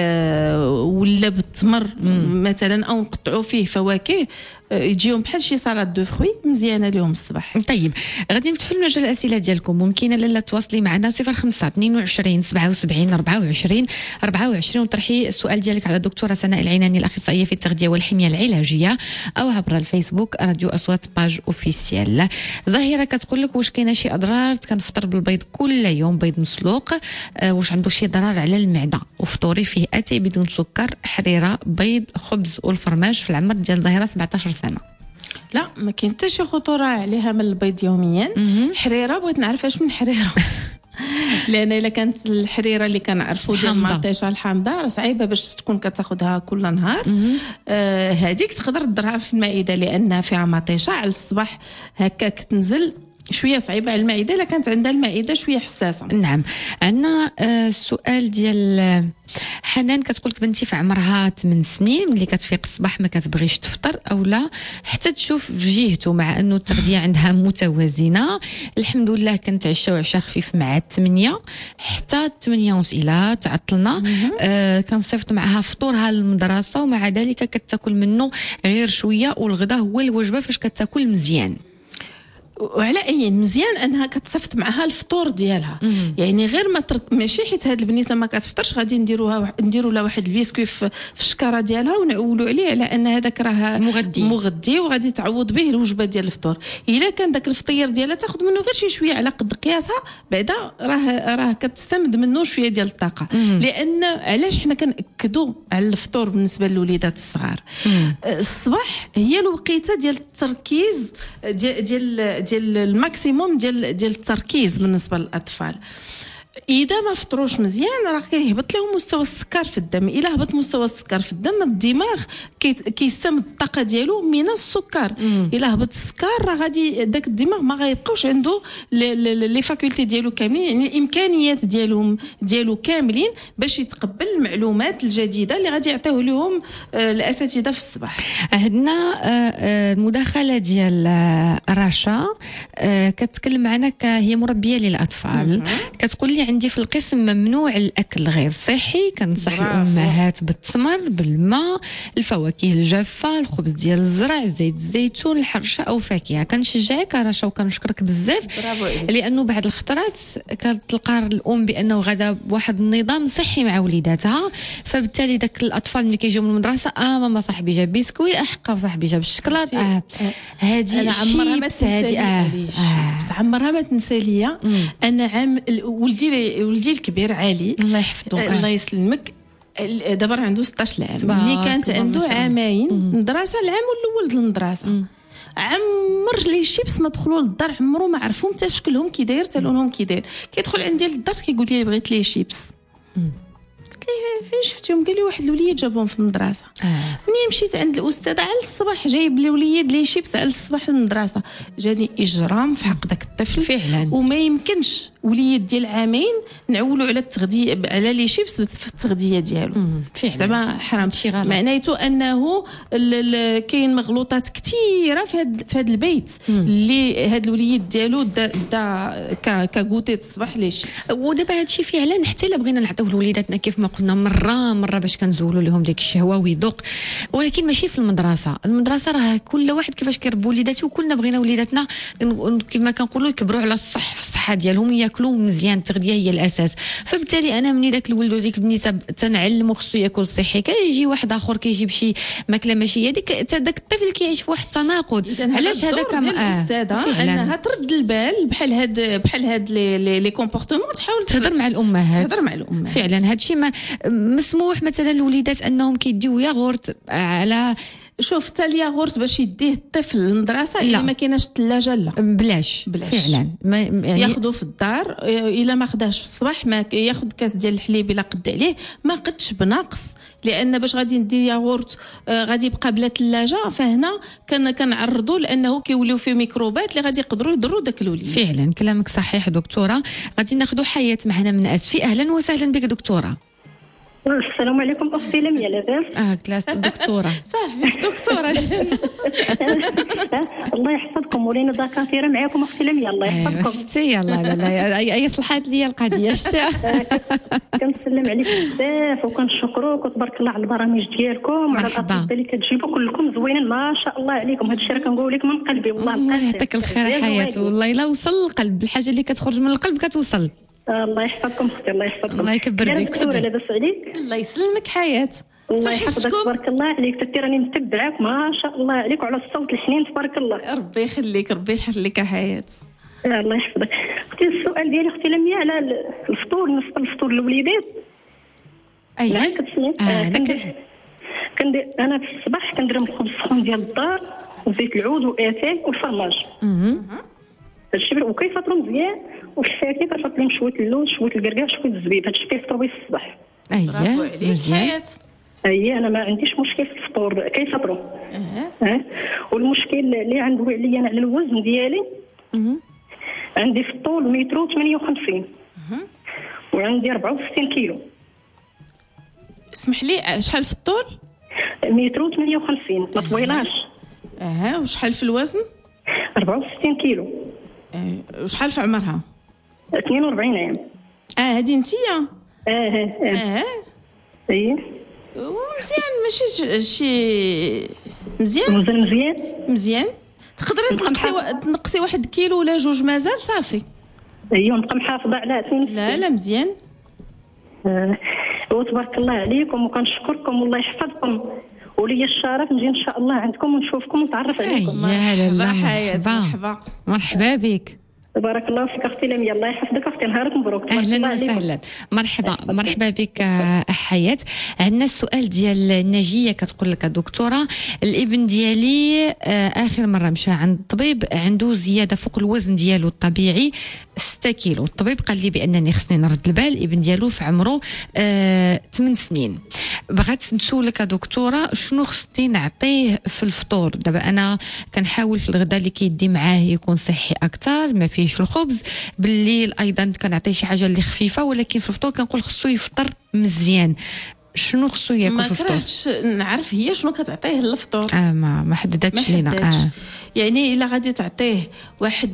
آه ولا بالتمر مثلا، او نقطعوا فيه فواكه يجيهم بحال شي سالاد دو فروي مزيانه لهم الصباح. طيب غادي نفتحوا المجال الاسئله ديالكم، ممكن لالا تواصلي معنا صفر خمسة اثنين وعشرين سبعة وسبعين أربعة وعشرين أربعة وعشرين وطرحي السؤال ديالك على الدكتوره سناء العناني الاخصائيه في التغذيه والحميه العلاجيه، او عبر الفيسبوك راديو اصوات باج اوفيسيال. ظاهره كتقول لك واش كاينه شي اضرار كنفطر بالبيض كل يوم بيض مسلوق، أه واش عنده شي ضرر على المعده، وفطوري فيه اتي بدون سكر، حريره، بيض، خبز والفرماج في العمر ديال ظاهره سبعطاش سنه. لا ما كاين حتى شي خطوره عليها من البيض يوميا. حريره بغيت نعرف اش من حريره لان الا كانت الحريره اللي كنعرفوا ديال المطيشه الحامضه راه صعيبه باش تكون كتاخذها كل نهار. آه هذيك تقدر تضرها في المائده لانها فيها مطيشه على الصباح هكاك تنزل شويه صعيبه على المعده الا كانت عندها المعده شويه حساسه. نعم. عندنا السؤال آه ديال حنان كتقول لك بنتي في عمرها ثمان سنين ملي كتفيق الصباح ما كتبغيش تفطر او لا حتى تشوف في جهته، مع انه التغذيه عندها متوازنه الحمد لله. كنتعشاو عشاء خفيف مع الثمانية حتى الثمانية ونص الى تعطلنا. آه كنصيفط معها فطورها للمدرسه ومع ذلك كتاكل منه غير شويه، والغدا هو الوجبه فاش كتاكل مزيان. وعلى اي مزيان انها كتصفت معها الفطور ديالها. مم. يعني غير ما ترك ماشي حيت هاد البنيته ما كتفطرش غادي نديروها نديروا لها واحد البسكوي في الشكاره ديالها ونعولوا عليه على ان هذاك راه مغذي مغذي وغادي تعوض به الوجبه ديال الفطور. الا كان داك الفطير ديالها تاخذ منه غير شي شويه على قد قياسها، بعدا راه راه كتستمد منه شويه ديال الطاقه. مم. لان علاش حنا كنأكدوا على الفطور بالنسبه للوليدات الصغار؟ مم. الصباح هي الوقيته ديال التركيز ديال ديال ديال الماكسيموم ديال ديال التركيز بالنسبه للاطفال. اذا ما فطروش مزيان راه كيهبط لهم مستوى السكر في الدم. الا هبط مستوى السكر في الدم الدماغ كيستمد الطاقه ديالو من السكر. الا هبط السكر راه غادي داك الدماغ ما غيبقاوش عنده لي فاكولتي ديالو كاملين، يعني الامكانيات ديالهم ديالو كاملين باش يتقبل المعلومات الجديده اللي غادي يعطيوه لهم الاساتذه في الصباح. عندنا المداخله ديال رشا كتكلم معنا، هي مربيه للاطفال. كتقول لي عندي في القسم ممنوع الاكل غير صحي، كنصح الامهات بالتمر بالماء، الفواكه الجافه، الخبز ديال الزرع، زيت الزيتون، الحرشه او فاكهه. كنشجعك رشا وكنشكرك بزاف لانه بعض الخطرات كتلقى الام بانه غدا بواحد النظام صحي مع وليداتها، فبالتالي داك الاطفال ملي كيجيو من المدرسه اه ماما صاحبي جاب بسكوي، احقا صاحبي جاب الشكلاط، اه هذه عمرها ما تنسى اه عمرها ما تنسى ليا. انا عام ولدي ولدي الكبير علي الله يحفظه الله يسلمك دابا راه عنده ستطاش عام. ملي كانت عنده عامين مدرسه العام الاول ديال المدرسه عمر لي الشيبس ما دخلوا للدار، عمرو ما عرفهم حتى شكلهم كي داير حتى لونهم كي داير. كيدخل عندي للدار كيقول لي بغيت لي شيبس. قلت ليه فين شفتيهم؟ قال لي واحد الوليد جابهم في المدرسه. آه. منين مشيت عند الاستاذ على الصباح جايب لي وليد لي شيبس على الصباح للمدرسه، جاني اجرام في حق داك الطفل فعلا. وما يمكنش وليد ديال عامين نعولوا على التغذيه على لي شيبس في التغذيه ديالو زعما حرام. معناته انه كاين مغلوطات كثيره في هذا في هذا البيت اللي هذا الوليد ديالو دا, دا كغوتي الصباح لي شيبس. ودابا هذا الشيء فعلا حتى الا بغينا نعطيوه لوليداتنا كيف ما قلنا مره مره باش كنزولوا لهم ديك الشهوه ويذوق، ولكن ماشي في المدرسه. المدرسه راه كل واحد كيفاش كيربوا وليداته، وكلنا بغينا وليداتنا كما كنقولوا يكبروا على الصح في الصحه ديالهم، ياكلوا مزيان، التغذيه هي الاساس. فبالتالي انا مني داك الولد وديك البنيته تنعلمو خصو ياكل صحي، كيجي واحد اخر كيجيب شي ماكله ماشي هذيك، داك الطفل كيعيش في واحد التناقض. علاش هذا كما الاستاذه انها ترد البال بحال هاد بحال هاد لي لي كومبورتمون، تحاول تهضر مع الامهات تهضر مع الامهات. فعلا هذا الشيء ما مسموح مثلا الوليدات انهم كيديو ياغورت على شوف حتى الياغورت باش يديه الطفل للمدرسه اللي ما كايناش الثلاجه لا بلاش, بلاش. فعلا ما يعني ياخذوا في الدار، الا ما خداش في الصباح ما ياخذ كاس ديال الحليب الا قد عليه ما قدش بنقص، لان باش غادي ندير ياغورت غادي يبقى بلا ثلاجه، فهنا كان كنعرضوا لانه كيوليو فيه ميكروبات اللي غادي يقدروا يضروا داك الوليد. فعلا كلامك صحيح دكتوره. غادي ناخذوا حياه معنا من اسفي. اهلا وسهلا بك دكتوره. السلام عليكم اختي لميا، لاباس؟ اه كلاس الدكتوره. صافي دكتوره. الله يحفظكم، ولينا دكاتره معاكم اختي لميا، الله يحفظكم. شفتي يلا لا لا اي صلحات لي القضيه شتا. كنسلم عليك بزاف وكنشكروك وتبارك الله على البرامج ديالكم وعلى الاطفال اللي كتجيبوا، كلكم زوينين ما شاء الله عليكم. هذا الشيء راه كنقول لك من قلبي والله. الله يعطيك الخير حياه، والله الا وصل القلب، الحاجه اللي كتخرج من القلب كتوصل. الله يحفظكم اختي، الله يحفظكم. الله يكبر بك. تفضل. لاباس عليك؟ الله يسلمك حياه. الله يحفظك تبارك الله عليك، تتي راني متبعك ما شاء الله عليك، وعلى الصوت الحنين تبارك الله. ربي يخليك، ربي يخليك يا حياه. الله يحفظك اختي. السؤال ديالي اختي لميا على الفطور، نفط الفطور للوليدات. اييه كتسمع؟ اه كندير انا في الصباح كندير لهم الخبز السخون ديال الدار وزيت العود واتاي والفرماج. اها هادشي وكيفطروا مزيان، وفي الفاكهه كنحط لهم شويه اللوز، شويه الكركاع، شويه الزبيب. هادشي كيفطروا به الصباح. اييه مزيان. اييه انا ما عنديش مشكل في الفطور كيفطروا. اها اه والمشكل اللي عنده عليا انا على الوزن ديالي، اها عندي في الطول متر وثمانية وخمسين، اها وعندي أربعة وستين كيلو. اسمح لي، شحال في الطول؟ متر وثمانية وخمسين، ما طويلاش. اها وشحال في الوزن؟ أربعة وستين كيلو. اه وشحال في عمرها؟ اثنين وأربعين عام. اه هذه انتيا؟ اه اه اه ايه مزيان، ماشي شي مزيان. وزن مزيان مزيان. تقدري تنقصي و... تنقصي واحد كيلو ولا جوج مازال صافي. ايوا نبقى محافظه على اثنين. لا لا مزيان. آه. وتبارك الله عليكم وكنشكركم والله يحفظكم، ولي الشرف نجي ان شاء الله عندكم ونشوفكم ونتعرف عليكم. يا لاله مرحبا مرحبا مرحبا بك. تبارك الله فيك اختي لميا، الله يحفظك اختي، نهارك مبروك. اهلا وسهلا، مرحبا مرحبا بك حياه. عندنا السؤال ديال نجيه كتقول لك دكتوره، الابن ديالي اخر مره مشى عند الطبيب عنده زياده فوق الوزن ديالو الطبيعي ستة كيلو، الطبيب قال لي بانني خصني نرد البال، الابن ديالو في عمره ثمانية سنين. بغات نسولك دكتوره شنو خصني نعطيه في الفطور؟ دابا انا كنحاول في الغداء اللي كيدي معاه يكون صحي اكثر، ما فيش الخبز، بالليل ايضا كنعطيه شي حاجه اللي خفيفه، ولكن في الفطور كنقول خصو يفطر مزيان. شنو خصو ياكل في الفطور؟ ما كرهتش نعرف هي شنو كتعطيه للفطور. اه ما ما حددتش لينا. اه يعني الا غادي تعطيه واحد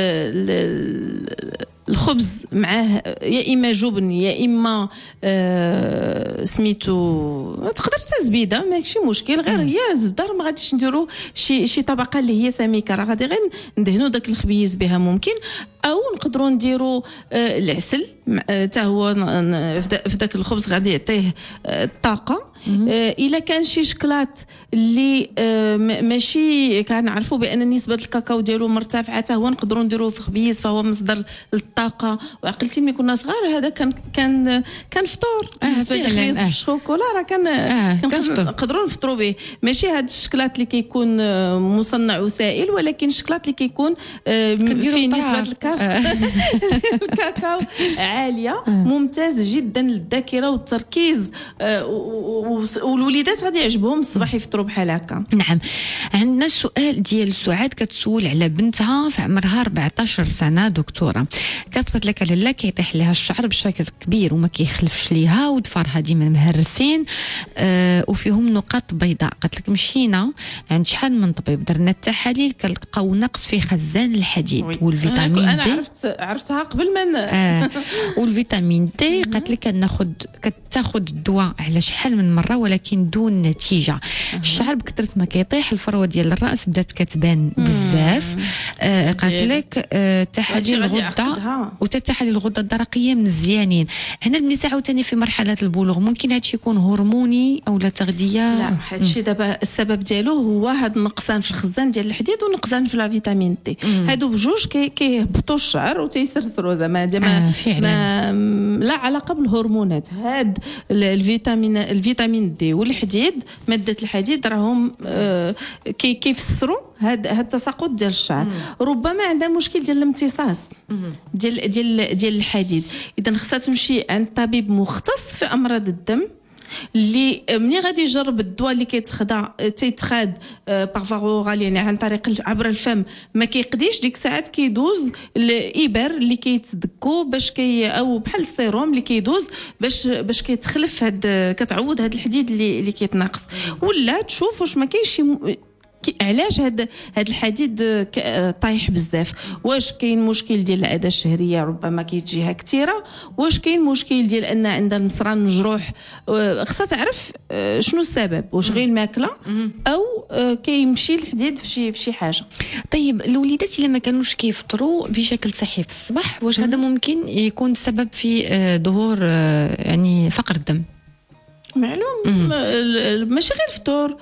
الخبز معاه يا اما جبن يا اما آه سميتو، تقدر حتى زبيده ماشي مشكل، غير هي الدار ما غاديش نديرو شي شي طبقه اللي هي سميكه، راه غادي غير ندهنوا داك الخبيز بها ممكن، او نقدروا نديروا آه العسل حتى آه هو في داك الخبز غادي يعطيه آه الطاقه. آه الا كان شي شكلاط اللي آه ماشي كنعرفوا بان نسبه الكاكاو ديالو مرتفعه، حتى هو نقدروا نديروه في خبيز فهو مصدر الطاقه. وعقلتي ملي كنا صغار هذا كان كان كان فطور بالنسبه للخبيز في الشوكولا، راه كان آه نقدروا نفطروا به، ماشي هذا الشكلاط اللي كيكون مصنع وسائل، ولكن الشكلاط اللي كيكون آه فيه نسبه الكاكاو عاليه، ممتاز جدا للذاكره والتركيز، آه والوليدات غادي يعجبهم الصباح يفطروا بحال هكا. نعم. عندنا سؤال ديال سعاد كتسول على بنتها في عمرها أربعطاش سنه دكتوره، كتبت لك لاله كيطيح لها الشعر بشكل كبير وما كيخلفش ليها وضفارها ديما مهرسين آه وفيهم نقاط بيضاء. قالت لك مشينا عند شحال من طبيب درنا التحاليل كنلقاو نقص في خزان الحديد والفيتامين انا دي. عرفت عرفتها قبل ما آه والفيتامين دي. قالت لك كناخذ كتاخذ الدواء على شحال من مره ولكن دون نتيجه. الشعر بكثره ما كيطيح الفروه ديال الراس بدات كتبان بزاف. آه قالت لك آه تحاليل الغده وتحاليل الغده الدرقيه مزيانين. هنا النساء عاوتاني في مرحله البلوغ ممكن هادشي يكون هرموني او لا تغذيه؟ لا هادشي دابا السبب ديالو هو هاد النقصان في الخزان ديال الحديد ونقصان في الفيتامين دي. هادو بجوج كيهبطوا الشعر وتيسرسروا زعما ما, ما لا علاقه بالهرمونات. هاد الفيتامين الفيتامين دي والحديد ماده الحديد راهم آه كي كيفسروا هاد هاد التساقط ديال الشعر. ربما عندها مشكل ديال الامتصاص ديال ديال ديال الحديد. اذا خصها تمشي عند طبيب مختص في امراض الدم اللي ملي غادي يجرب الدواء اللي كيتخدع تيتخاد بارفاغورال يعني عن طريق عبر الفم ما كيقديش ديك الساعات كيدوز الابر اللي كيتصدقوا باش كي او بحال السيروم اللي كيدوز باش باش كيتخلف هاد كتعوض هاد الحديد اللي اللي كيتناقص. ولا تشوف واش ما كاينش علاش هاد هاد الحديد طايح بزاف. واش كاين مشكل ديال العاده الشهريه ربما كيجيها كثيره، واش كاين مشكل ديال ان عندها المصران مجروح. خصها تعرف شنو السبب، واش غير الماكله او كيمشي الحديد في شي في شي حاجه. طيب الوليدات الا ما كانوش كيفطروا بشكل صحي في الصباح واش هذا ممكن يكون سبب في ظهور يعني فقر الدم؟ معلوم ماشي غير الفطور.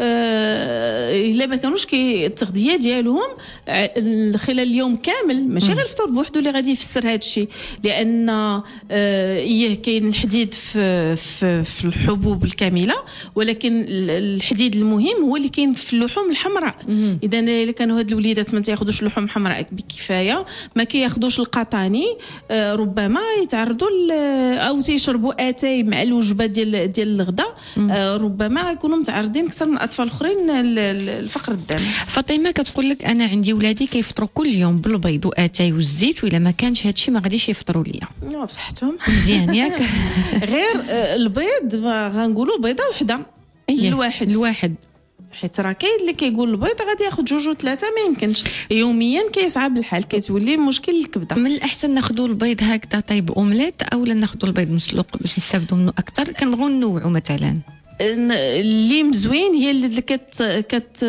الا ما كانوش كي التغذيه ديالهم خلال اليوم كامل ماشي غير الفطور بوحدو اللي غادي يفسر هذا الشيء. لان ايه كاين الحديد في, في في الحبوب الكامله ولكن الحديد المهم هو اللي كاين في اللحوم الحمراء. اذا الا كانوا هاد الوليدات ما تاخذوش اللحوم الحمراء بكفايه ما كياخذوش القطاني ربما يتعرضوا او تيشربوا اتاي مع الوجبه ديال ديال الغداء ربما يكونوا متعرضين اكثر من اطفال اخرين الفقر الدم. فاطمه كتقول لك انا عندي ولادي كيفطروا كل يوم بالبيض واتاي والزيت والا ما كانش هادشي ما غاديش يفطروا ليا. بصحتهم مزيان ياك. غير البيض غنقولوا بيضه وحده الواحد الواحد حيت راه كاين اللي كيقول البيض غادي ياخذ جوج وثلاثه ما يمكنش يوميا كيصعب الحال كتولي مشكل الكبده. من الاحسن ناخذوا البيض هكذا طيب اومليت او لا ناخذوا البيض مسلوق باش نستافدوا منه اكثر. كنبغوا ننوعوا مثلا اللي مزوين هي اللي كت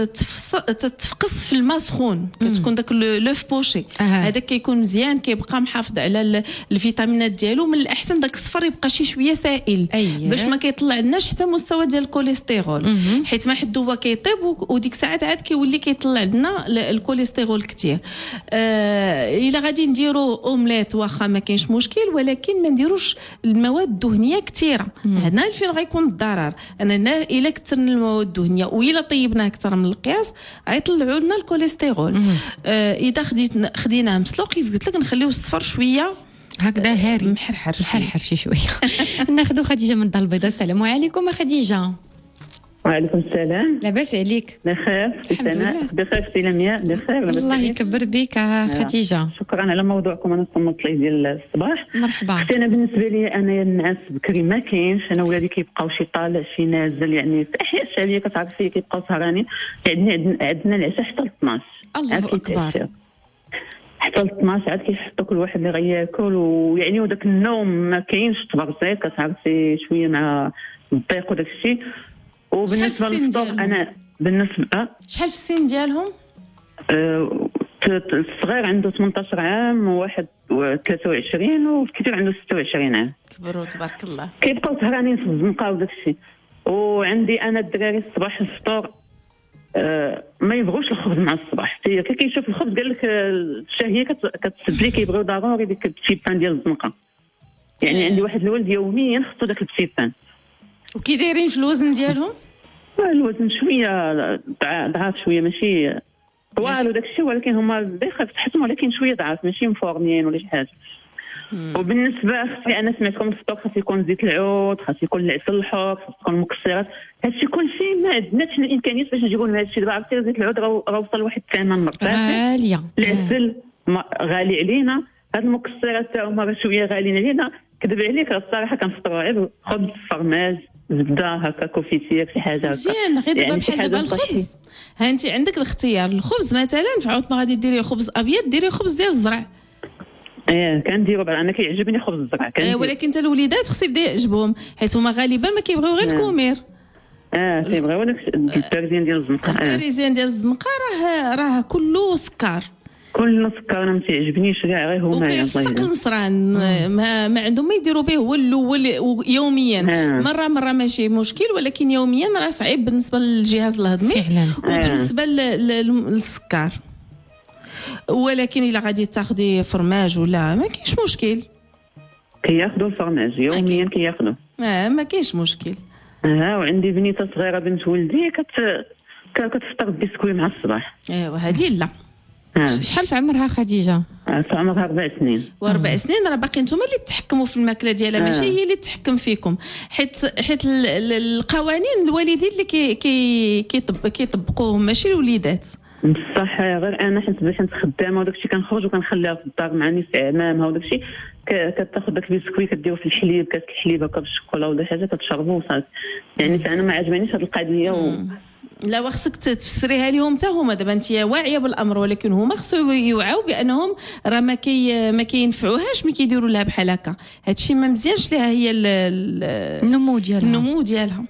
كتفقص في الماء سخون كتكون داك لوف بوشي هذاك كيكون مزيان كيبقى محافظ على الفيتامينات ديالو. من الاحسن داك الصفر يبقى شي شويه سائل أيه. باش ما كيطلع لناش حتى مستوى ديال الكوليسترول حيت ما حد هو كيطيب وديك الساعات عاد كيولي كيطلع لنا الكوليسترول كثير. آه الا غادي نديرو اومليت واخا ما كاينش مشكل ولكن ما نديروش المواد الدهنيه كثيره. هنا فين غيكون الضرر اننا الا كثرنا المواد الدهنيه والا طيبناها اكثر من القياس غيطلعوا لنا الكوليسترول. آه اذا خديت خديناه مسلوق كيف قلت لك نخليوه الصفر شويه هكذا هاري محرحر محرحر شي شويه. ناخذوا خديجه من دار البيضاء. السلام عليكم خديجه. وعليكم السلام. لاباس عليك؟ بخير. الحمد لله. بخير سي لمياء بخير. الله يكبر بك خديجه. شكرا على موضوعكم. انا صنت لي ديال الصباح. مرحبا. اختي انا بالنسبه لي انا النعاس بكري ما كاينش. انا ولادي كيبقاو شي طالع شي نازل يعني في احياء الشعبيه كتعرفي كيبقاو سهرانين. عندنا عندنا العشاء حتى ل اثناش. الله اكبر. حتى ل اثناش عاد كيحطوا كل واحد اللي غياكل ويعني وداك النوم ما كاينش. تبرزيت كتعرفي شويه مع الضيق وداك الشيء. وبالنسبه للفطور انا بالنسبه شحال في السن ديالهم؟ أه الصغير عنده ثمنطاش عام وواحد ثلاثة وعشرين والكبير عنده ستة وعشرين عام. كبروا تبارك الله. كيبقاو سهرانين في الزنقه وداك الشيء. وعندي انا الدراري الصباح الفطور أه ما يبغوش الخبز مع الصباح. كي كيشوف الخبز قال لك الشهيه كتسد لي كيبغيو ضروري ديك البسيبان ديال الزنقه. يعني عندي واحد الولد يوميا خصو داك البسيبان. وكي دايرين في الوزن ديالهم؟ الوزن شويه ضعاف شويه ماشي طوال وداك الشيء ولكن هما داخل في تحسن ولكن شويه ضعاف ماشي مفورمين ولا شي حاجه. وبالنسبه اختي انا سمعتكم الفطور خاص يكون زيت العود، خاص يكون العسل الحر، خاص تكون مكسرات، هادشي كلشي ما عندناش الامكانيات باش نجيبوا لهم هادشي. دابا عرفتي زيت العود راه وصل لواحد الثمن مرتفع غاليه، العسل غالي علينا، هاد المكسرات تا هما شويه غاليين علينا. كذب عليك راه الصراحه كنفطروا غير خبز فرماج زبده هكا كوفيتير شي حاجه هكا مزيان. غير دابا بحال دابا الخبز، ها انت عندك الاختيار. الخبز مثلا فعاود ما غادي ديري خبز ابيض، ديري خبز ديال الزرع. ايه كنديرو بعدا، انا كيعجبني خبز الزرع كندير. ولكن حتى الوليدات خص يبدا يعجبهم، حيت هما غالبا ما كيبغيو غير الكومير. اه كيبغيو داك البارزين ديال الزنقه. البارزين ديال الزنقه راه راه كله سكر، كل سكر. انا ما تيعجبنيش كاع غير هما. وكاين السق المصران ما, ما عندهم ما يديروا به هو الاول يوميا. آه. مره مره ماشي مشكل، ولكن يوميا راه صعيب بالنسبه للجهاز الهضمي وبالنسبه آه. للسكر. ولكن الا غادي تاخدي فرماج ولا ما كاينش مشكل، كياخذوا الفرماج يوميا كياخذوا. اه ما كاينش مشكل. اه وعندي بنيته صغيره بنت ولدي كت كتفطر بالبسكوي مع الصباح. ايوا هذه لا. شحال في عمرها خديجه؟ في عمرها أربع سنين. وأربع سنين راه باقي نتوما اللي تحكموا في الماكله ديالها، آه. ماشي هي اللي تحكم فيكم، حيت حيت القوانين الوالدين اللي كي كي كيطبق كيطبقوهم ماشي الوليدات. بصح غير انا حيت باش كنت خدامه وداكشي كنخرج وكنخليها في الدار مع نساء عمامها وداكشي، كتاخذ داك البسكوي كديرو في الحليب، كاس الحليب هكا بالشوكولا ولا حاجه كتشربو وصافي. يعني انا ما عجبانيش هذه القضيه و... لا وخصك تفسريها لهم حتى هما. دابا انت واعيه بالامر، ولكن هما خصو يوعوا بانهم راه ما كي ما كينفعوهاش ملي كيديروا لها بحال هكا. هادشي ما مزيانش ليها هي النمو ديالها النمو ديالها.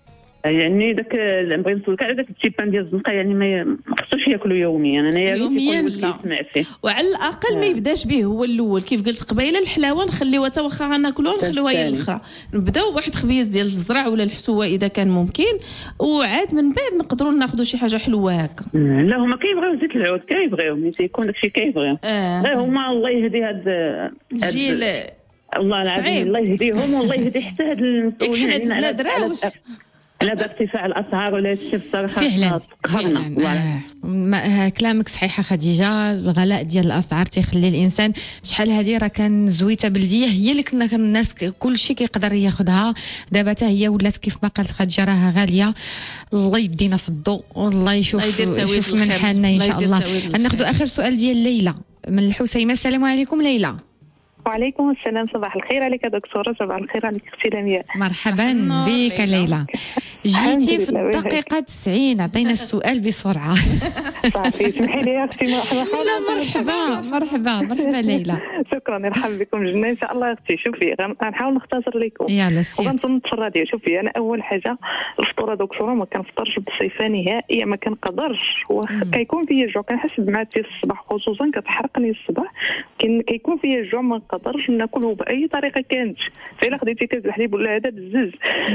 يعني داك بغيت نسولك على داك التيبان ديال الزنقه، يعني ما خصوش ياكلوا يوميا. انا يا ريت يكون يسمع فيه، وعلى الاقل ما يبداش به هو الاول. كيف قلت قبيله الحلاوه نخليوها حتى واخا غناكلوها نخليوها هي الاخرى، نبداو بواحد خبيز ديال الزرع ولا الحسوه اذا كان ممكن، وعاد من بعد نقدروا ناخذوا شي حاجه حلوه هكا. لا هما كيبغيو زيت العود، كيبغيو ملي تيكون داكشي كيبغيو. آه. غير هما الله يهدي هاد الجيل الله العظيم الله يهديهم والله يهدي حتى هاد المسؤولين على دراوش على ارتفاع الاسعار ولا هادشي بصراحه فعلا فعلا آه. كلامك صحيحه خديجه. الغلاء ديال الاسعار تيخلي الانسان شحال هذه راه كان زويته بلديه هي اللي كنا الناس كل شيء كيقدر ياخذها، دابا حتى هي ولات كيف ما قالت خديجه راها غاليه. الله يدينا في الضوء والله يشوف يشوف من حالنا ان شاء الله. ناخذ اخر سؤال ديال ليلى من الحسيمه. السلام عليكم ليلى. وعليكم السلام، صباح الخير عليك دكتوره. صباح الخير عليك اختي لمياء. مرحبا بك ليلى. جيتي في الدقيقه تسعين، عطينا السؤال بسرعه. صافي اسمحي لي يا اختي. لا مرحبا مرحبا مرحبا ليلى. شكرا يرحم بكم جنة ان شاء الله. اختي شوفي غنحاول نختصر لكم يلا سي وغنصنت في الراديو. شوفي انا اول حاجه الفطوره دكتوره ما كنفطرش بصفه نهائيه، ما كنقدرش. كيكون فيا الجوع كنحس بمعاد ديال الصباح خصوصا كتحرقني الصباح، كيكون فيا الجوع ما نقدرش ناكله باي طريقه كانت. فإلا خديتي كاس الحليب ولا هذا بزز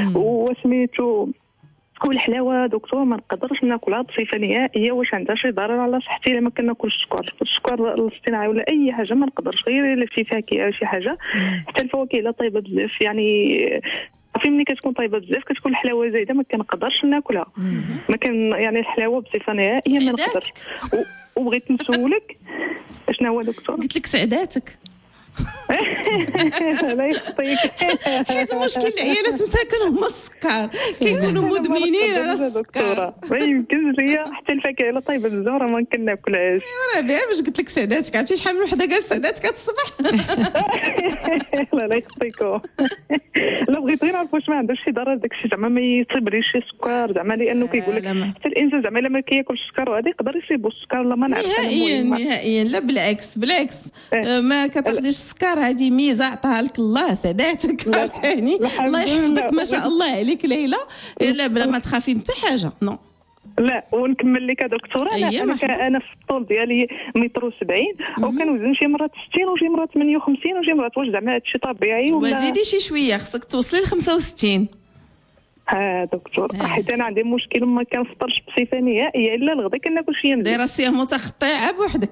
وسميتو والحلاوه دكتور ما نقدرش ناكلها بصفه نهائيه. واش عندها شي ضرر على صحتي الا ما كناكلش السكر؟ السكر الاصطناعي ولا اي حاجه ما نقدرش، غير الا شي فاكهه شي حاجه. حتى الفواكه الا طيبه بزاف يعني عرفتي ملي كتكون طيبه بزاف كتكون الحلاوه زايده ما كنقدرش ناكلها. ما كان يعني الحلاوه بصفه نهائيه ما نقدرش. وبغيت نسولك شنو هو دكتور؟ قلت لك سعداتك. لا يخطيك. حيت مشكل العيالات مساكن هما السكر كيكونوا مدمنين على السكر. ما يمكنش ليا حتى الفاكهه الا طيبه الزهره ما كناكلهاش. راه بها باش قلت لك سعداتك. عرفتي شحال من وحده قالت سعداتك هاد الصباح. لا لا يخطيكم. لا بغيت غير نعرف واش ما عندوش شي ضرر داكشي زعما ما يصيبليش شي سكر زعما لانه كيقول لك حتى الانسان زعما الا ما كياكلش السكر غادي يقدر يصيبو السكر ولا ما نعرفش. نهائيا نهائيا لا بالعكس بالعكس ما كتاخديش السكر. هذه ميزه عطاها لك الله سعداتك. عرفتيني الله يحفظك ما شاء الله عليك ليلى. لا بلا ما تخافي من حتى حاجه نو. لا ونكمل لك دكتوره. انا انا انا في الطول ديالي متر وسبعين وكنوزن شي مرات ستين وشي مرات ثمانية وخمسين وشي مرات. واش زعما هادشي طبيعي ولا وزيدي شي شويه؟ خصك توصلي ل خمسة وستين. ها دكتور حيت انا عندي مشكل ما كنفطرش بصفه نهائيه الا الغدا كناكل شي مزيان. دايره صيام متقطع بوحدك.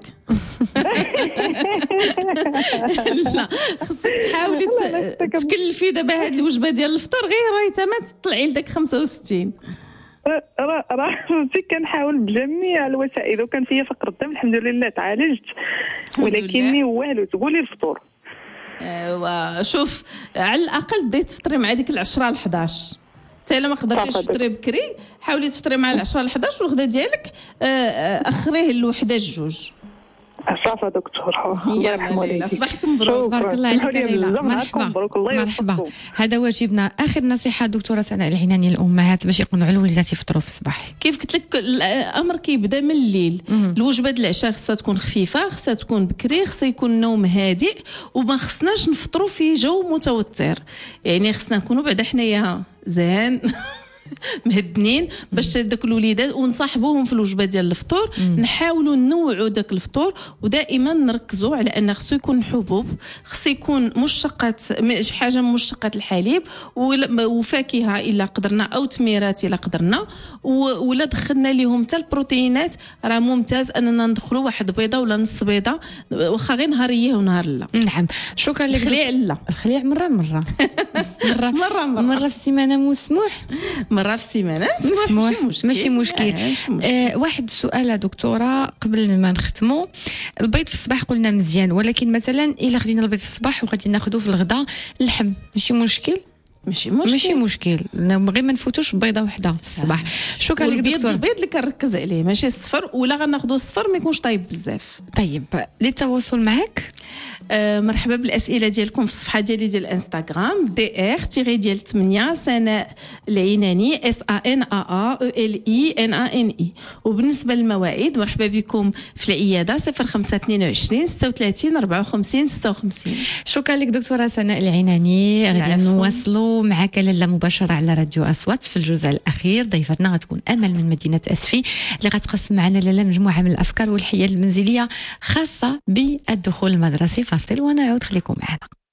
لا خصك تحاولي تكلفي دابا هاد الوجبه ديال الفطور غير راه ما تطلعي لداك خمسة وستين. راه راه كنحاول بجميع الوسائل وكان فيا فقر الدم الحمد لله تعالجت ولكني والو. تقولي الفطور وشوف على الاقل بديت تفطري مع ديك العشرة ل حداش. حتى الا ما قدرتيش تفطري بكري حاولي تفطري مع العشرة ل حداش، والغدا ديالك اخريه لوحده جوج. صافا دكتور الله يرحم والديك. صباحك مبروك. بارك الله عليك ليلى. مرحبا مرحبا. هذا واجبنا. اخر نصيحه دكتوره سناء العناني للامهات باش يقنعوا الوليدات يفطروا في الصباح. كيف قلت لك الامر كيبدا من الليل. الوجبه ديال العشاء خصها تكون خفيفه، خصها تكون بكري، خصها يكون نوم هادئ، وما خصناش نفطروا في جو متوتر. يعني خصنا نكونوا بعدا حنايا زين مهدنين باش داك الوليدات ونصاحبوهم في الوجبه ديال الفطور. نحاولوا ننوعوا داك الفطور، ودائما نركزوا على ان خصو يكون حبوب، خصو يكون مشتقات حاجه من مشتقات الحليب وفاكهه الا قدرنا او تميرات الا قدرنا، ولا دخلنا لهم حتى البروتينات راه ممتاز اننا ندخلوا واحد بيضه ولا نص بيضه واخا غير نهاريه ونهار لا. نعم شكرا لك. الخليع لا الخليع مره مره مره مره مره في السيمانه مسموح، مرة في السيمانة مسموح ماشي مشكل. آه واحد السؤال دكتورة قبل ما نختموا. البيض في الصباح قلنا مزيان، ولكن مثلا إلا خدينا البيض في الصباح وغادي ناخذوه في الغداء اللحم ماشي مشكل؟ ماشي مشكل ماشي مشكل، غير ما نفوتوش بيضه وحده في الصباح. شكرا لك دكتور. البيض اللي كنركز عليه ماشي الصفر، ولا غناخذوا الصفر ما يكونش طايب بزاف. طيب للتواصل معك آه مرحبا بالاسئله ديالكم في الصفحه ديالي ديال الانستغرام دي ار تيغي ديال ثمانية سناء العناني اس ا ان ا ا او ال اي ان ا ان اي. وبالنسبه للمواعيد مرحبا بكم في العياده صفر خمسة اثنين وعشرين ستة وثلاثين أربعة وخمسين ستة وخمسين. شكرا لك دكتوره سناء العناني. غادي نواصلوا معك لاله مباشره على راديو اصوات في الجزء الاخير. ضيفتنا غتكون امل من مدينه اسفي اللي غتقسم معنا لاله مجموعه من الافكار والحيل المنزليه خاصه بالدخول المدرسي. فاصل ونعود، خليكم معنا.